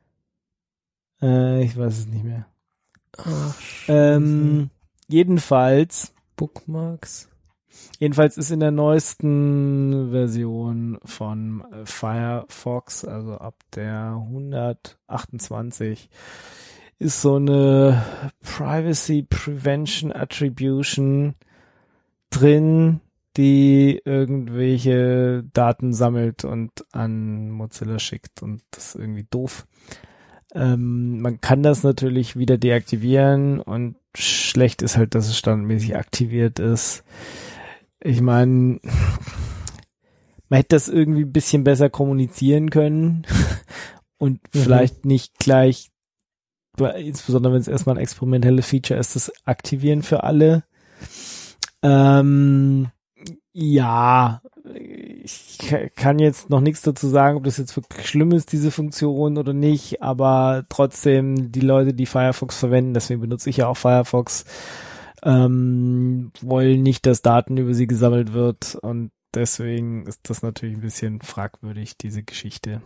Äh, ich weiß es nicht mehr. Ach, ähm, jedenfalls. Bookmarks. Jedenfalls ist in der neuesten Version von Firefox, also ab der hundertachtundzwanzig, ist so eine Privacy Prevention Attribution drin, die irgendwelche Daten sammelt und an Mozilla schickt, und das ist irgendwie doof. Ähm, man kann das natürlich wieder deaktivieren, und schlecht ist halt, dass es standardmäßig aktiviert ist. Ich meine, man hätte das irgendwie ein bisschen besser kommunizieren können und mhm. vielleicht nicht gleich, insbesondere wenn es erstmal ein experimentelles Feature ist, das aktivieren für alle. Ähm, ja, ich kann jetzt noch nichts dazu sagen, ob das jetzt wirklich schlimm ist, diese Funktion oder nicht, aber trotzdem, die Leute, die Firefox verwenden, deswegen benutze ich ja auch Firefox, ähm, wollen nicht, dass Daten über sie gesammelt wird, und deswegen ist das natürlich ein bisschen fragwürdig, diese Geschichte.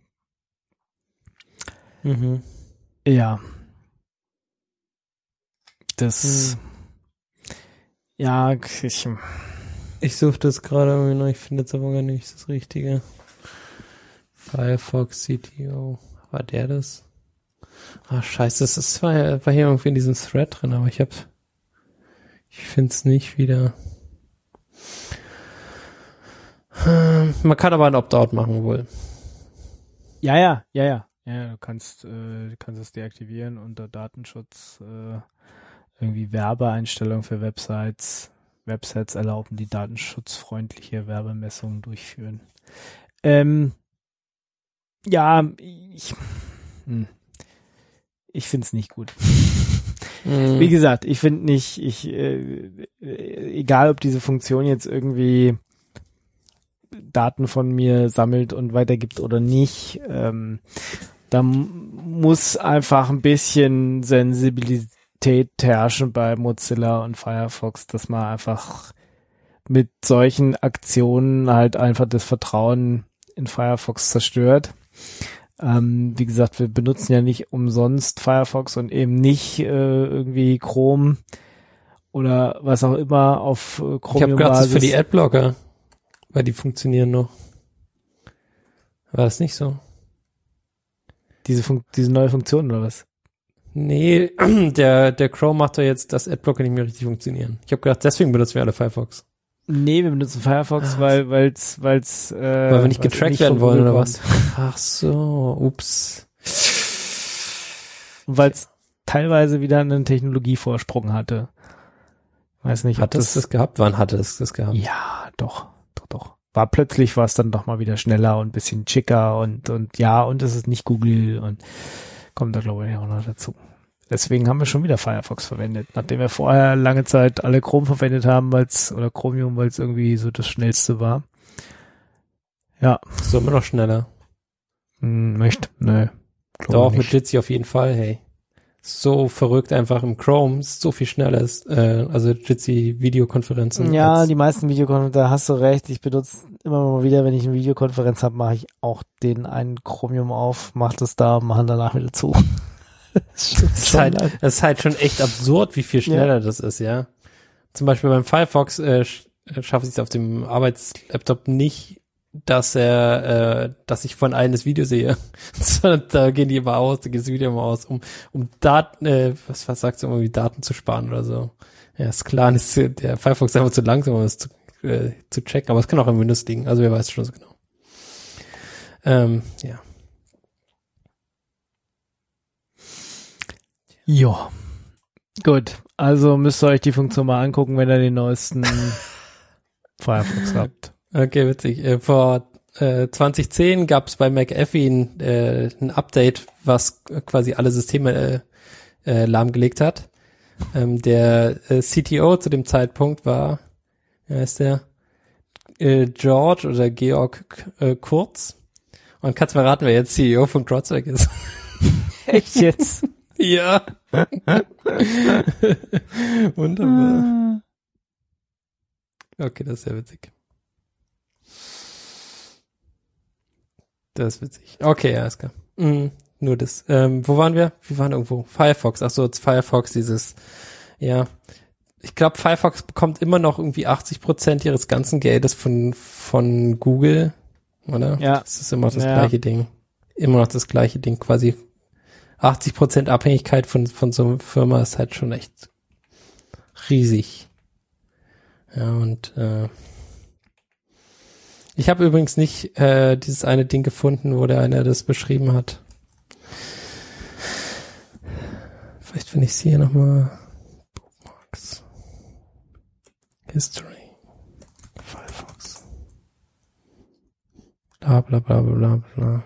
Mhm. Ja. Das, hm. ja, ich, ich suche das gerade irgendwie noch, ich finde jetzt aber gar nicht das Richtige. Firefox C T O, war der das? Ah, scheiße, das ist, war, war hier irgendwie in diesem Thread drin, aber ich hab Ich finde es nicht wieder. Man kann aber ein Opt-out machen wohl. Ja, ja, ja, ja. Ja, du kannst, äh, du kannst es deaktivieren unter Datenschutz, äh, irgendwie Werbeeinstellungen für Websites. Websites erlauben, die datenschutzfreundliche Werbemessungen durchführen. Ähm, ja, ich, hm, ich finde es nicht gut. Wie gesagt, ich finde nicht, ich, äh, egal ob diese Funktion jetzt irgendwie Daten von mir sammelt und weitergibt oder nicht, ähm, da muss einfach ein bisschen Sensibilität herrschen bei Mozilla und Firefox, dass man einfach mit solchen Aktionen halt einfach das Vertrauen in Firefox zerstört. Ähm, wie gesagt, wir benutzen ja nicht umsonst Firefox und eben nicht äh, irgendwie Chrome oder was auch immer auf äh, Chromium-Basis. Ich habe gerade das für die Adblocker, weil die funktionieren noch. War das nicht so? Diese Fun- diese neue Funktion oder was? Nee, der der Chrome macht doch jetzt, dass Adblocker nicht mehr richtig funktionieren. Ich habe gedacht, deswegen benutzen wir alle Firefox. Nee, wir benutzen Firefox, ah, weil weil's weil's äh, weil wir nicht getrackt werden wollen oder was? Ach so, ups. Und weil es teilweise wieder einen Technologievorsprung hatte. Weiß nicht, hat es das, das gehabt? Wann hatte es das gehabt? Ja, doch, doch, doch. War plötzlich war es dann doch mal wieder schneller und ein bisschen schicker und und ja, und es ist nicht Google und kommt da glaube ich auch noch dazu. Deswegen haben wir schon wieder Firefox verwendet, nachdem wir vorher lange Zeit alle Chrome verwendet haben, weil's, oder Chromium, weil es irgendwie so das Schnellste war. Ja. So immer noch schneller. Hm, möchte? Nö. Doch, mit Jitsi auf jeden Fall, hey. So verrückt einfach im Chrome, so viel schneller ist, äh, also Jitsi Videokonferenzen. Ja, die meisten Videokonferenzen, da hast du recht, ich benutze immer mal wieder, wenn ich eine Videokonferenz habe, mache ich auch den einen Chromium auf, mache das da, mache danach wieder zu. Das ist, das, ist halt, das ist halt schon echt absurd, wie viel schneller ja. das ist, ja. Zum Beispiel beim Firefox äh, schaffe ich es auf dem Arbeitslaptop nicht, dass er, äh, dass ich von einem das Video sehe. Da gehen die immer aus, da geht das Video immer aus, um um Daten, äh, was, was sagst du, irgendwie Daten zu sparen oder so. Ja, ist klar, ist der Firefox ist einfach zu langsam, um das zu, äh, zu checken, aber es kann auch im Windows liegen, also wer weiß schon so genau. Ähm, ja. Ja. Gut, also müsst ihr euch die Funktion mal angucken, wenn ihr den neuesten Firefox habt. Okay, witzig. Äh, vor äh, zwanzig zehn gab es bei McAfee ein, äh, ein Update, was quasi alle Systeme äh, äh, lahmgelegt hat. Ähm, der äh, C T O zu dem Zeitpunkt war, wie heißt der? Äh, George oder Georg äh, Kurz. Und kannst mal raten, wer jetzt C E O von Grotzwerk ist? Echt jetzt? Ja. Wunderbar. Okay, das ist ja witzig. Das ist witzig. Okay, ja, ist klar. Mhm, nur das. Ähm, wo waren wir? Wir waren irgendwo. Firefox. Ach so, jetzt Firefox, dieses, ja. Ich glaube, Firefox bekommt immer noch irgendwie achtzig Prozent ihres ganzen Geldes von, von Google, oder? Ja. Das ist immer noch das ja. gleiche Ding. Immer noch das gleiche Ding, quasi. achtzig Prozent Abhängigkeit von, von so einer Firma ist halt schon echt riesig. Ja, und, äh, ich habe übrigens nicht äh, dieses eine Ding gefunden, wo der eine das beschrieben hat. Vielleicht finde ich es hier nochmal. Bookmarks. History. Firefox. Bla bla bla bla bla.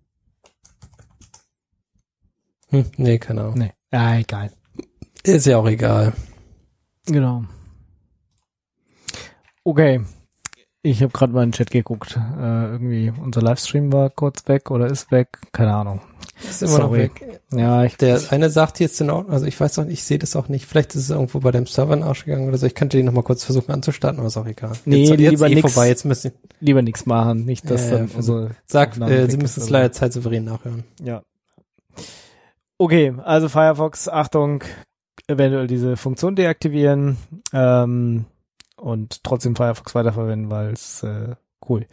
Hm, nee, keine Ahnung. Nee, ja, egal. Ist ja auch egal. Genau. Okay. Ich habe gerade mal in den Chat geguckt. Äh, irgendwie unser Livestream war kurz weg oder ist weg. Keine Ahnung. Ist immer Sorry. noch weg. Ja, ich Der eine sagt jetzt in Ordnung, also ich weiß auch nicht, ich sehe das auch nicht. Vielleicht ist es irgendwo bei dem Server in den Arsch gegangen oder so. Ich könnte den nochmal kurz versuchen anzustarten, aber ist auch egal. Nee, jetzt, lieber jetzt eh nix, vorbei. Jetzt müssen lieber nichts machen. Nicht, dass äh, dann unsere Sag, äh, Sie müssen es leider zeitsouverän nachhören. Ja. Okay, also Firefox, Achtung, eventuell diese Funktion deaktivieren ähm, und trotzdem Firefox weiterverwenden, weil es äh, cool.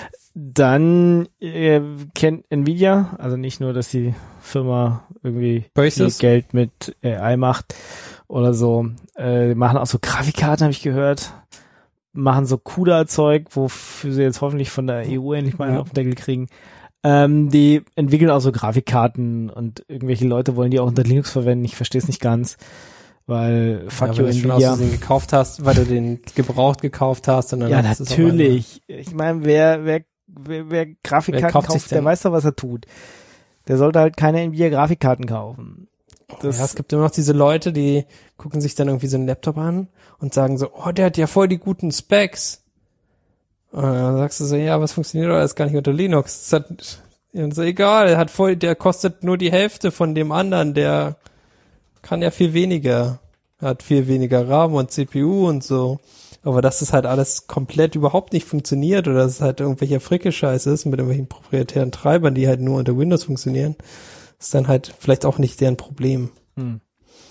Dann äh, kennt Nvidia, also nicht nur, dass die Firma irgendwie viel Geld mit A I macht oder so, äh, machen auch so Grafikkarten, habe ich gehört, machen so CUDA-Zeug, wofür sie jetzt hoffentlich von der E U endlich mal einen ja. auf den Deckel kriegen. Ähm, die entwickeln auch so Grafikkarten und irgendwelche Leute wollen die auch unter Linux verwenden. Ich verstehe es nicht ganz, weil fuck ja, you Nvidia. Wenn du schon aus Versehen gekauft hast, weil du den gebraucht gekauft hast. Und dann ja, natürlich. Ich meine, wer, wer, wer, wer Grafikkarten wer kauft, der weiß doch, was er tut. Der sollte halt keine Nvidia Grafikkarten kaufen. Das ja, es gibt immer noch diese Leute, die gucken sich dann irgendwie so einen Laptop an und sagen so, oh, der hat ja voll die guten Specs. Und dann sagst du so, ja, was funktioniert alles gar nicht unter Linux? Das hat, und so, egal, der hat voll, der kostet nur die Hälfte von dem anderen, der kann ja viel weniger, hat viel weniger RAM und C P U und so. Aber dass das halt alles komplett überhaupt nicht funktioniert oder dass es halt irgendwelcher Fricke-Scheiß ist mit irgendwelchen proprietären Treibern, die halt nur unter Windows funktionieren, ist dann halt vielleicht auch nicht deren Problem. Hm.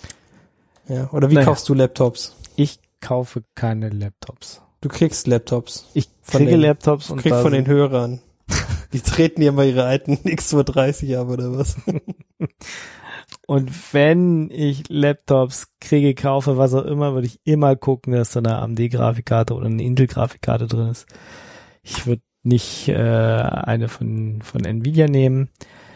Ja, oder wie naja. kaufst du Laptops? Ich kaufe keine Laptops. Du kriegst Laptops. Ich kriege den, Laptops und kriegst von den Hörern. Die treten ja mal ihre alten X zweihundertdreißig ab oder was? Und wenn ich Laptops kriege, kaufe, was auch immer, würde ich immer gucken, dass da eine A M D-Grafikkarte oder eine Intel-Grafikkarte drin ist. Ich würde nicht äh, eine von von Nvidia nehmen.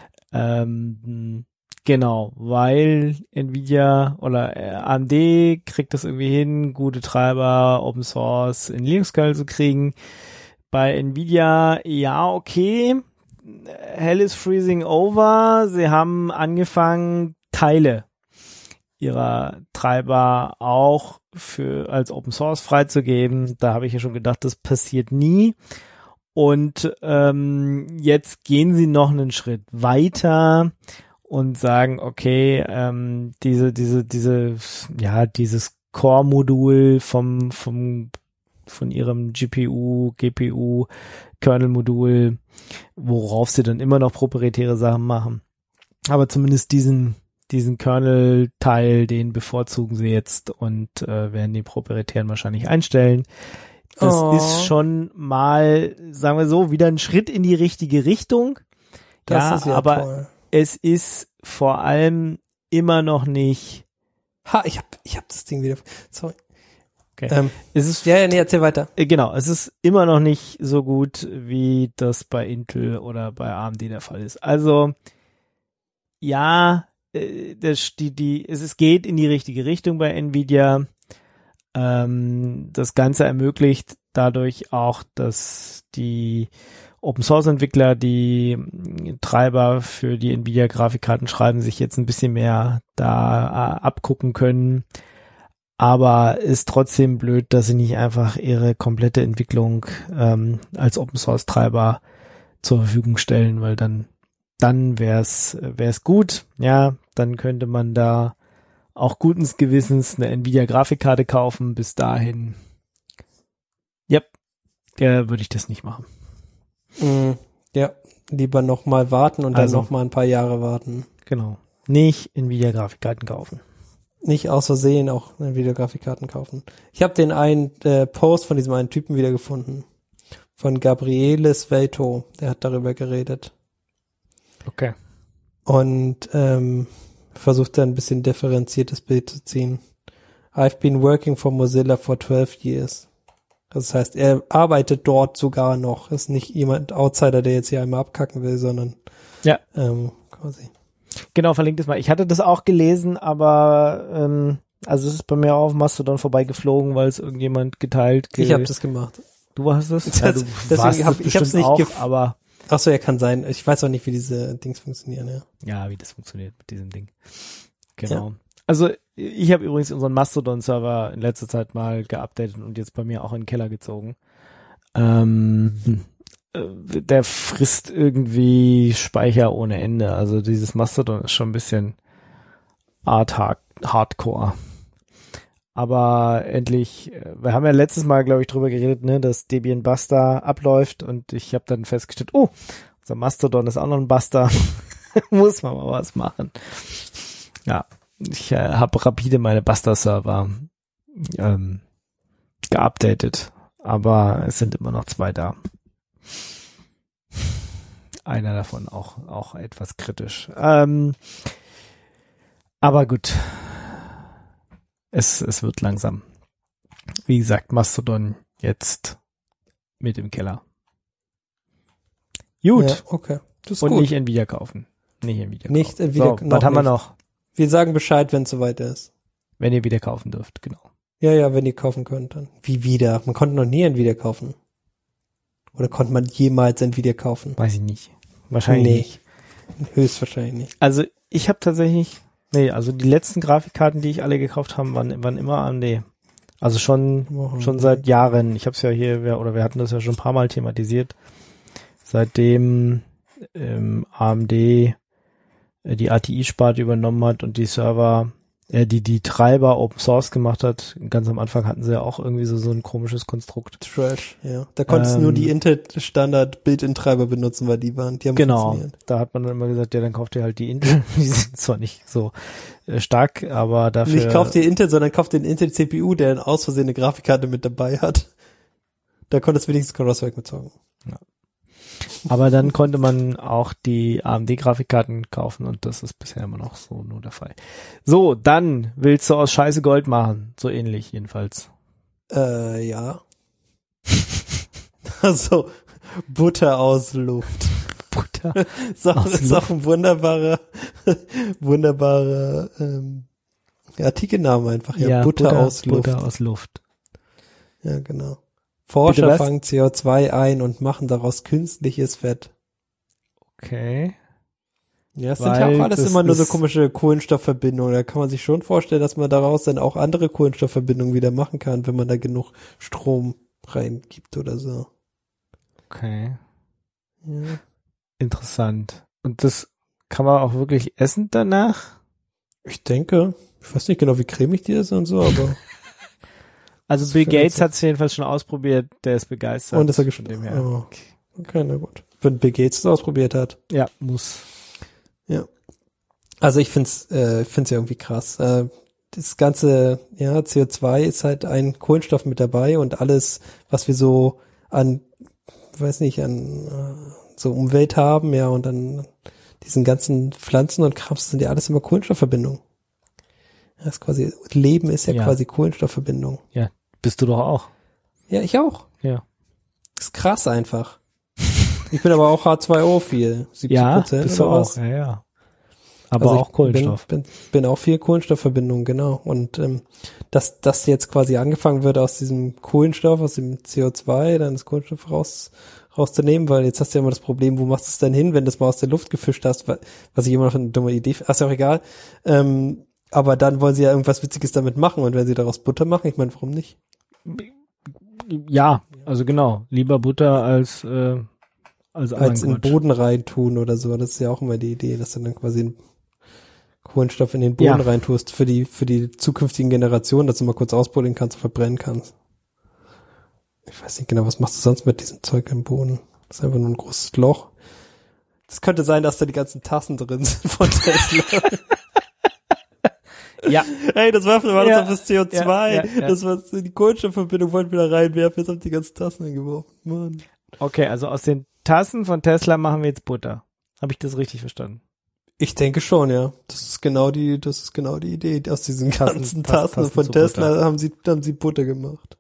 Ähm, Genau, weil Nvidia oder A M D kriegt das irgendwie hin, gute Treiber, Open Source in Linux-Kernel zu kriegen. Bei Nvidia, ja, okay, hell is freezing over. Sie haben angefangen, Teile ihrer Treiber auch für als Open Source freizugeben. Da habe ich ja schon gedacht, das passiert nie. Und ähm, jetzt gehen sie noch einen Schritt weiter und sagen, okay, ähm, diese, diese, diese, ja, dieses Core-Modul vom, vom von ihrem G P U, G P U, Kernel-Modul, worauf sie dann immer noch proprietäre Sachen machen. Aber zumindest diesen diesen Kernel-Teil, den bevorzugen sie jetzt und äh, werden die proprietären wahrscheinlich einstellen. Das oh. ist schon mal, sagen wir so, wieder ein Schritt in die richtige Richtung. Das ja, ist ja aber toll. Es ist vor allem immer noch nicht. Ha, ich hab, ich hab das Ding wieder. Sorry. Okay. Ähm, es ist, ja, ja, nee, erzähl weiter. Genau, es ist immer noch nicht so gut, wie das bei Intel oder bei A M D der Fall ist. Also, ja, das, die, die, es, es geht in die richtige Richtung bei Nvidia. Ähm, das Ganze ermöglicht dadurch auch, dass die Open-Source-Entwickler, die Treiber für die Nvidia-Grafikkarten schreiben, sich jetzt ein bisschen mehr da äh, abgucken können. Aber ist trotzdem blöd, dass sie nicht einfach ihre komplette Entwicklung ähm, als Open-Source-Treiber zur Verfügung stellen, weil dann dann wär's wär's gut. Ja, dann könnte man da auch guten Gewissens eine Nvidia-Grafikkarte kaufen. Bis dahin, ja, ja würde ich das nicht machen. Mm, ja, lieber noch mal warten und also, dann noch mal ein paar Jahre warten. Genau, nicht Nvidia-Grafikkarten kaufen. Nicht aus Versehen auch Nvidia-Grafikkarten kaufen. Ich habe den einen äh, Post von diesem einen Typen wiedergefunden. Von Gabriele Sveto. Der hat darüber geredet. Okay. Und ähm, versucht da ein bisschen differenziertes Bild zu ziehen. I've been working for Mozilla for twelve years. Das heißt, er arbeitet dort sogar noch. Ist nicht jemand Outsider, der jetzt hier einmal abkacken will, sondern ja. ähm, quasi. Genau, verlinkt es mal. Ich hatte das auch gelesen, aber ähm, also es ist bei mir auch auf Mastodon vorbeigeflogen, weil es irgendjemand geteilt. Ge- ich habe das gemacht. Du hast das? das ja, du deswegen hab, ich hab's nicht auch, gef- aber Ach so, ja, kann sein. Ich weiß auch nicht, wie diese Dings funktionieren, ja. Ja, wie das funktioniert mit diesem Ding. Genau. Ja. Also ich habe übrigens unseren Mastodon-Server in letzter Zeit mal geupdatet und jetzt bei mir auch in den Keller gezogen. Ähm, der frisst irgendwie Speicher ohne Ende. Also dieses Mastodon ist schon ein bisschen Art hard, Hardcore. Aber endlich, wir haben ja letztes Mal, glaube ich, drüber geredet, ne, dass Debian Buster abläuft und ich habe dann festgestellt, oh, unser Mastodon ist auch noch ein Buster. Muss man mal was machen. Ja, ich äh, habe rapide meine Buster-Server ähm, geupdatet, aber es sind immer noch zwei da. Einer davon auch auch etwas kritisch. Ähm, aber gut. Es, es wird langsam. Wie gesagt, Mastodon jetzt mit im Keller. Gut. Ja, okay. Das ist Und gut. nicht Nvidia kaufen. Nicht Nvidia kaufen. Nicht Nvidia so, was haben wir noch? Wir sagen Bescheid, wenn es soweit ist. Wenn ihr wieder kaufen dürft, genau. Ja, ja, wenn ihr kaufen könnt, dann. Wie wieder? Man konnte noch nie Nvidia kaufen. Oder konnte man jemals Nvidia kaufen? Weiß ich nicht. Wahrscheinlich nee. nicht. Höchstwahrscheinlich nicht. Also ich habe tatsächlich, nee, also die letzten Grafikkarten, die ich alle gekauft habe, waren, waren immer A M D. Also schon oh, schon seit Jahren. Ich habe es ja hier, wir, oder wir hatten das ja schon ein paar Mal thematisiert. Seitdem ähm, A M D äh, die A T I-Sparte übernommen hat und die Server, äh, die die Treiber Open Source gemacht hat. Ganz am Anfang hatten sie ja auch irgendwie so so ein komisches Konstrukt. Trash, ja. Da konntest du ähm, nur die Intel-Standard-Built-in-Treiber benutzen, weil die waren, die haben genau, funktioniert. Da hat man dann immer gesagt, ja, dann kauft ihr halt die Intel. Die sind zwar nicht so äh, stark, aber dafür... Nicht kauft ihr Intel, sondern kauft den Intel-C P U, der eine aus Versehen eine Grafikkarte mit dabei hat. Da konntest du wenigstens Crosswalk mitzogen. Ja. Aber dann konnte man auch die A M D-Grafikkarten kaufen und das ist bisher immer noch so nur der Fall. So, dann willst du aus Scheiße Gold machen. So ähnlich jedenfalls. Äh, ja. Also, Butter aus Luft. Butter ist auch, aus ist Luft. auch ein wunderbarer, wunderbarer ähm, Artikelname einfach. Ja, ja Butter, Butter aus Luft. Butter aus Luft. Ja, genau. Forscher fangen C O zwei ein und machen daraus künstliches Fett. Okay. Ja, es Weil sind ja auch alles immer nur so ist- komische Kohlenstoffverbindungen. Da kann man sich schon vorstellen, dass man daraus dann auch andere Kohlenstoffverbindungen wieder machen kann, wenn man da genug Strom reingibt oder so. Okay. Ja. Interessant. Und das kann man auch wirklich essen danach? Ich denke, ich weiß nicht genau, wie cremig die ist und so, aber Also Bill Gates hat es jedenfalls schon ausprobiert, der ist begeistert. Und ist er gestorben. Oh, okay. okay, na gut. Wenn Bill Gates es ausprobiert hat. Ja, muss. Ja. Also ich find's, äh, find's ja irgendwie krass. Äh, das ganze, ja, C O zwei ist halt ein Kohlenstoff mit dabei und alles, was wir so an, weiß nicht, an äh, so Umwelt haben, ja, und dann diesen ganzen Pflanzen und Krams, sind ja alles immer Kohlenstoffverbindungen. Das ist quasi, Leben ist ja, ja quasi Kohlenstoffverbindung. Ja, bist du doch auch. Ja, ich auch. Ja. Das ist krass einfach. Ich bin aber auch H zwei O viel. siebzig Prozent ja, bist du auch. Ja, ja. Aber also auch Kohlenstoff. Bin, bin, bin auch viel Kohlenstoffverbindung, genau. Und ähm, dass das jetzt quasi angefangen wird, aus diesem Kohlenstoff, aus dem C O zwei, dann das Kohlenstoff raus rauszunehmen, weil jetzt hast du ja immer das Problem, wo machst du es denn hin, wenn du es mal aus der Luft gefischt hast, was ich immer noch eine dumme Idee finde. Ach, ist ja auch egal. Ähm, aber dann wollen sie ja irgendwas Witziges damit machen und wenn sie daraus Butter machen, ich meine, warum nicht? Ja, also genau. Lieber Butter als äh, als, als in den Boden reintun oder so. Das ist ja auch immer die Idee, dass du dann quasi einen Kohlenstoff in den Boden ja. reintust für die für die zukünftigen Generationen, dass du mal kurz ausbuddeln kannst und verbrennen kannst. Ich weiß nicht genau, was machst du sonst mit diesem Zeug im Boden? Das ist einfach nur ein großes Loch. Das könnte sein, dass da die ganzen Tassen drin sind von Tesla. Ja. Hey, das war, war ja. das auf das C O zwei. Ja, ja, ja. Das war die Kohlenstoffverbindung, wollten wir da reinwerfen. Jetzt haben die ganzen Tassen eingeworfen. Mann. Okay, also aus den Tassen von Tesla machen wir jetzt Butter. Habe ich das richtig verstanden? Ich denke schon, ja. Das ist genau die, das ist genau die Idee. Aus diesen Tassen, ganzen Tassen, Tassen, Tassen von Tesla Butter. haben sie, haben sie Butter gemacht.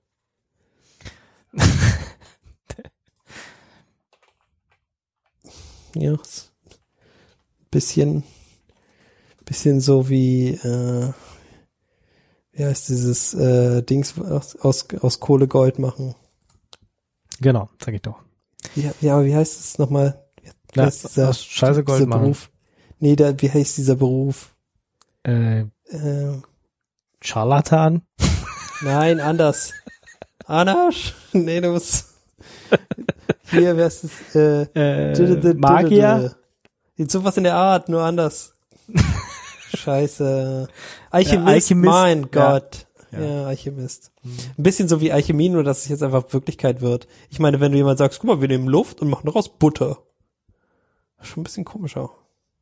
Ja, bisschen, bisschen so wie, äh, wie heißt dieses äh, Dings aus, aus, aus Kohle Gold machen. Genau, sag ich doch. Ja, ja, wie heißt es nochmal? Wie ja, heißt dieser, aus Scheiße Gold dieser machen. Beruf? Nee, der, wie heißt dieser Beruf? Äh, äh, Scharlatan? Nein, anders. Anasch? Nee, du musst hier, wer ist das? Äh, äh, Magier? Sowas in der Art, nur anders. Scheiße. Alchemist, ja, Alchemist. Mein Gott. Ja, ja. ja Alchemist. Mhm. Ein bisschen so wie Alchemie, nur dass es jetzt einfach Wirklichkeit wird. Ich meine, wenn du jemand sagst, guck mal, wir nehmen Luft und machen daraus Butter. Das ist schon ein bisschen komisch auch.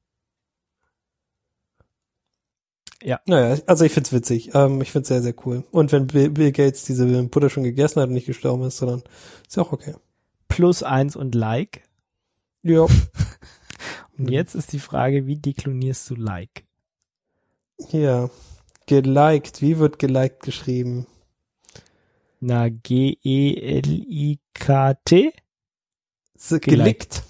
Ja. Naja, also ich find's witzig. Ähm, ich find's sehr, sehr cool. Und wenn Bill, Bill Gates diese Butter schon gegessen hat und nicht gestorben ist, dann ist ja auch okay. Plus eins und Like. Ja. Und jetzt ist die Frage, wie deklinierst du Like? Ja. Geliked. Wie wird geliked geschrieben? Na, G E L I K T? So, gelickt.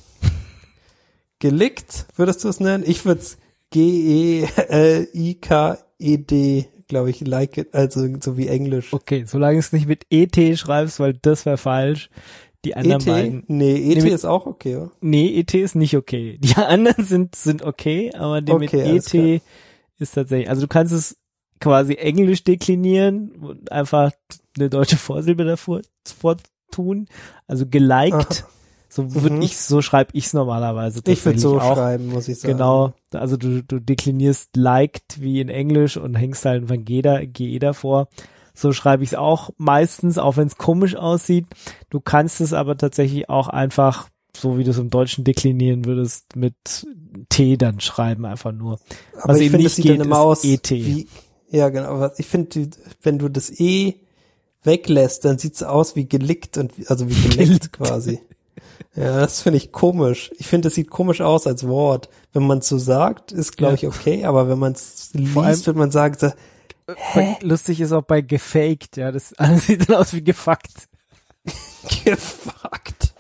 Gelickt, würdest du es nennen? Ich würde es G E L I K E D, glaube ich, like it, also so wie Englisch. Okay, solange es nicht mit E T schreibst, weil das wäre falsch. Die anderen E T? beiden. Nee, E T nee, ist auch okay, oder? Nee, E T ist nicht okay. Die anderen sind sind okay, aber die okay, mit E T ist tatsächlich, also du kannst es quasi Englisch deklinieren und einfach eine deutsche Vorsilbe davor tun. Also geliked. Ach. So würde mhm. ich, so schreibe ich es normalerweise. Ich würde so auch. schreiben, muss ich sagen. Genau, also du, du deklinierst liked wie in Englisch und hängst halt einfach G E davor. So schreibe ich es auch meistens, auch wenn es komisch aussieht. Du kannst es aber tatsächlich auch einfach, so wie du es im Deutschen deklinieren würdest, mit T dann schreiben, einfach nur. Aber was ich eben finde, nicht das sieht geht, dann immer aus E T. Wie, ja, genau. Aber ich finde, wenn du das E weglässt, dann sieht es aus wie gelickt und also wie geleckt quasi. Ja, das finde ich komisch. Ich finde, es sieht komisch aus als Wort. Wenn man es so sagt, ist, glaube ich, okay, aber wenn man es liest, wird man sagen, so, hä? Lustig ist auch bei gefaked, ja, das alles sieht dann aus wie gefuckt. Gefuckt.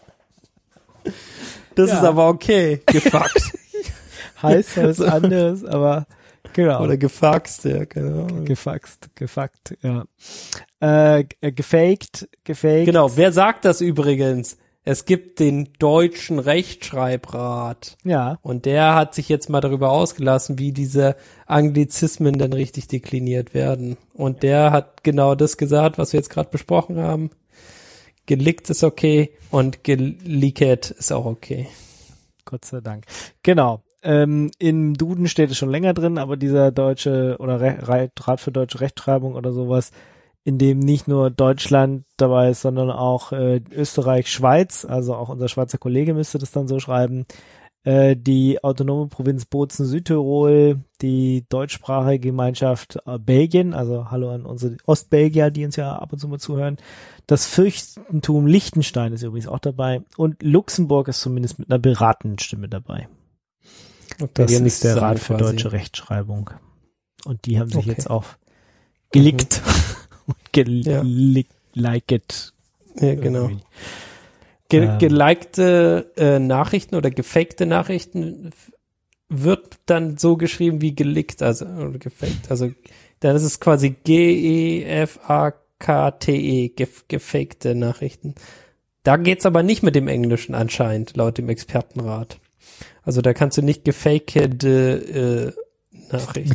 Das ja. ist aber okay, gefuckt. Heißt was anderes, aber genau. Oder gefaxt, ja, genau. Gefaxt, gefuckt, ja. Äh, gefaked, gefaked. Genau, wer sagt das übrigens? Es gibt den Deutschen Rechtschreibrat. Ja. Und der hat sich jetzt mal darüber ausgelassen, wie diese Anglizismen denn richtig dekliniert werden. Und der hat genau das gesagt, was wir jetzt gerade besprochen haben. Gelickt ist okay und geleakt ist auch okay. Gott sei Dank. Genau. Ähm, im Duden steht es schon länger drin, aber dieser deutsche oder Re- Rat für deutsche Rechtschreibung oder sowas in dem nicht nur Deutschland dabei ist, sondern auch äh, Österreich, Schweiz, also auch unser Schweizer Kollege müsste das dann so schreiben, äh, die autonome Provinz Bozen, Südtirol, die deutschsprachige Gemeinschaft äh, Belgien, also hallo an unsere Ostbelgier, die uns ja ab und zu mal zuhören, das Fürstentum Liechtenstein ist übrigens auch dabei und Luxemburg ist zumindest mit einer beratenden Stimme dabei. Okay, das ist der Rat für quasi. Deutsche Rechtschreibung. Und die haben sich okay. jetzt auf gelickt. Mhm. Geliked. Ja, genau. Ge ähm. Gelikte äh, Nachrichten oder gefakte Nachrichten wird dann so geschrieben wie gelickt, also oder gefaked. Also dann ist es quasi G E F A K T E, gef gefakte Nachrichten. Da geht's aber nicht mit dem Englischen anscheinend, laut dem Expertenrat. Also da kannst du nicht gefakte äh, Nachrichten.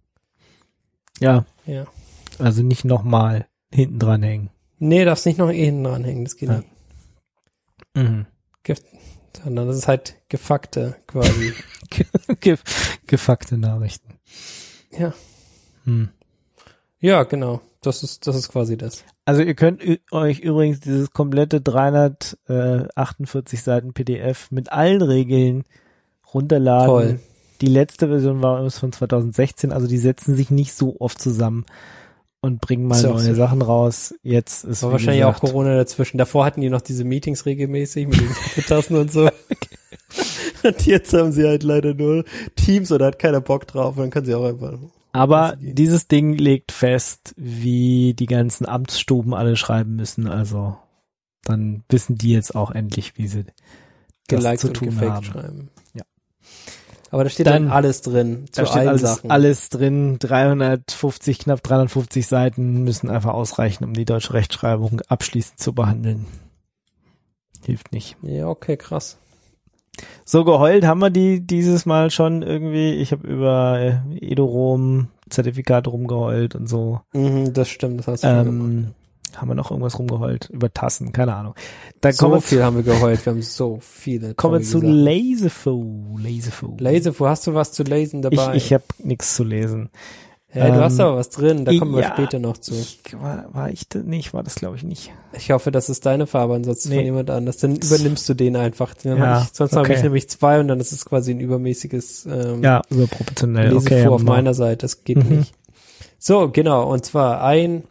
Ja. Ja. Also nicht nochmal hinten dran hängen. Nee, darfst nicht noch eh hinten dran hängen, das geht ja. nicht. Mhm. Ge sondern das ist halt gefuckte quasi. Ge gefuckte Nachrichten. Ja. Hm. Ja, genau. Das ist, das ist quasi das. Also ihr könnt euch übrigens dieses komplette dreihundertachtundvierzig Seiten P D F mit allen Regeln runterladen. Toll. Die letzte Version war übrigens von zweitausendsechzehn, also die setzen sich nicht so oft zusammen und bringen mal neue so Sachen raus. Jetzt ist war wahrscheinlich gesagt, auch Corona dazwischen. Davor hatten die noch diese Meetings regelmäßig mit den Kaffeetassen und so. Und jetzt haben sie halt leider nur Teams oder hat keiner Bock drauf und dann können sie auch einfach. Aber dieses Ding legt fest, wie die ganzen Amtsstuben alle schreiben müssen. Also dann wissen die jetzt auch endlich, wie sie das geliked zu tun haben. Schreiben. Ja. Aber da steht dann, dann alles drin. Zu da steht allen alles, Sachen. alles drin. dreihundertfünfzig, knapp dreihundertfünfzig Seiten müssen einfach ausreichen, um die deutsche Rechtschreibung abschließend zu behandeln. Hilft nicht. Ja, okay, krass. So geheult haben wir die dieses Mal schon irgendwie. Ich habe über äh, Edorom-Zertifikate rumgeheult und so. Mhm, das stimmt, das hast du ähm, schon gemacht. Haben wir noch irgendwas rumgeheult? Über Tassen, keine Ahnung. Dann so kommen viel haben wir geheult, wir haben so viele. Kommen wir zu Laserfo. Laserfo. Laserfo, hast du was zu lesen dabei? Ich, ich habe nichts zu lesen. Ja, ähm, du hast aber was drin, da kommen ja, wir später noch zu. Ich, war, war ich da nicht? War das glaube ich nicht. Ich hoffe, das ist deine Farbe, ansonsten nee. von jemand anders. Dann übernimmst du den einfach. Dann ja, hab ich, sonst okay. habe ich nämlich zwei und dann ist es quasi ein übermäßiges ähm, ja, überproportionell. Lesefuhr okay, auf meiner Seite. Das geht mhm. nicht. So, genau. Und zwar ein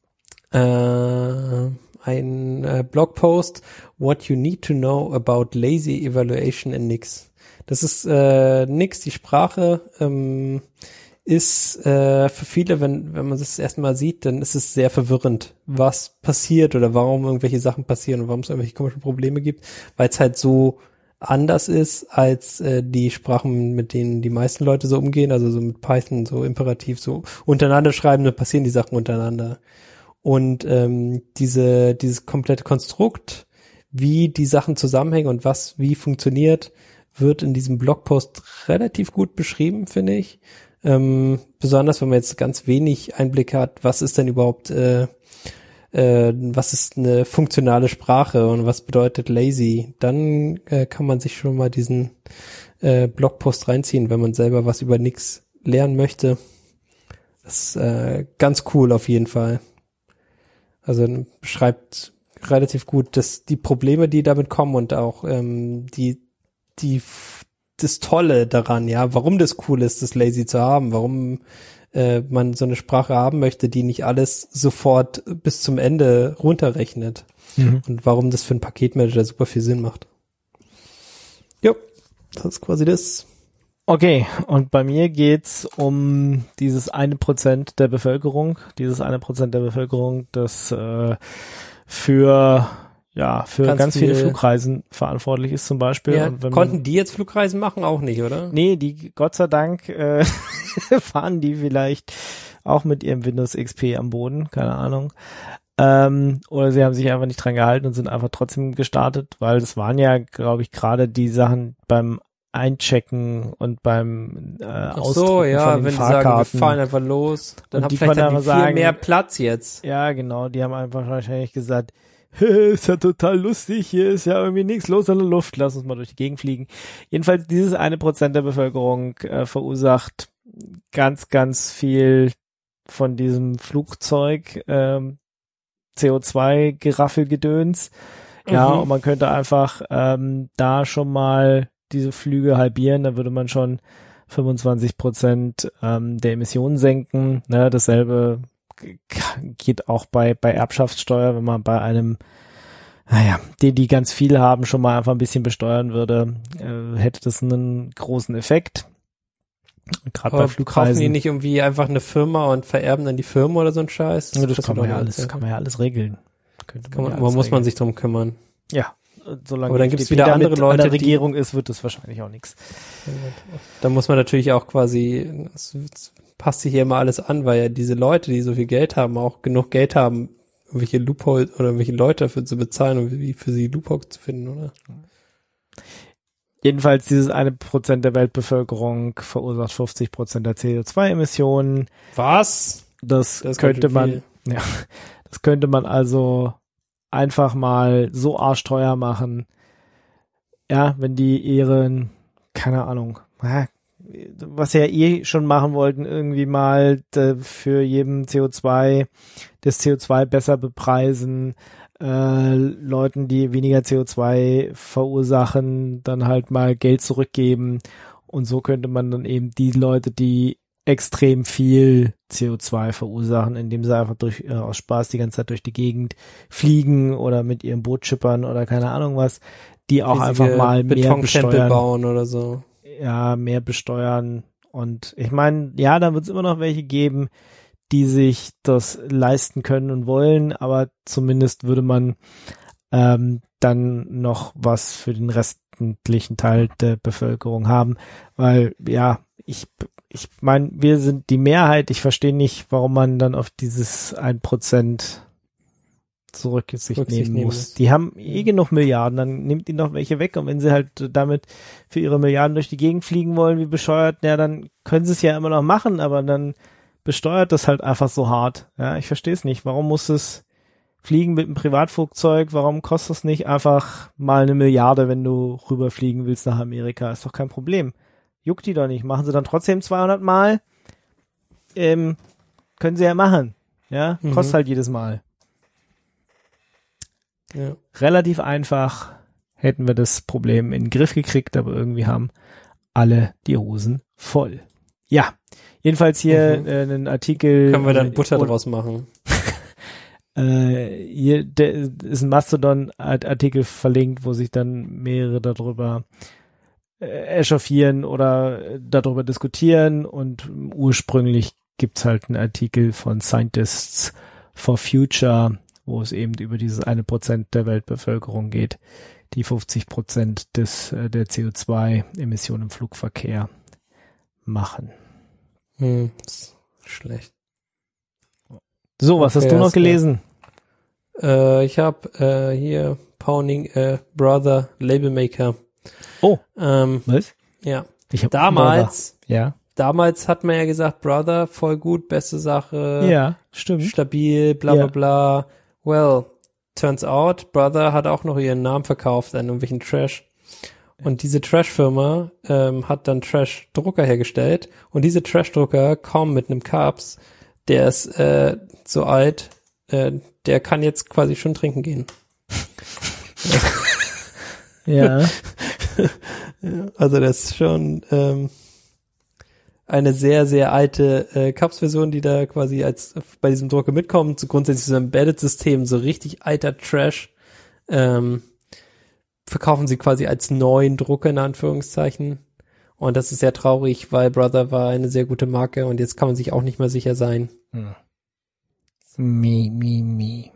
äh, ein äh, Blogpost, What You Need to Know About Lazy Evaluation in Nix. Das ist äh, Nix, die Sprache ähm, ist äh, für viele, wenn wenn man das erstmal sieht, dann ist es sehr verwirrend, was passiert oder warum irgendwelche Sachen passieren und warum es irgendwelche komischen Probleme gibt, weil es halt so anders ist als äh, die Sprachen, mit denen die meisten Leute so umgehen, also so mit Python, so imperativ, so untereinander schreiben, dann passieren die Sachen untereinander. Und ähm, diese dieses komplette Konstrukt, wie die Sachen zusammenhängen und was wie funktioniert, wird in diesem Blogpost relativ gut beschrieben, finde ich. Ähm, besonders, wenn man jetzt ganz wenig Einblick hat, was ist denn überhaupt, äh, äh, was ist eine funktionale Sprache und was bedeutet lazy, dann äh, kann man sich schon mal diesen äh, Blogpost reinziehen, wenn man selber was über Nix lernen möchte. Das ist äh, ganz cool auf jeden Fall. Also beschreibt relativ gut, dass die Probleme, die damit kommen und auch ähm, die die das Tolle daran, ja, warum das cool ist, das Lazy zu haben, warum äh, man so eine Sprache haben möchte, die nicht alles sofort bis zum Ende runterrechnet mhm. und warum das für einen Paketmanager super viel Sinn macht. Ja, das ist quasi das. Okay, und bei mir geht's um dieses eine Prozent der Bevölkerung, dieses eine Prozent der Bevölkerung, das äh, für ja für ganz, ganz viele Flugreisen verantwortlich ist zum Beispiel. Ja, und wenn konnten man, die jetzt Flugreisen machen? Auch nicht, oder? Nee, die Gott sei Dank äh, fahren die vielleicht auch mit ihrem Windows X P am Boden, keine Ahnung. Ähm, oder sie haben sich einfach nicht dran gehalten und sind einfach trotzdem gestartet, weil das waren ja, glaube ich, gerade die Sachen beim Einchecken und beim äh, Ausdrucken so, ja, von den wenn Fahrkarten. Die sagen, wir fahren einfach los, dann haben vielleicht dann die viel sagen, mehr Platz jetzt. Ja, genau, die haben einfach wahrscheinlich gesagt, ist ja total lustig, hier ist ja irgendwie nichts los in der Luft, lass uns mal durch die Gegend fliegen. Jedenfalls dieses eine Prozent der Bevölkerung äh, verursacht ganz, ganz viel von diesem Flugzeug ähm, C O zwei Geraffelgedöns. Ja, mhm. Und man könnte einfach ähm, da schon mal diese Flüge halbieren, da würde man schon fünfundzwanzig Prozent ähm, der Emissionen senken. Ne, dasselbe geht auch bei bei Erbschaftssteuer, wenn man bei einem, naja, die, die ganz viel haben, schon mal einfach ein bisschen besteuern würde, äh, hätte das einen großen Effekt. Gerade bei Flugreisen. Kaufen die nicht irgendwie einfach eine Firma und vererben dann die Firma oder so ein Scheiß? Das, ja, das kann man ja alles, das kann man ja alles regeln. Könnte man kann man, ja alles muss regeln. Man sich drum kümmern. Ja, solange aber dann gibt es wieder andere Leute, an der Regierung ist, wird das wahrscheinlich auch nichts. Da muss man natürlich auch quasi, das passt sich hier immer alles an, weil ja diese Leute, die so viel Geld haben, auch genug Geld haben, irgendwelche Loophole oder irgendwelche Leute dafür zu bezahlen und wie für sie Loophole zu finden, oder? Jedenfalls dieses eine Prozent der Weltbevölkerung verursacht fünfzig Prozent der C O zwei Emissionen. Was? Das, das könnte man, ja, das könnte man also einfach mal so arschteuer machen. Ja, wenn die ihren, keine Ahnung, was sie ja eh schon machen wollten, irgendwie mal für jeden C O zwei, das C O zwei besser bepreisen, äh, Leuten, die weniger C O zwei verursachen, dann halt mal Geld zurückgeben. Und so könnte man dann eben die Leute, die extrem viel C O zwei verursachen, indem sie einfach durch äh, aus Spaß die ganze Zeit durch die Gegend fliegen oder mit ihrem Boot schippern oder keine Ahnung was, die auch einfach mal mehr besteuern. Bauen oder so. Ja, mehr besteuern. Und ich meine, ja, da wird es immer noch welche geben, die sich das leisten können und wollen, aber zumindest würde man ähm, dann noch was für den restlichen Teil der Bevölkerung haben, weil ja, ich ich meine, wir sind die Mehrheit, ich verstehe nicht, warum man dann auf dieses ein Prozent Rücksicht nehmen muss. muss. Die haben eh genug Milliarden, dann nimmt ihnen noch welche weg und wenn sie halt damit für ihre Milliarden durch die Gegend fliegen wollen, wie bescheuert, ja, dann können sie es ja immer noch machen, aber dann besteuert das halt einfach so hart. Ja, ich verstehe es nicht. Warum muss es fliegen mit einem Privatflugzeug? Warum kostet es nicht einfach mal eine Milliarde, wenn du rüberfliegen willst nach Amerika? Ist doch kein Problem. Juckt die doch nicht. Machen sie dann trotzdem zweihundert Mal. Ähm, können sie ja machen. Ja, mhm. Kostet halt jedes Mal. Ja. Relativ einfach hätten wir das Problem in den Griff gekriegt, aber irgendwie haben alle die Hosen voll. Ja. Jedenfalls hier mhm. äh, einen Artikel. Können wir dann Butter äh, draus machen? äh, hier der, ist ein Mastodon-Artikel verlinkt, wo sich dann mehrere darüber äh, echauffieren oder darüber diskutieren und ursprünglich gibt's halt einen Artikel von Scientists for Future, wo es eben über dieses eine Prozent der Weltbevölkerung geht, die fünfzig Prozent des äh, der C O zwei Emissionen im Flugverkehr machen. Hm, schlecht. So, was okay, hast du noch gelesen? Äh, ich habe äh, hier Pounding äh, Brother Label Maker. Oh, ähm, was? Ja. Ich hab damals, ja. Damals hat man ja gesagt, Brother, voll gut, beste Sache. Ja, stimmt. Stabil, bla bla ja. bla. Well, turns out, Brother hat auch noch ihren Namen verkauft an irgendwelchen Trash. Und diese Trash-Firma ähm, hat dann Trash-Drucker hergestellt. Und diese Trash-Drucker kommen mit einem Cups, der ist äh, so alt, äh, der kann jetzt quasi schon trinken gehen. Ja. Also das ist schon ähm, eine sehr, sehr alte äh, Cups-Version, die da quasi als bei diesem Drucker mitkommt. So grundsätzlich so ein Embedded-System, so richtig alter Trash. Ähm, verkaufen sie quasi als neuen Drucker in Anführungszeichen. Und das ist sehr traurig, weil Brother war eine sehr gute Marke und jetzt kann man sich auch nicht mehr sicher sein. Hm. Mi, mi, mi.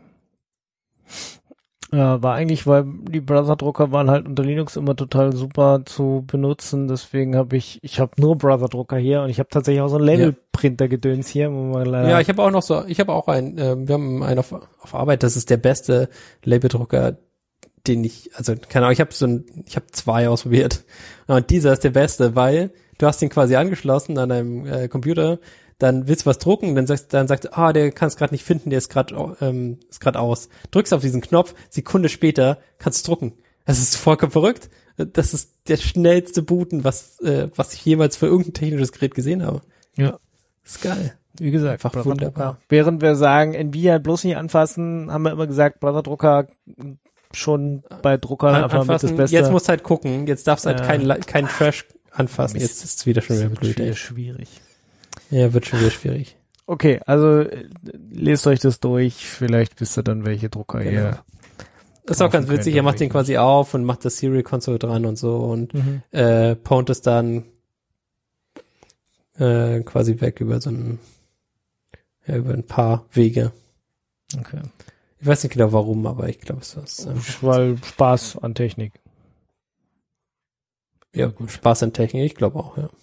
Ja, war eigentlich, weil die Brother-Drucker waren halt unter Linux immer total super zu benutzen, deswegen habe ich, ich habe nur Brother-Drucker hier und ich habe tatsächlich auch so einen Label-Printer-Gedöns hier. Wo man leider ja, ich habe auch noch so, ich habe auch einen, äh, wir haben einen auf, auf Arbeit, das ist der beste Label-Drucker, den ich, also keine Ahnung, ich habe so ein, ich habe zwei ausprobiert und dieser ist der beste, weil du hast den quasi angeschlossen an deinem äh, Computer, dann willst du was drucken, dann sagst dann sagst ah, der kann es gerade nicht finden, der ist gerade ähm, ist gerade aus. Drückst auf diesen Knopf, Sekunde später kannst du drucken. Das ist vollkommen verrückt. Das ist der schnellste Booten, was äh, was ich jemals für irgendein technisches Gerät gesehen habe. Ja, ist geil. wie gesagt, einfach Brotherdrucker. wunderbar. Während wir sagen, Nvidia bloß nicht anfassen, haben wir immer gesagt, Brotherdrucker schon bei Druckern An, einfach anfassen, mit das Beste. Jetzt musst du halt gucken, jetzt darfst du halt Ja. kein, kein Trash anfassen, jetzt ist es wieder schon wieder blöd. Wieder ey. schwierig. Ja, wird schon wieder schwierig. Okay, also äh, lest euch das durch, vielleicht wisst ihr dann, welche Drucker Genau. ihr Das ist auch ganz kaufen witzig, könnt er macht den oder quasi auf und macht das Serial Console dran und so und Mhm. äh, pont es dann äh, quasi weg über so ein ja, über ein paar Wege. Okay. Ich weiß nicht genau warum, aber ich glaube, es ist einfach Weil Spaß an Technik. ja, gut. Spaß an Technik, ich glaube auch, ja.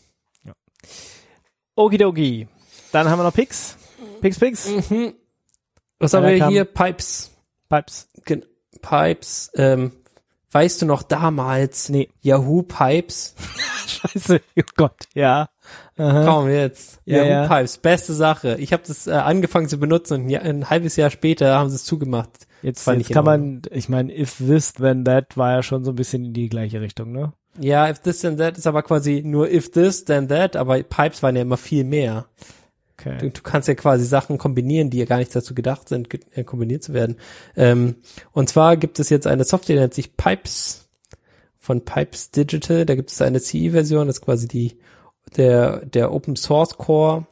Okidoki. Dann haben wir noch Pix. Pix, Pix. Mhm. Was Einer haben wir kam- hier? Pipes. Pipes. Gen- Pipes. Ähm, weißt du noch damals? Nee. Yahoo Pipes. Scheiße. Oh Gott. Ja. Aha. Komm jetzt. Ja, Yahoo ja. Pipes. Beste Sache. Ich habe das äh, angefangen zu benutzen und ja, ein halbes Jahr später haben sie es zugemacht. Jetzt, Fand jetzt ich kann in man, ich meine, if this, then that war ja schon so ein bisschen in die gleiche Richtung, ne? Ja, if this then that ist aber quasi nur if this then that, aber Pipes waren ja immer viel mehr. Du, Okay. du kannst ja quasi Sachen kombinieren, die ja gar nicht dazu gedacht sind, ge- äh, kombiniert zu werden. Ähm, und zwar gibt es jetzt eine Software, die nennt sich Pipes von Pipes Digital. Da gibt es eine C E-Version, das ist quasi die der der Open Source Core.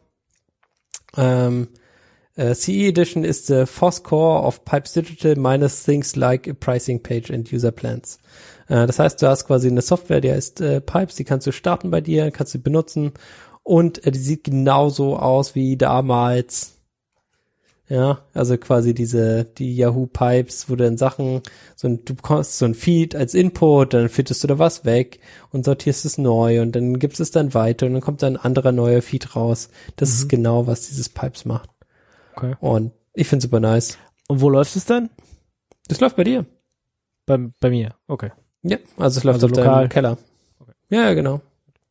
Ähm, äh, C E Edition ist the F O S Core of Pipes Digital minus things like a pricing page and user plans. Äh, das heißt, du hast quasi eine Software, die heißt äh, Pipes, die kannst du starten bei dir, kannst du benutzen und äh, die sieht genauso aus wie damals. Ja, also quasi diese, die Yahoo Pipes, wo du dann Sachen, so ein, du bekommst so ein Feed als Input, dann fittest du da was weg und sortierst es neu und dann gibst es dann weiter und dann kommt dann ein anderer neuer Feed raus. Das Mhm. ist genau, was dieses Pipes macht. Okay. Und ich find's super nice. Und wo läuft es dann? Das läuft bei dir. Bei, bei mir. Okay. Ja, also es läuft Also auf lokal. deinem Keller. Okay. Ja, ja, genau.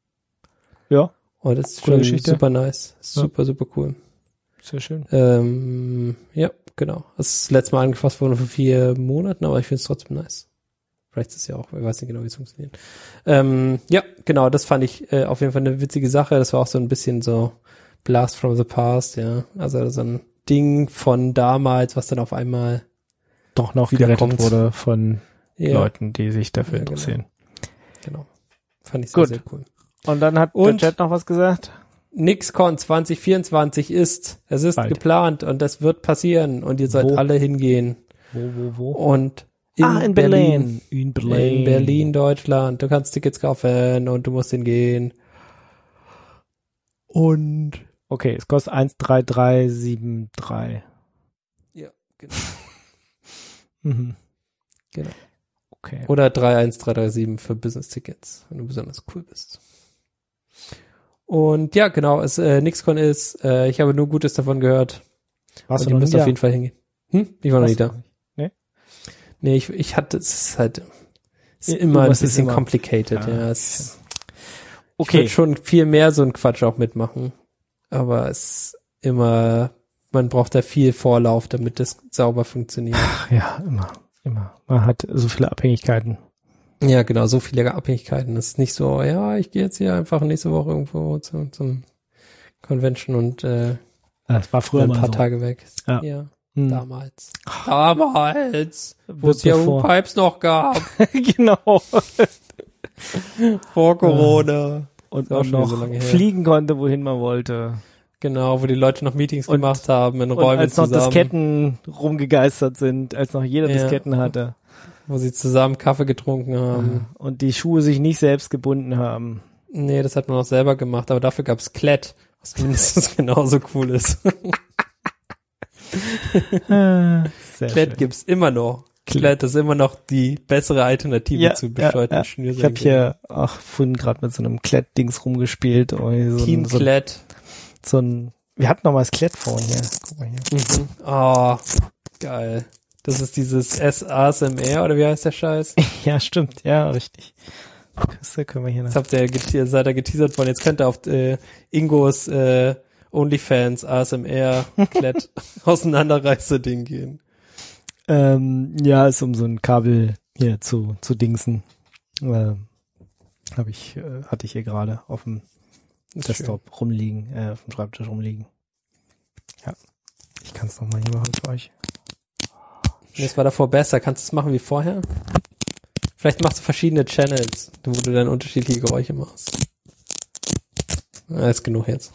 Ja, Und das ist Coole schon Geschichte. super nice. Super, super cool. sehr schön. Ähm, ja, genau. Das ist das letzte Mal angefasst worden vor vier Monaten, aber ich finde es trotzdem nice. Vielleicht ist es ja auch, ich weiß nicht genau, wie es funktioniert. Ähm, ja, genau, das fand ich äh, auf jeden Fall eine witzige Sache. Das war auch so ein bisschen so Blast from the Past, ja. Also so ein Ding von damals, was dann auf einmal Doch noch Wieder gerettet kommt. wurde von ja, Leuten, die sich dafür Ja, genau. interessieren. genau. Fand ich sehr, Gut. sehr cool. Und dann hat Und- der Chat noch was gesagt. NixCon zwanzig vierundzwanzig ist, es ist Bald. geplant und das wird passieren und ihr sollt Wo? alle hingehen. Wo, wo, wo? Und in, ah, in Berlin. Berlin. In Berlin. In Berlin, Deutschland. Du kannst Tickets kaufen und du musst hingehen. Und Okay, es kostet eins drei drei sieben drei. ja, genau. Mhm. Genau. Okay. Oder drei eins drei drei sieben für Business-Tickets, wenn du besonders cool bist. Und ja, genau, es äh, NixCon ist, äh, ich habe nur Gutes davon gehört. Warst und du ihr noch müsst nie auf da? jeden Fall hingehen. Hm? Ich war noch Warst nie du da. noch nicht? Nee, ich, ich hatte, es ist halt, es ist Ja, immer ein irgendwas ist bisschen immer- complicated, Ja, ja. Es, Ich Okay. würde schon viel mehr so einen Quatsch auch mitmachen. Aber es ist immer, man braucht da viel Vorlauf, damit das sauber funktioniert. Ach ja, immer, immer. Man hat so viele Abhängigkeiten. Ja, genau, so viele Abhängigkeiten. Es ist nicht so, ja, ich gehe jetzt hier einfach nächste Woche irgendwo zu, zum Convention und äh, Das war früher ein mal paar so. Tage weg. Ja. ja Hm. damals. Damals, wo es Wird ja bevor- Pipes noch gab, Genau. vor Corona. Und Ist auch man schon wieder noch so lange her. fliegen konnte, wohin man wollte. Genau, wo die Leute noch Meetings Und- gemacht haben in Und Räumen als noch zusammen, Disketten rumgegeistert sind, als noch jeder Ja. Disketten hatte. wo sie zusammen Kaffee getrunken haben. Und die Schuhe sich nicht selbst gebunden haben. Nee, das hat man auch selber gemacht, aber dafür gab's Klett, was mindestens genauso cool ist. Sehr Klett schön. gibt's immer noch. Klett ist immer noch die bessere Alternative Ja, zu ja, bescheuerten ja. Schnürsenkeln. Ich habe hier auch vorhin gerade mit so einem Klett-Dings rumgespielt. Oh, hier so Team ein, so, ein- Klett. so ein, wir hatten noch mal das Klett vorhin hier. Guck mal hier. Mhm. Oh, geil. Das ist dieses S A S M R oder wie heißt der Scheiß? Ja, stimmt. Ja, richtig. Das können wir hier noch. Jetzt habt ihr, gete- seid ihr geteasert worden. Jetzt könnt ihr auf äh, Ingos äh, OnlyFans A S M R Klett Auseinanderreißer-Ding gehen. Ähm, ja, ist um so ein Kabel hier zu, zu dingsen. Ähm, hab ich, äh, hatte ich hier gerade auf dem Ist Desktop rumliegen, äh, auf dem Schreibtisch rumliegen. Ich kann es nochmal hier machen für euch. Nee, das war davor besser. Kannst du es machen wie vorher? Vielleicht machst du verschiedene Channels, wo du dann unterschiedliche Geräusche machst. Ja, ist genug jetzt.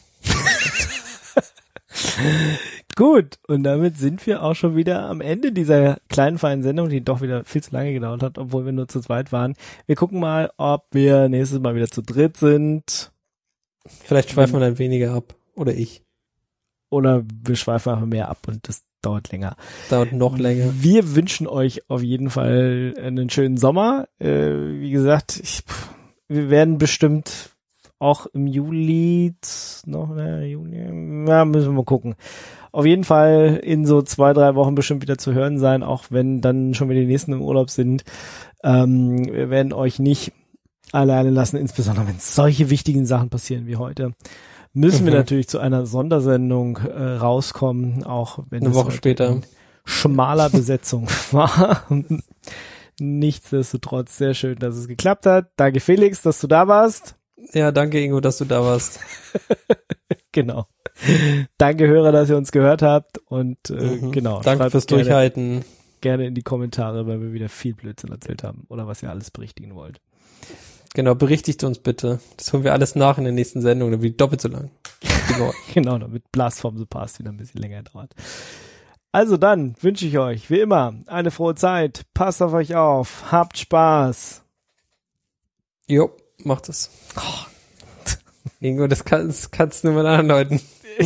Gut, und damit sind wir auch schon wieder am Ende dieser kleinen, feinen Sendung, die doch wieder viel zu lange gedauert hat, obwohl wir nur zu zweit waren. Wir gucken mal, ob wir nächstes Mal wieder zu dritt sind. Vielleicht schweifen wir dann weniger ab. Oder ich. Oder wir schweifen einfach mehr ab und das dauert länger. Dauert noch länger. Wir wünschen euch auf jeden Fall einen schönen Sommer. Äh, wie gesagt, ich, wir werden bestimmt auch im Juli noch, ne, Juli, ja, müssen wir mal gucken. Auf jeden Fall in so zwei, drei Wochen bestimmt wieder zu hören sein, auch wenn dann schon wieder die nächsten im Urlaub sind. Ähm, wir werden euch nicht alleine lassen, insbesondere wenn solche wichtigen Sachen passieren wie heute. Müssen mhm. wir natürlich zu einer Sondersendung äh, rauskommen, auch wenn eine es Woche später schmaler Besetzung war. Nichtsdestotrotz sehr schön, dass es geklappt hat. Danke Felix, dass du da warst. Ja, danke Ingo, dass du da warst. Genau. Danke Hörer, dass ihr uns gehört habt und äh, mhm. genau. Danke fürs gerne, Durchhalten. Gerne in die Kommentare, weil wir wieder viel Blödsinn erzählt haben oder was ihr alles berichtigen wollt. Genau, berichtigt uns bitte. Das holen wir alles nach in der nächsten Sendung, dann wird doppelt so lang. Genau, damit Blast from the Past wieder ein bisschen länger dauert. Also dann wünsche ich euch, wie immer, eine frohe Zeit. Passt auf euch auf. Habt Spaß. Jo, macht es. Oh. Ingo, das, kann, das kannst du nur mit anderen Leuten.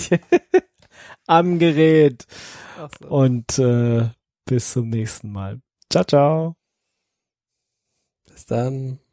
Am Gerät. Ach so. Und äh, bis zum nächsten Mal. Ciao, ciao. Bis dann.